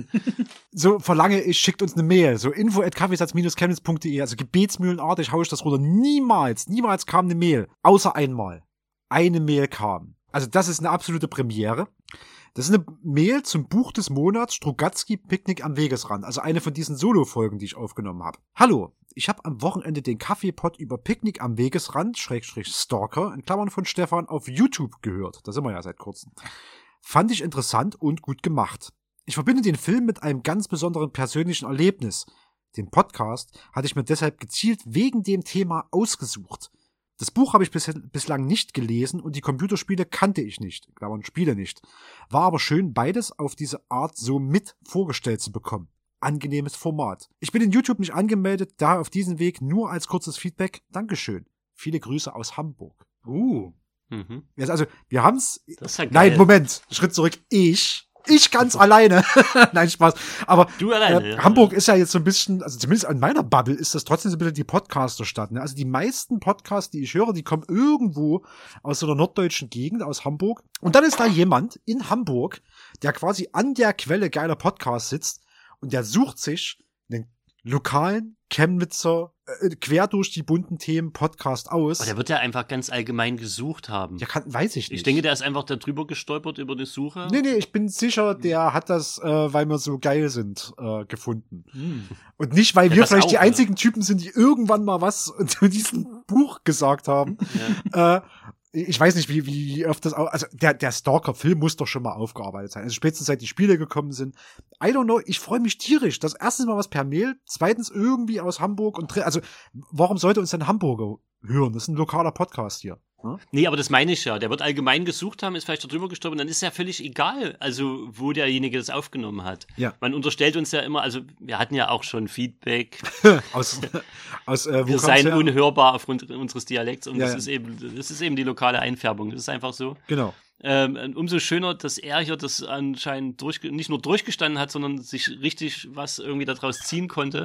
so verlange ich, schickt uns eine Mail, so info at kaffeesatz dash chemnitz punkt de, also gebetsmühlenartig haue ich das runter. Niemals, niemals kam eine Mail, außer einmal. Eine Mail kam. Also das ist eine absolute Premiere. Das ist eine Mail zum Buch des Monats Strugatsky Picknick am Wegesrand, also eine von diesen Solo-Folgen, die ich aufgenommen habe. Hallo, ich habe am Wochenende den Kaffeepot über Picknick am Wegesrand, Schrägstrich Stalker, in Klammern von Stefan, auf YouTube gehört. Da sind wir ja seit kurzem. Fand ich interessant und gut gemacht. Ich verbinde den Film mit einem ganz besonderen persönlichen Erlebnis. Den Podcast hatte ich mir deshalb gezielt wegen dem Thema ausgesucht. Das Buch habe ich bis, bislang nicht gelesen und die Computerspiele kannte ich nicht, Klammern Spiele nicht. War aber schön, beides auf diese Art so mit vorgestellt zu bekommen. Angenehmes Format. Ich bin in YouTube nicht angemeldet, daher auf diesem Weg nur als kurzes Feedback. Dankeschön. Viele Grüße aus Hamburg. Uh. Mhm. Also, wir haben's. Das ist ja geil. Nein, Moment. Schritt zurück. Ich. Ich ganz alleine. Nein, Spaß. Aber du alleine, äh, ja. Hamburg ist ja jetzt so ein bisschen, also zumindest an meiner Bubble ist das trotzdem so ein bisschen die Podcaster-Stadt. Ne? Also die meisten Podcasts, die ich höre, die kommen irgendwo aus so einer norddeutschen Gegend, aus Hamburg. Und dann ist da jemand in Hamburg, der quasi an der Quelle geiler Podcasts sitzt und der sucht sich einen lokalen Chemnitzer äh, quer durch die bunten Themen Podcast aus. Aber der wird ja einfach ganz allgemein gesucht haben. Ja, kann, weiß ich nicht. Ich denke, der ist einfach da drüber gestolpert über die Suche. Nee, nee, ich bin sicher, der hat das, äh, weil wir so geil sind, äh, gefunden. Hm. Und nicht, weil Ja, wir das vielleicht auch, die ja. einzigen Typen sind, die irgendwann mal was zu diesem Buch gesagt haben. Ja. Äh, ich weiß nicht, wie, wie oft das, au- also der, der Stalker-Film muss doch schon mal aufgearbeitet sein. Also spätestens seit die Spiele gekommen sind. I don't know, ich freue mich tierisch. Das erstens mal was per Mail, zweitens irgendwie aus Hamburg und dr- also warum sollte uns denn Hamburger hören? Das ist ein lokaler Podcast hier. Hm? Nee, aber das meine ich ja. Der wird allgemein gesucht haben, ist vielleicht da drüber gestolpert, und dann ist ja völlig egal, also wo derjenige das aufgenommen hat. Ja. Man unterstellt uns ja immer, also wir hatten ja auch schon Feedback, aus, aus, äh, wo wir kommt's seien her? unhörbar aufgrund unseres Dialekts, und Ja, das ja. ist eben, das ist eben die lokale Einfärbung. Das ist einfach so. Genau. Ähm, umso schöner, dass er hier das anscheinend durch, nicht nur durchgestanden hat, sondern sich richtig was irgendwie daraus ziehen konnte.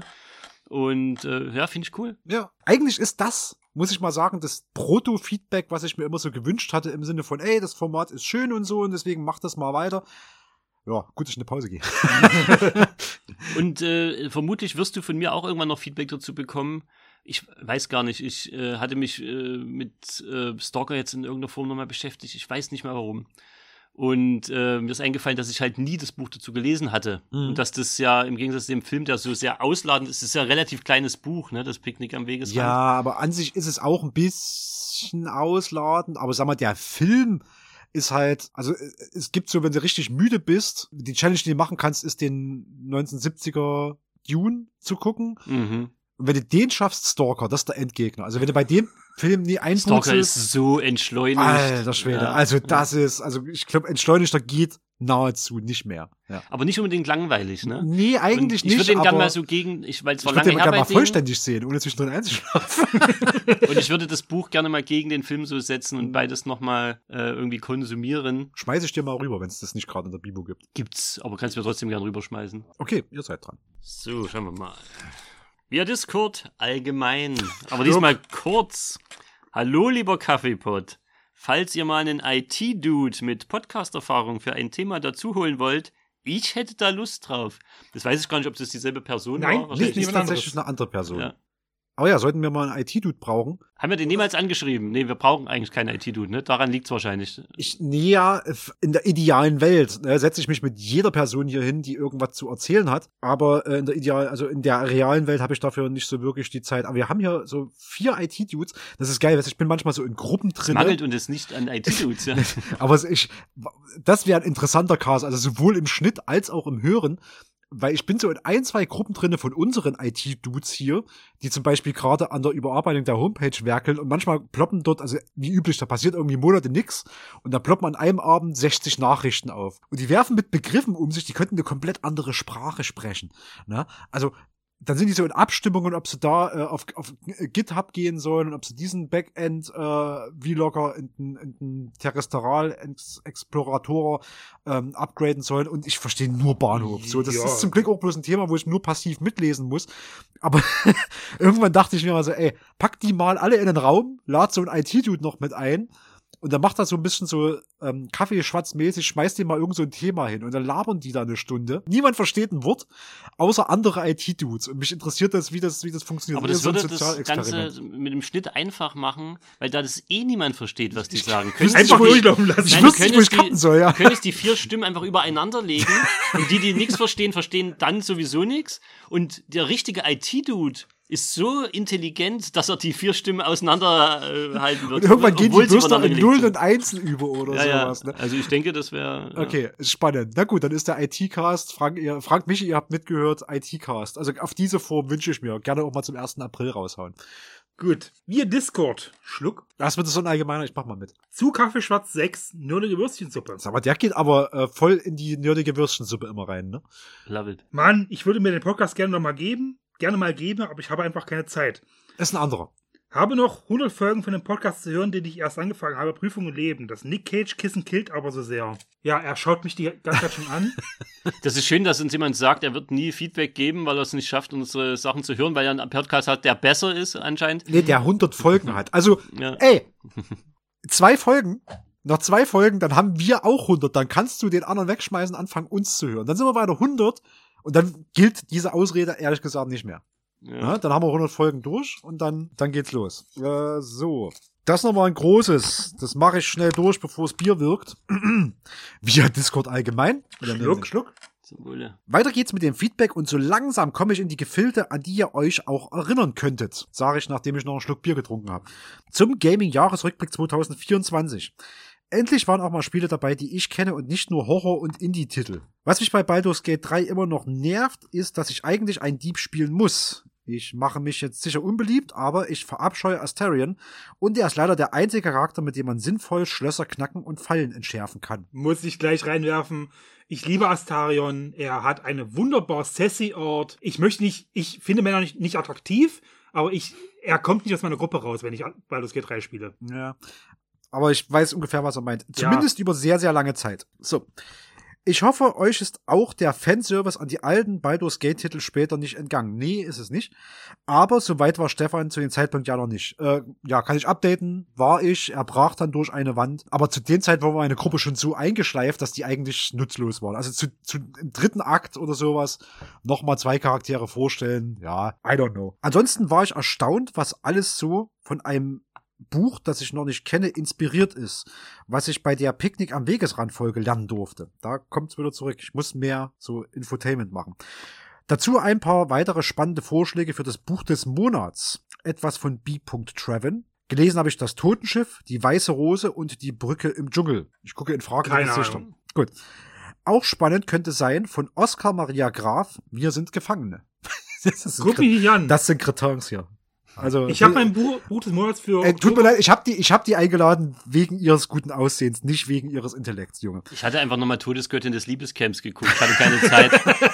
Und äh, ja, finde ich cool. Ja, eigentlich ist das, muss ich mal sagen, das Proto-Feedback, was ich mir immer so gewünscht hatte, im Sinne von, ey, das Format ist schön und so und deswegen mach das mal weiter. Ja, gut, dass ich in eine Pause gehe. Und äh, vermutlich wirst du von mir auch irgendwann noch Feedback dazu bekommen. Ich weiß gar nicht, ich äh, hatte mich äh, mit äh, Stalker jetzt in irgendeiner Form nochmal beschäftigt. Ich weiß nicht mehr warum. Und äh, mir ist eingefallen, dass ich halt nie das Buch dazu gelesen hatte. Mhm. Und dass das ja im Gegensatz zu dem Film, der so sehr ausladend ist, ist ja ein relativ kleines Buch, ne? Das Picknick am Wegesrand. Ja, aber an sich ist es auch ein bisschen ausladend, aber sag mal, der Film ist halt, also äh, es gibt so, wenn du richtig müde bist, die Challenge, die du machen kannst, ist den neunzehnhundertsiebziger Dune zu gucken. Mhm. Und wenn du den schaffst, Stalker, das ist der Endgegner. Also wenn du bei dem Film nie Stalker einpurzelst, ist so entschleunigt. alter Schwede, Ja. also das ist, also ich glaube, entschleunigter geht nahezu nicht mehr. Ja. Aber nicht unbedingt langweilig, ne? Nee, eigentlich Und ich nicht, würde den gerne aber mal so gegen, ich, weil es ich war würde lange den her gerne bei mal denen, vollständig sehen, ohne zwischendrin einzuschlafen. und ich würde das Buch gerne mal gegen den Film so setzen und beides nochmal äh, irgendwie konsumieren. Schmeiße ich dir mal rüber, wenn es das nicht gerade in der Bibo gibt. Gibt's, aber kannst mir trotzdem gerne rüberschmeißen. Okay, ihr seid dran. So, schauen wir mal. Via Discord allgemein, aber diesmal kurz. Hallo, lieber Kaffeepot. Falls ihr mal einen I T-Dude mit Podcast-Erfahrung für ein Thema dazu holen wollt, ich hätte da Lust drauf. Das weiß ich gar nicht, ob das dieselbe Person Nein, war. Nee, Nicht ist jemand tatsächlich anderes. eine andere Person. Ja. Aber ja, sollten wir mal einen I T-Dude brauchen. Haben wir den niemals angeschrieben? Nee, wir brauchen eigentlich keinen I T-Dude, ne? Daran liegt's wahrscheinlich. Ich, nee, ja, in der idealen Welt ne, setze ich mich mit jeder Person hier hin, die irgendwas zu erzählen hat. Aber äh, in der ideal, also in der realen Welt habe ich dafür nicht so wirklich die Zeit. Aber wir haben hier so vier I T-Dudes. Das ist geil, ich bin manchmal so in Gruppen Es drin. mangelt und es nicht an I T-Dudes, ja. Aber ich, das wäre ein interessanter Cast, also sowohl im Schnitt als auch im Hören. Weil ich bin so in ein, zwei Gruppen drinne von unseren I T-Dudes hier, die zum Beispiel gerade an der Überarbeitung der Homepage werkeln und manchmal ploppen dort, also wie üblich, da passiert irgendwie Monate nix und da ploppen an einem Abend sechzig Nachrichten auf. Und die werfen mit Begriffen um sich, die könnten eine komplett andere Sprache sprechen. Ne? Also dann sind die so in Abstimmungen, ob sie da äh, auf, auf GitHub gehen sollen und ob sie diesen Backend-Vlogger äh, in den in den Terrestrial-Explorator ähm, upgraden sollen. Und ich verstehe nur Bahnhof. So, das Ja. ist zum Glück auch bloß ein Thema, wo ich nur passiv mitlesen muss. Aber irgendwann dachte ich mir mal so, ey, pack die mal alle in den Raum, lad so einen I T-Dude noch mit ein. Und dann macht er so ein bisschen so ähm, Kaffeeschwatzmäßig, schmeißt dir mal irgend so ein Thema hin und dann labern die da eine Stunde. Niemand versteht ein Wort, außer andere I T-Dudes. Und mich interessiert das, wie das, wie das funktioniert. Aber das so ein würde das Sozialexperiment. Ganze mit dem Schnitt einfach machen, weil da das eh niemand versteht, was die sagen. wüsste Könntest Einfach du die- durchlaufen lassen. Ich Nein, wusste du nicht, wo ich könntest cutten soll, ja. Du könntest die vier Stimmen einfach übereinander legen und die, die nichts verstehen, verstehen dann sowieso nichts. Und der richtige I T-Dude ist so intelligent, dass er die vier Stimmen auseinanderhalten äh, halten wird. Und irgendwann gehen obwohl die sie bloß noch übereinander in gelegt Nullen sind. und Einsen über oder Ja, sowas. ja. Ne? Also ich denke, das wäre. Ja. Okay, ist spannend. Na gut, dann ist der I T-Cast. Frank, ihr, Frank Michi, ihr habt mitgehört, I T-Cast. Also auf diese Form wünsche ich mir. Gerne auch mal zum ersten April raushauen. Gut. Wir Discord. Schluck. Das wird so ein allgemeiner, ich mach mal mit. Zu Kaffeeschwarz sechs. Nerdige Würstchensuppe. Sag mal, der geht aber äh, voll in die nerdige Würstchensuppe immer rein, ne? Love it. Mann, ich würde mir den Podcast gerne noch mal geben. Gerne mal geben, aber ich habe einfach keine Zeit. Ist ein anderer. Habe noch hundert Folgen von dem Podcast zu hören, den ich erst angefangen habe. Prüfung und Leben. Das Nick Cage Kissen killt aber so sehr. Ja, er schaut mich die ganze Zeit schon an. Das ist schön, dass uns jemand sagt, er wird nie Feedback geben, weil er es nicht schafft, unsere Sachen zu hören, weil er einen Podcast hat, der besser ist anscheinend. Nee, der hundert Folgen hat. Also, Ja. ey, zwei Folgen, noch zwei Folgen, dann haben wir auch hundert. Dann kannst du den anderen wegschmeißen, anfangen uns zu hören. Dann sind wir bei der hundert und dann gilt diese Ausrede ehrlich gesagt nicht mehr. Ja. Ja, dann haben wir hundert Folgen durch und dann, dann geht's los. Äh, so. Das nochmal ein großes. Das mache ich schnell durch, bevor es Bier wirkt. Via Discord allgemein. Schluck, Schluck. Zum Wohle. Weiter geht's mit dem Feedback und so langsam komme ich in die Gefilde, an die ihr euch auch erinnern könntet. Sage ich, nachdem ich noch einen Schluck Bier getrunken habe. Zum Gaming-Jahresrückblick zwanzig vierundzwanzig. Endlich waren auch mal Spiele dabei, die ich kenne und nicht nur Horror- und Indie-Titel. Was mich bei Baldur's Gate drei immer noch nervt, ist, dass ich eigentlich einen Dieb spielen muss. Ich mache mich jetzt sicher unbeliebt, aber ich verabscheue Astarion und er ist leider der einzige Charakter, mit dem man sinnvoll Schlösser knacken und Fallen entschärfen kann. Muss ich gleich reinwerfen. Ich liebe Astarion. Er hat eine wunderbar sassy Art. Ich möchte nicht, ich finde Männer nicht, nicht attraktiv, aber ich, er kommt nicht aus meiner Gruppe raus, wenn ich Baldur's Gate drei spiele. Ja, aber ich weiß ungefähr, was er meint. Zumindest ja. über sehr, sehr lange Zeit. So. Ich hoffe, euch ist auch der Fanservice an die alten Baldur's Gate-Titel später nicht entgangen. Nee, ist es nicht. Aber soweit war Stefan zu dem Zeitpunkt ja noch nicht. Äh, ja, kann ich updaten. War ich. Er brach dann durch eine Wand. Aber zu dem Zeit war meine Gruppe schon so eingeschleift, dass die eigentlich nutzlos waren. Also zu, zu im dritten Akt oder sowas nochmal zwei Charaktere vorstellen. Ja, I don't know. Ansonsten war ich erstaunt, was alles so von einem Buch, das ich noch nicht kenne, inspiriert ist, was ich bei der Picknick am Wegesrand-Folge lernen durfte. Da kommt's wieder zurück. Ich muss mehr so Infotainment machen. Dazu ein paar weitere spannende Vorschläge für das Buch des Monats. Etwas von B. Treven. Gelesen habe ich Das Totenschiff, Die Weiße Rose und Die Brücke im Dschungel. Ich gucke in fragende Gesichter. Gut. Auch spannend könnte sein von Oskar Maria Graf, Wir sind Gefangene. Das, Guck mich nicht an. Das sind Kretins hier. Also, ich habe mein Buch, Buch des Monats für. Äh, tut mir leid, ich habe die, ich hab die eingeladen wegen ihres guten Aussehens, nicht wegen ihres Intellekts, Junge. Ich hatte einfach nochmal Todesgöttin des Liebescamps geguckt, ich hatte keine Zeit.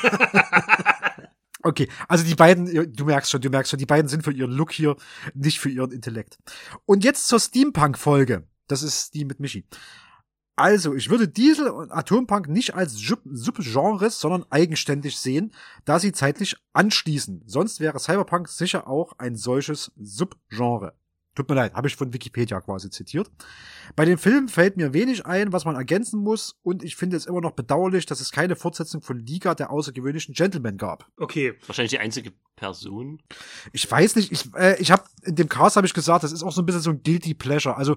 Okay, also die beiden, du merkst schon, du merkst schon, die beiden sind für ihren Look hier, nicht für ihren Intellekt. Und jetzt zur Steampunk-Folge. Das ist die mit Michi. Also, ich würde Diesel und Atompunk nicht als Subgenres, sondern eigenständig sehen, da sie zeitlich anschließen. Sonst wäre Cyberpunk sicher auch ein solches Subgenre. Tut mir leid, habe ich von Wikipedia quasi zitiert. Bei dem Film fällt mir wenig ein, was man ergänzen muss, und ich finde es immer noch bedauerlich, dass es keine Fortsetzung von Liga der außergewöhnlichen Gentlemen gab. Okay. Wahrscheinlich die einzige Person. Ich weiß nicht, ich, äh, ich habe in dem Cast habe ich gesagt, das ist auch so ein bisschen so ein Guilty Pleasure. Also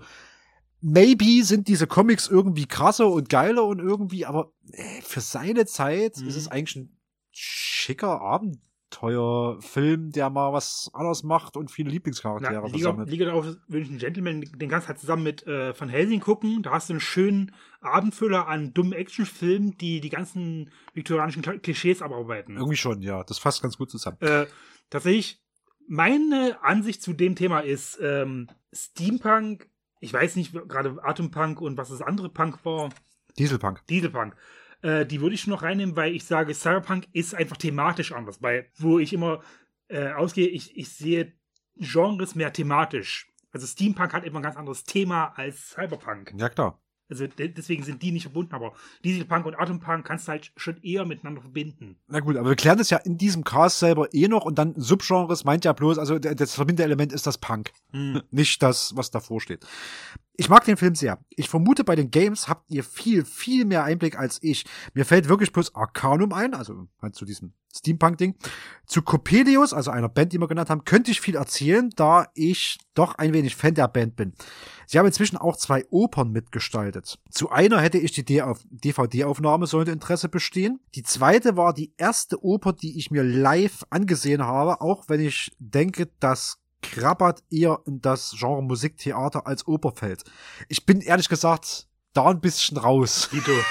maybe sind diese Comics irgendwie krasser und geiler und irgendwie, aber äh, für seine Zeit mhm. ist es eigentlich ein schicker Abenteuerfilm, der mal was anderes macht und viele Lieblingscharaktere Na, Liga, versammelt. Liga der außergewöhnlichen Gentlemen, den kannst du halt zusammen mit äh, Van Helsing gucken. Da hast du einen schönen Abendfüller an dummen Actionfilmen, die die ganzen viktorianischen Klischees abarbeiten. Irgendwie schon, ja. Das fasst ganz gut zusammen. Äh, tatsächlich, meine Ansicht zu dem Thema ist, ähm, Steampunk, ich weiß nicht, gerade Atompunk und was das andere Punk war. Dieselpunk. Dieselpunk. Äh, die würde ich schon noch reinnehmen, weil ich sage, Cyberpunk ist einfach thematisch anders. Weil, wo ich immer äh, ausgehe, ich, ich sehe Genres mehr thematisch. Also Steampunk hat immer ein ganz anderes Thema als Cyberpunk. Ja, klar. Also de- deswegen sind die nicht verbunden, aber Dieselpunk und Atompunk kannst du halt schon eher miteinander verbinden. Na gut, aber wir klären das ja in diesem Cast selber eh noch, und dann Subgenres meint ja bloß, also das verbindende Element ist das Punk, hm. nicht das, was davor steht. Ich mag den Film sehr. Ich vermute, bei den Games habt ihr viel, viel mehr Einblick als ich. Mir fällt wirklich bloß Arcanum ein, also halt zu diesem Steampunk-Ding. Zu Coppelius, also einer Band, die wir genannt haben, könnte ich viel erzählen, da ich doch ein wenig Fan der Band bin. Sie haben inzwischen auch zwei Opern mitgestaltet. Zu einer hätte ich die D V D-Aufnahme, sollte Interesse bestehen. Die zweite war die erste Oper, die ich mir live angesehen habe, auch wenn ich denke, dass Krabbert eher in das Genre Musiktheater als Oper fällt. Ich bin ehrlich gesagt da ein bisschen raus. Wie du.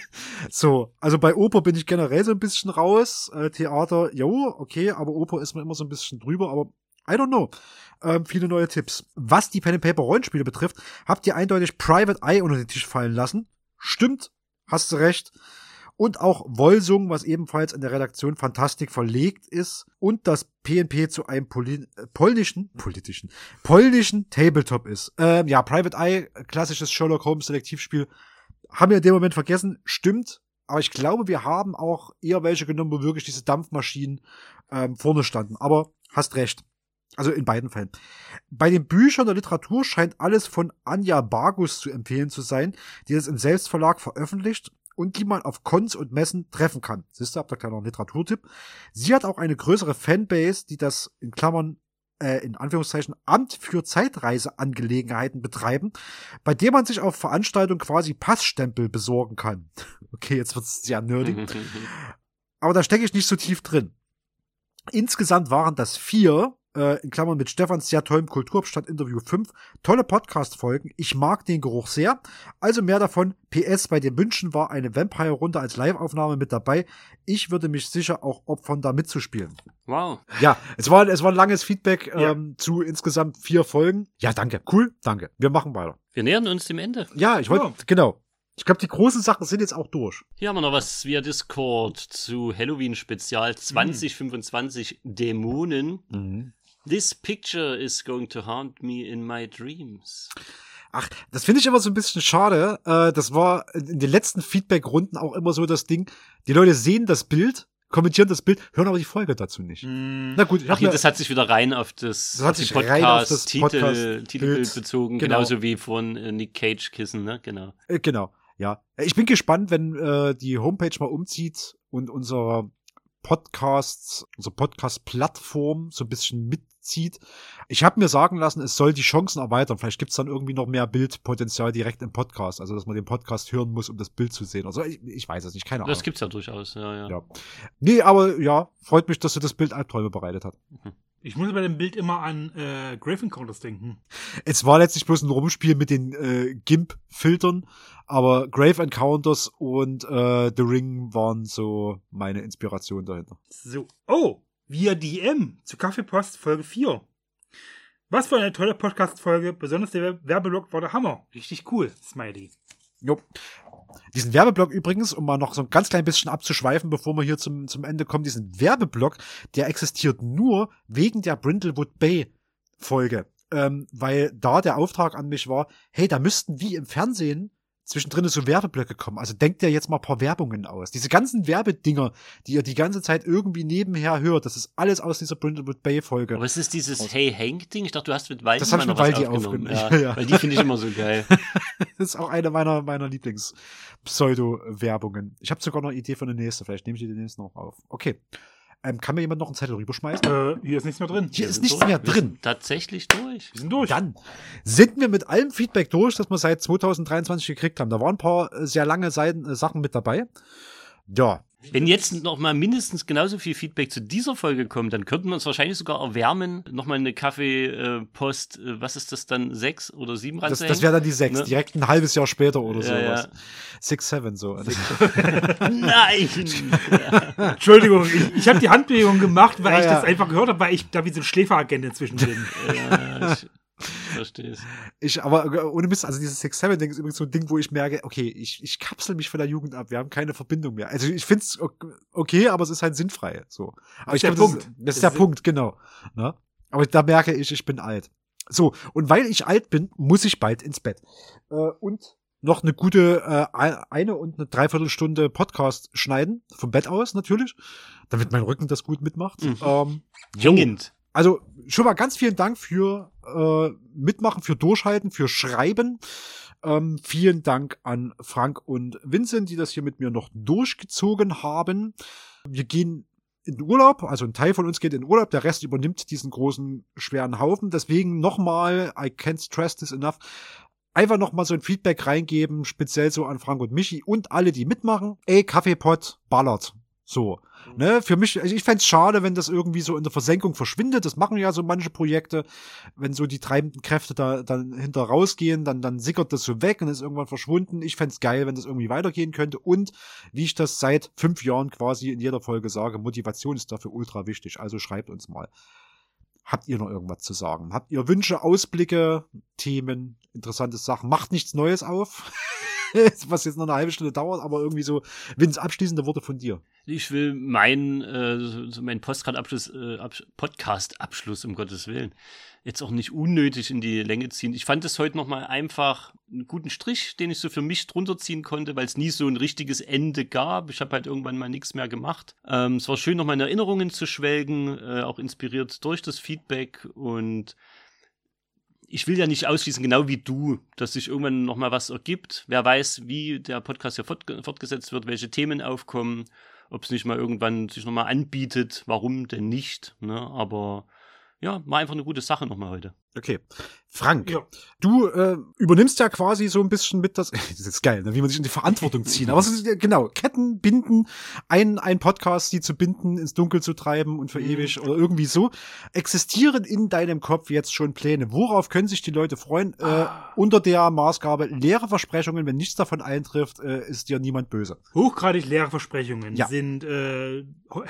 So, also bei Oper bin ich generell so ein bisschen raus. Äh, Theater, jo, okay, aber Oper ist mir immer so ein bisschen drüber, aber I don't know. Ähm, viele neue Tipps. Was die Pen-and-Paper-Rollenspiele betrifft, habt ihr eindeutig Private Eye unter den Tisch fallen lassen. Stimmt, hast du recht. Und auch Wolsung, was ebenfalls in der Redaktion Fantastik verlegt ist, und das P N P zu einem Poli- äh, polnischen, politischen, polnischen Tabletop ist. Ähm, ja, Private Eye, klassisches Sherlock Holmes Detektivspiel, haben wir in dem Moment vergessen, stimmt, aber ich glaube, wir haben auch eher welche genommen, wo wirklich diese Dampfmaschinen ähm, vorne standen, aber hast recht. Also in beiden Fällen. Bei den Büchern der Literatur scheint alles von Anja Bargus zu empfehlen zu sein, die das im Selbstverlag veröffentlicht und die man auf Cons und Messen treffen kann. Siehst du, habt ihr kleiner Literaturtipp. Sie hat auch eine größere Fanbase, die das in Klammern, äh, in Anführungszeichen, Amt für Zeitreiseangelegenheiten betreiben, bei dem man sich auf Veranstaltungen quasi Passstempel besorgen kann. Okay, jetzt wird's sehr nerdig. Aber da stecke ich nicht so tief drin. Insgesamt waren das vier, äh, in Klammern mit Stefans sehr tollem Kulturhauptstadt-Interview fünf, tolle Podcast-Folgen. Ich mag den Geruch sehr. Also mehr davon. P S, bei den Wünschen war eine Vampire-Runde als Live-Aufnahme mit dabei. Ich würde mich sicher auch opfern, da mitzuspielen. Wow. Ja, es war, es war ein langes Feedback Ja. ähm, zu insgesamt vier Folgen. Ja, danke. Cool, danke. Wir machen weiter. Wir nähern uns dem Ende. Ja, ich wollte, Ja. genau. Ich glaube, die großen Sachen sind jetzt auch durch. Hier haben wir noch was via Discord zu Halloween-Spezial zwanzig fünfundzwanzig Dämonen. Mhm. This picture is going to haunt me in my dreams. Ach, das finde ich immer so ein bisschen schade. Äh, das war in den letzten Feedback-Runden auch immer so das Ding. Die Leute sehen das Bild, kommentieren das Bild, hören aber die Folge dazu nicht. Mm. Na gut, ich Ach, hab hier, mir, das hat sich wieder rein auf das, Das hat auf die sich rein auf das Podcast-Titel, Podcast- Titelbild Bild. bezogen, Genau. genauso wie von äh, Nick Cage Kissen, ne? Genau. äh, genau, ja. Ich bin gespannt, wenn äh, die Homepage mal umzieht und unser Podcast, unsere Podcast-Plattform so ein bisschen mitzieht. Ich habe mir sagen lassen, es soll die Chancen erweitern. Vielleicht gibt's dann irgendwie noch mehr Bildpotenzial direkt im Podcast. Also, dass man den Podcast hören muss, um das Bild zu sehen. Also, ich, ich weiß es nicht, keine Ahnung. Das gibt's ja durchaus, ja, ja. Ja. Nee, aber ja, freut mich, dass du das Bild Albträume bereitet hast. Ich muss bei dem Bild immer an äh, Grave Encounters denken. Es war letztlich bloß ein Rumspiel mit den äh, GIMP-Filtern, aber Grave Encounters und äh, The Ring waren so meine Inspiration dahinter. So. Oh, via D M zu Kaffeepost Folge vier. Was für eine tolle Podcast-Folge. Besonders der Werbeblock war der Hammer. Richtig cool, Smiley. Jo. Diesen Werbeblock übrigens, um mal noch so ein ganz klein bisschen abzuschweifen, bevor wir hier zum, zum Ende kommen, diesen Werbeblock, der existiert nur wegen der Brindlewood Bay Folge. Ähm, weil da der Auftrag an mich war, hey, da müssten wie im Fernsehen zwischendrin so Werbeblöcke kommen. Also denkt ihr jetzt mal ein paar Werbungen aus. Diese ganzen Werbedinger, die ihr die ganze Zeit irgendwie nebenher hört, das ist alles aus dieser Brindlewood Bay Folge. Aber es ist dieses aus. Hey Hank Ding. Ich dachte, du hast mit Waldi das hab ich mit Waldi aufgenommen. Ja, ja, ja. Weil die finde ich immer so geil. Das ist auch eine meiner, meiner Lieblings-Pseudo-Werbungen. Ich habe sogar noch eine Idee für eine nächste. Vielleicht nehme ich die demnächst noch auf. Okay. Ähm, kann mir jemand noch einen Zettel rüberschmeißen? Äh, hier ist nichts mehr drin. Hier wir ist nichts durch. mehr drin. Wir sind tatsächlich durch. Wir sind durch. Dann sind wir mit allem Feedback durch, das wir seit zwanzig dreiundzwanzig gekriegt haben. Da waren ein paar sehr lange Seiten, äh, Sachen mit dabei. Ja. Wenn jetzt noch mal mindestens genauso viel Feedback zu dieser Folge kommt, dann könnten wir uns wahrscheinlich sogar erwärmen, nochmal eine Kaffeepost, äh, was ist das dann, sechs oder sieben Das, ranzuhängen? das wäre dann die sechs, ne? Direkt ein halbes Jahr später oder Ja, sowas. ja. Six, seven, so. Nein! Entschuldigung, ich, ich habe die Handbewegung gemacht, weil Ja, ich ja. das einfach gehört habe, weil ich da wie so ein Schläferagent inzwischen bin. Ja, ich verstehe es. Ich, aber ohne Mist, also dieses Six Seven Ding ist übrigens so ein Ding, wo ich merke, okay, ich, ich kapsel mich von der Jugend ab, wir haben keine Verbindung mehr. Also ich find's okay, aber es ist halt sinnfrei, so. Aber Das ich ist glaube, der das, Punkt. ist- das ist der Das ist- Punkt, genau. Ne? Aber da merke ich, ich bin alt. So, und weil ich alt bin, muss ich bald ins Bett. Äh, und noch eine gute äh, eine und eine Dreiviertelstunde Podcast schneiden, vom Bett aus natürlich, damit mein Rücken das gut mitmacht. Mhm. Ähm, Dringend. also schon mal ganz vielen Dank für äh, Mitmachen, für Durchhalten, für Schreiben. Ähm, vielen Dank an Frank und Vincent, die das hier mit mir noch durchgezogen haben. Wir gehen in den Urlaub, also ein Teil von uns geht in den Urlaub, der Rest übernimmt diesen großen, schweren Haufen. Deswegen nochmal, I can't stress this enough, einfach nochmal so ein Feedback reingeben, speziell so an Frank und Michi und alle, die mitmachen. Ey, Kaffeepott ballert. So. Ne, für mich, also ich fänd's schade, wenn das irgendwie so in der Versenkung verschwindet. Das machen ja so manche Projekte. Wenn so die treibenden Kräfte da dann hinter rausgehen, dann, dann sickert das so weg und ist irgendwann verschwunden. Ich fänd's geil, wenn das irgendwie weitergehen könnte. Und wie ich das seit fünf Jahren quasi in jeder Folge sage, Motivation ist dafür ultra wichtig. Also schreibt uns mal. Habt ihr noch irgendwas zu sagen? Habt ihr Wünsche, Ausblicke, Themen, interessante Sachen? Macht nichts Neues auf. Was jetzt noch eine halbe Stunde dauert, aber irgendwie so, Vince, abschließende Worte von dir. Ich will meinen, äh, so, so meinen Podcast-Abschluss, äh, Abs- Podcast-Abschluss, um Gottes Willen, jetzt auch nicht unnötig in die Länge ziehen. Ich fand es heute nochmal einfach einen guten Strich, den ich so für mich drunter ziehen konnte, weil es nie so ein richtiges Ende gab. Ich habe halt irgendwann mal nichts mehr gemacht. Ähm, es war schön, nochmal in Erinnerungen zu schwelgen, äh, auch inspiriert durch das Feedback, und ich will ja nicht ausschließen, genau wie du, dass sich irgendwann noch mal was ergibt. Wer weiß, wie der Podcast hier fort, fortgesetzt wird, welche Themen aufkommen, ob es nicht mal irgendwann sich noch mal anbietet. Warum denn nicht? Ne? Aber ja, war einfach eine gute Sache noch mal heute. Okay. Frank, Ja. du äh, übernimmst ja quasi so ein bisschen mit das, das ist jetzt geil, ne, wie man sich in die Verantwortung ziehen. Aber es ist ja, genau, Ketten binden, ein, ein Podcast, die zu binden, ins Dunkel zu treiben und für Mhm. ewig oder irgendwie so. Existieren in deinem Kopf jetzt schon Pläne? Worauf können sich die Leute freuen? Äh, Ah. unter der Maßgabe leere Versprechungen, wenn nichts davon eintrifft, äh, ist dir niemand böse. Hochgradig leere Versprechungen Ja. sind äh,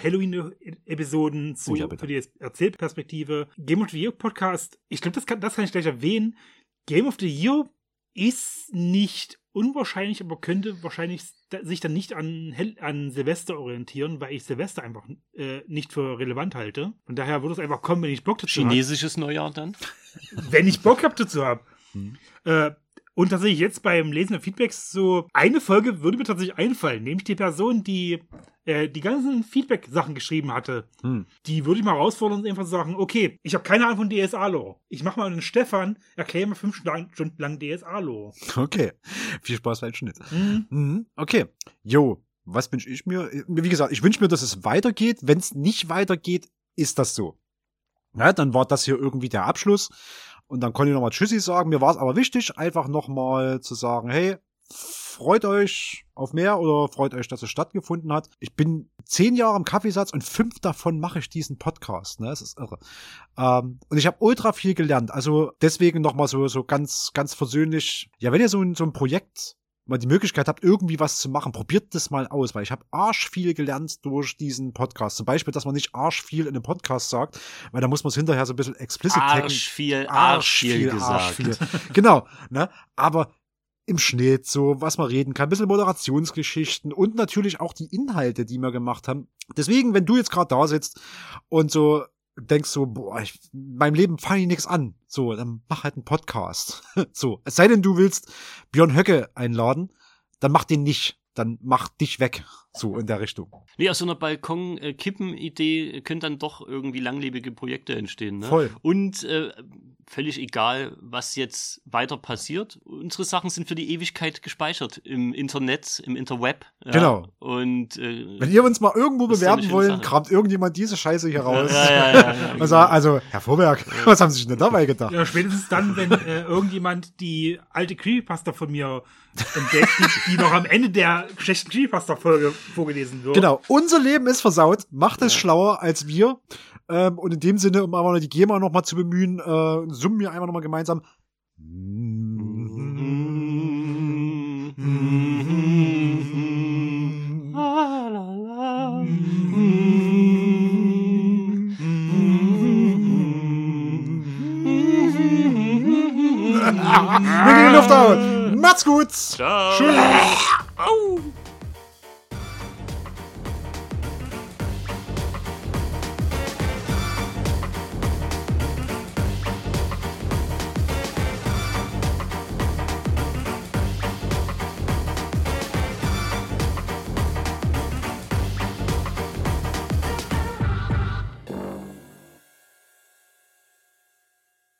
Halloween-Episoden zu, Oh ja, bitte. für die Erzählperspektive. Game of the Year Podcast, ich glaube, das kann, das kann ich gleich erwähnen. Game of the Year ist nicht unwahrscheinlich, aber könnte wahrscheinlich da- sich dann nicht an, Hel- an Silvester orientieren, weil ich Silvester einfach äh, nicht für relevant halte. Von daher würde es einfach kommen, wenn ich Bock dazu habe. Chinesisches Neujahr dann? Wenn ich Bock hab dazu habe. Hm. Äh, und tatsächlich jetzt beim Lesen der Feedbacks so, eine Folge würde mir tatsächlich einfallen, nämlich die Person, die äh, die ganzen Feedback-Sachen geschrieben hatte. Hm. Die würde ich mal herausfordern und einfach sagen, okay, ich habe keine Ahnung von D S A-Lore. Ich mache mal einen Stefan, erkläre mir fünf Stunden lang D S A-Lore. Okay. Viel Spaß beim Schnitt. Mhm. Mhm. Okay. Jo, was wünsche ich mir? Wie gesagt, ich wünsche mir, dass es weitergeht. Wenn es nicht weitergeht, ist das so. Ja, dann war das hier irgendwie der Abschluss. Und dann konnte ich nochmal Tschüssi sagen. Mir war es aber wichtig, einfach nochmal zu sagen, hey, freut euch auf mehr oder freut euch, dass es stattgefunden hat. Ich bin zehn Jahre im Kaffeesatz und fünf davon mache ich diesen Podcast. Ne, das ist irre. Ähm, und ich habe ultra viel gelernt. Also deswegen nochmal so, so ganz, ganz versöhnlich. Ja, wenn ihr so ein, so ein Projekt mal die Möglichkeit habt, irgendwie was zu machen, probiert das mal aus, weil ich habe arsch viel gelernt durch diesen Podcast. Zum Beispiel, dass man nicht arsch viel in einem Podcast sagt, weil da muss man es hinterher so ein bisschen explicit taggen. Arsch viel, Arsch viel gesagt. Arsch viel. Genau, ne? Aber im Schnitt, so was man reden kann, ein bisschen Moderationsgeschichten und natürlich auch die Inhalte, die wir gemacht haben. Deswegen, wenn du jetzt gerade da sitzt und so denkst so, boah, ich, meinem Leben fange ich nichts an. So, dann mach halt einen Podcast. So, es sei denn, du willst Björn Höcke einladen, dann mach den nicht. Dann mach dich weg. So in der Richtung. Nee, aus so einer Balkon-Kippen-Idee können dann doch irgendwie langlebige Projekte entstehen. Ne? Voll. Und äh, völlig egal, was jetzt weiter passiert. Unsere Sachen sind für die Ewigkeit gespeichert im Internet, im Interweb. Ja? Genau. Und äh, wenn ihr uns mal irgendwo das ist doch eine bewerben schöne wollt, Sache. kramt irgendjemand diese Scheiße hier raus. Ja, ja, ja, ja, ja, also, also, Herr Vorberg, was haben Sie sich denn dabei gedacht? Ja, spätestens dann, wenn äh, irgendjemand die alte Creepypasta von mir entdeckt, die, die noch am Ende der schlechten Creepypasta-Folge vorgelesen wird. Genau, unser Leben ist versaut, macht es ja. schlauer als wir. Ähm, und in dem Sinne, um aber die GEMA noch mal zu bemühen, äh, summen wir einfach noch mal gemeinsam. Wir gehen in die Luft aus. Macht's gut. Ciao. Tschüss. Au.